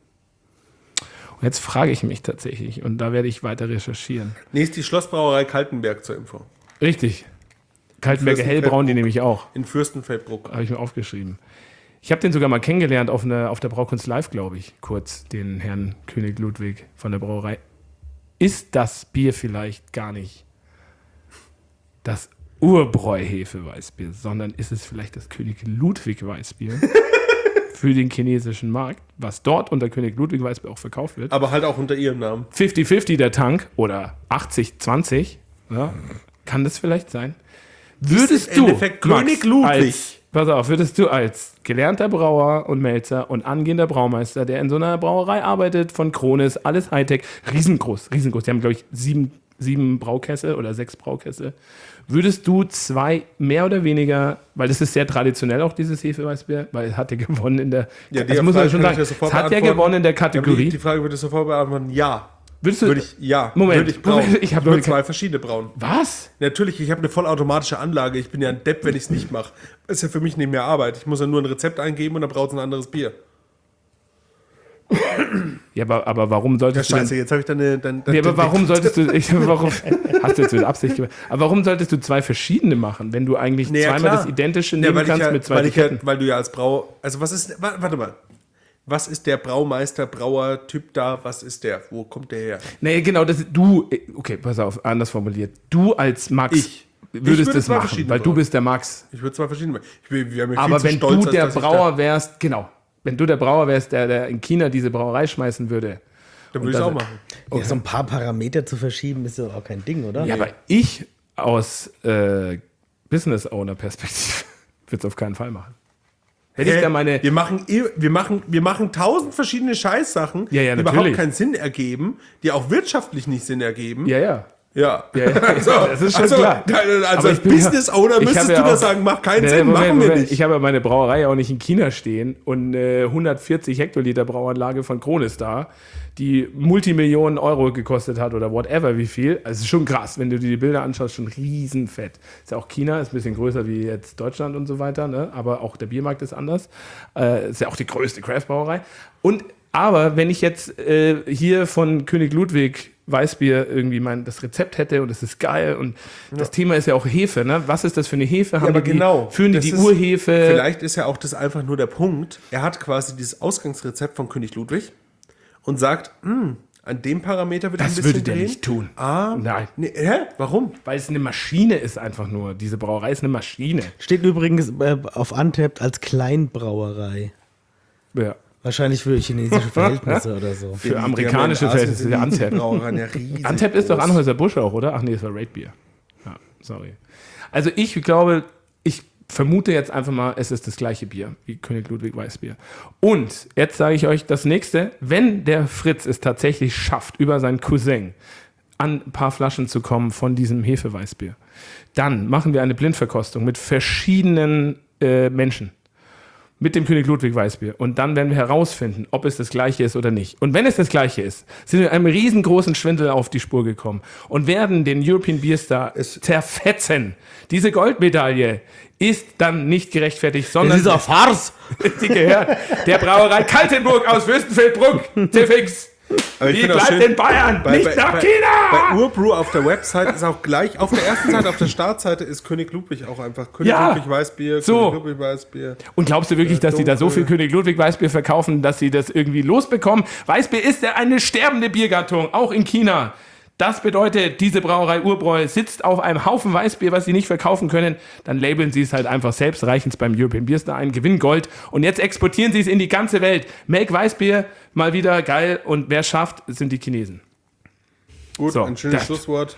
Und jetzt frage ich mich tatsächlich, und da werde ich weiter recherchieren. Nee, ist die Schlossbrauerei Kaltenberg zur Info. Richtig. Kaltenberger Fürstenfeldbruck. Hellbrauen, die nehme ich auch. In Fürstenfeldbruck. Habe ich mir aufgeschrieben. Ich habe den sogar mal kennengelernt auf, eine, auf der Braukunst Live, glaube ich, kurz, den Herrn König Ludwig von der Brauerei. Ist das Bier vielleicht gar nicht das Urbräu-Hefeweißbier, sondern ist es vielleicht das König Ludwig Weißbier für den chinesischen Markt, was dort unter König Ludwig Weißbier auch verkauft wird? Aber halt auch unter ihrem Namen. fünfzig fünfzig der Tank oder achtzig zwanzig, ja, kann das vielleicht sein? Würdest im du, Endeffekt Max, König Ludwig. als, pass auf, würdest du als gelernter Brauer und Melzer und angehender Braumeister, der in so einer Brauerei arbeitet, von Krones, alles Hightech, riesengroß, riesengroß, die haben, glaube ich, sieben, sieben Braukessel oder sechs Braukessel, würdest du zwei mehr oder weniger, weil das ist sehr traditionell auch dieses Hefeweißbier, weil es hat ja gewonnen in der, Ja, die also muss man Frage schon kann sagen, ich dir sofort es hat ja beantworten. gewonnen in der Ja, aber die, Kategorie. die Frage würde ich sofort beantworten. Ja. Würdest du, Würde ich, ja, Moment, würde ich brauen. ich habe würde zwei verschiedene brauen. Was? Natürlich, ich habe eine vollautomatische Anlage. Ich bin ja ein Depp, wenn ich es nicht mache. Das ist ja für mich nicht mehr Arbeit. Ich muss ja nur ein Rezept eingeben und dann braut es ein anderes Bier. Ja, aber, aber warum Ja, solltest du... scheiße, jetzt habe ich dann eine... Dann, dann Ja, aber warum solltest du... Ich, warum, hast du jetzt mit Absicht gemacht. Aber warum solltest du zwei verschiedene machen, wenn du eigentlich Nee, ja, zweimal klar. das Identische Ja, nehmen weil ich kannst ja, mit zwei weil, ich ja, Etiketten? weil du ja als Brau... Also was ist... wa- Warte mal. Was ist der Braumeister, Brauer, Typ da? Was ist der? Wo kommt der her? Nee, genau, das du... Okay, pass auf, anders formuliert. Du als Max Ich. Ich würdest würde das zwei machen, verschiedene weil du brauen. bist der Max. Ich würde zwei verschiedene machen. Ich bin, wir haben ja viel Aber zu wenn stolz, du als der dass ich Brauer wärst, genau, wenn du der Brauer wärst, der, der in China diese Brauerei schmeißen würde... Da, dann würde ich es auch machen. Ja, so ein paar Parameter zu verschieben ist ja auch kein Ding, oder? Ja, aber ich aus äh, Business-Owner-Perspektive würde es auf keinen Fall machen. Hätte ich Hä? da meine... wir, machen, eh- wir, machen, wir machen tausend verschiedene Scheißsachen, Ja, ja, die natürlich. überhaupt keinen Sinn ergeben, die auch wirtschaftlich nicht Sinn ergeben. Ja, ja. Ja, Ja, ja. also, Das ist schon also, klar. da- Also Aber als ich bin ja- Business Owner ich müsstest habe ja du da auch- sagen, macht keinen Nee, Sinn, Moment, machen wir Moment. nicht. Ich habe ja meine Brauerei auch nicht in China stehen und äh, hundertvierzig Hektoliter Brauanlage von Kronis da, die Multimillionen Euro gekostet hat oder whatever wie viel. Also ist schon krass, wenn du dir die Bilder anschaust, schon riesenfett. Ist ja auch China, ist ein bisschen größer wie jetzt Deutschland und so weiter, ne? Aber auch der Biermarkt ist anders. Äh, ist ja auch die größte Craft-Brauerei. Und aber wenn ich jetzt äh, hier von König Ludwig Weißbier irgendwie mein das Rezept hätte und es ist geil und das Thema ist ja auch Hefe, ne? Was ist das für eine Hefe? Haben aber die, genau. Führen die Das die ist- Urhefe? Vielleicht ist ja auch das einfach nur der Punkt. Er hat quasi dieses Ausgangsrezept von König Ludwig und sagt, "Hm, an dem Parameter wird Das ein bisschen würde der drehen." nicht tun. Ah, Nein. Nee, hä? Warum? Weil es eine Maschine ist einfach nur. Diese Brauerei ist eine Maschine. Steht übrigens äh, auf Untappd als Kleinbrauerei. Ja. Wahrscheinlich für chinesische Verhältnisse oder so. Für amerikanische Verhältnisse, der Antep. Antep Antep ist doch Anheuser-Busch auch, oder? Ach nee, das war Raidbier. Ja, sorry. Also ich glaube, ich vermute jetzt einfach mal, es ist das gleiche Bier wie König Ludwig Weißbier. Und jetzt sage ich euch das nächste, wenn der Fritz es tatsächlich schafft, über seinen Cousin an ein paar Flaschen zu kommen von diesem Hefeweißbier, dann machen wir eine Blindverkostung mit verschiedenen äh, Menschen. Mit dem König Ludwig Weißbier. Und dann werden wir herausfinden, ob es das gleiche ist oder nicht. Und wenn es das gleiche ist, sind wir einem riesengroßen Schwindel auf die Spur gekommen und werden den European Beer Star zerfetzen. Diese Goldmedaille ist dann nicht gerechtfertigt, sondern Das ist eine Farce! die gehört der Brauerei Kaltenburg aus Fürstenfeldbruck. T-Fix. Aber ich Die finde auch bleibt schön, in Bayern, bei, nicht bei, nach bei, China! Bei Urbrew auf der Website ist auch gleich, auf der ersten Seite, auf der Startseite ist König Ludwig auch einfach. König Ja. Ludwig Weißbier, So. König Ludwig Weißbier. Und glaubst du wirklich, dass die da so viel dunkel. König Ludwig Weißbier verkaufen, dass sie das irgendwie losbekommen? Weißbier ist ja eine sterbende Biergattung, auch in China. Das bedeutet, diese Brauerei Urbräu sitzt auf einem Haufen Weißbier, was sie nicht verkaufen können. Dann labeln sie es halt einfach selbst, reichen es beim European Beer Star ein, gewinnen Gold. Und jetzt exportieren sie es in die ganze Welt. Make Weißbier, mal wieder geil. Und wer schafft, sind die Chinesen. Gut, So, ein schönes das- Schlusswort.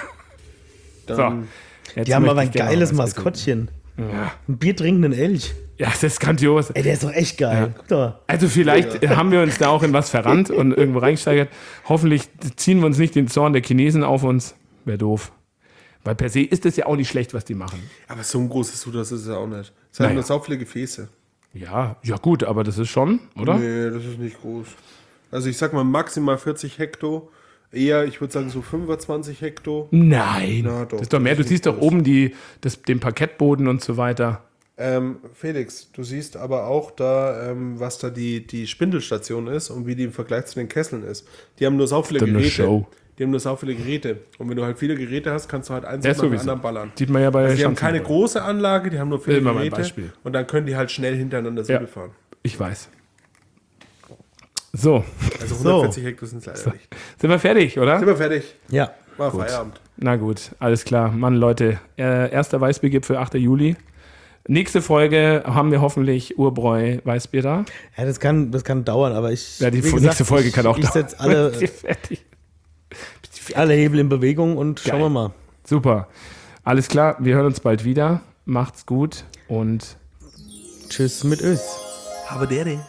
So. Dann Jetzt Die haben möchte aber ein ich gerne geiles noch was Maskottchen. Ja. Ein biertrinkenden Elch. Ja, das ist grandios. Ey, der ist doch echt geil. Guck doch mal. Also vielleicht haben wir uns da auch in was verrannt und irgendwo reingesteigert. Hoffentlich ziehen wir uns nicht den Zorn der Chinesen auf uns. Wäre doof. Weil per se ist es ja auch nicht schlecht, was die machen. Aber so ein großes Sud, das ist es ja auch nicht. Es hat Naja. nur so viele Gefäße. Ja, ja gut, aber das ist schon, oder? Nee, das ist nicht groß. Also ich sag mal maximal vierzig Hektar. Eher, ich würde sagen so fünfundzwanzig Hektar. Nein, Na doch, das ist doch mehr. das Du ist siehst nicht doch groß. oben die, das, den Parkettboden und so weiter. Ähm, Felix, du siehst aber auch da, ähm, was da die, die Spindelstation ist und wie die im Vergleich zu den Kesseln ist. Die haben nur sau viele Dann eine Geräte. Show. Die haben nur sau viele Geräte. Und wenn du halt viele Geräte hast, kannst du halt eins Ja, nach dem sowieso. anderen ballern. Sieht man ja bei Also die haben keine Schanzentour. große Anlage, die haben nur viele Immer mein Geräte. Beispiel. Und dann können die halt schnell hintereinander Ja. Süde fahren. Ich weiß. So, Also So. hundertvierzig Hektar sind es leider nicht. sind wir fertig, oder? Sind wir fertig? Ja. War Feierabend. Na gut, alles klar. Mann, Leute, äh, erster Weißbiergipfel, achter Juli. Nächste Folge haben wir hoffentlich Urbräu Weißbier da. Ja, das kann, das kann dauern, aber ich. Ja, die wie nächste Folge kann auch ich, ich dauern. setze alle, Bist du fertig? alle Hebel in Bewegung und schauen Geil. wir mal. Super. Alles klar, wir hören uns bald wieder. Macht's gut und Tschüss mit Ös. Aber der, der.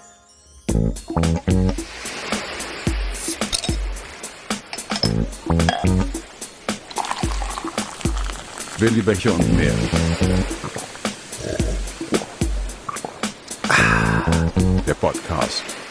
Willi Becher und mehr. Der Podcast.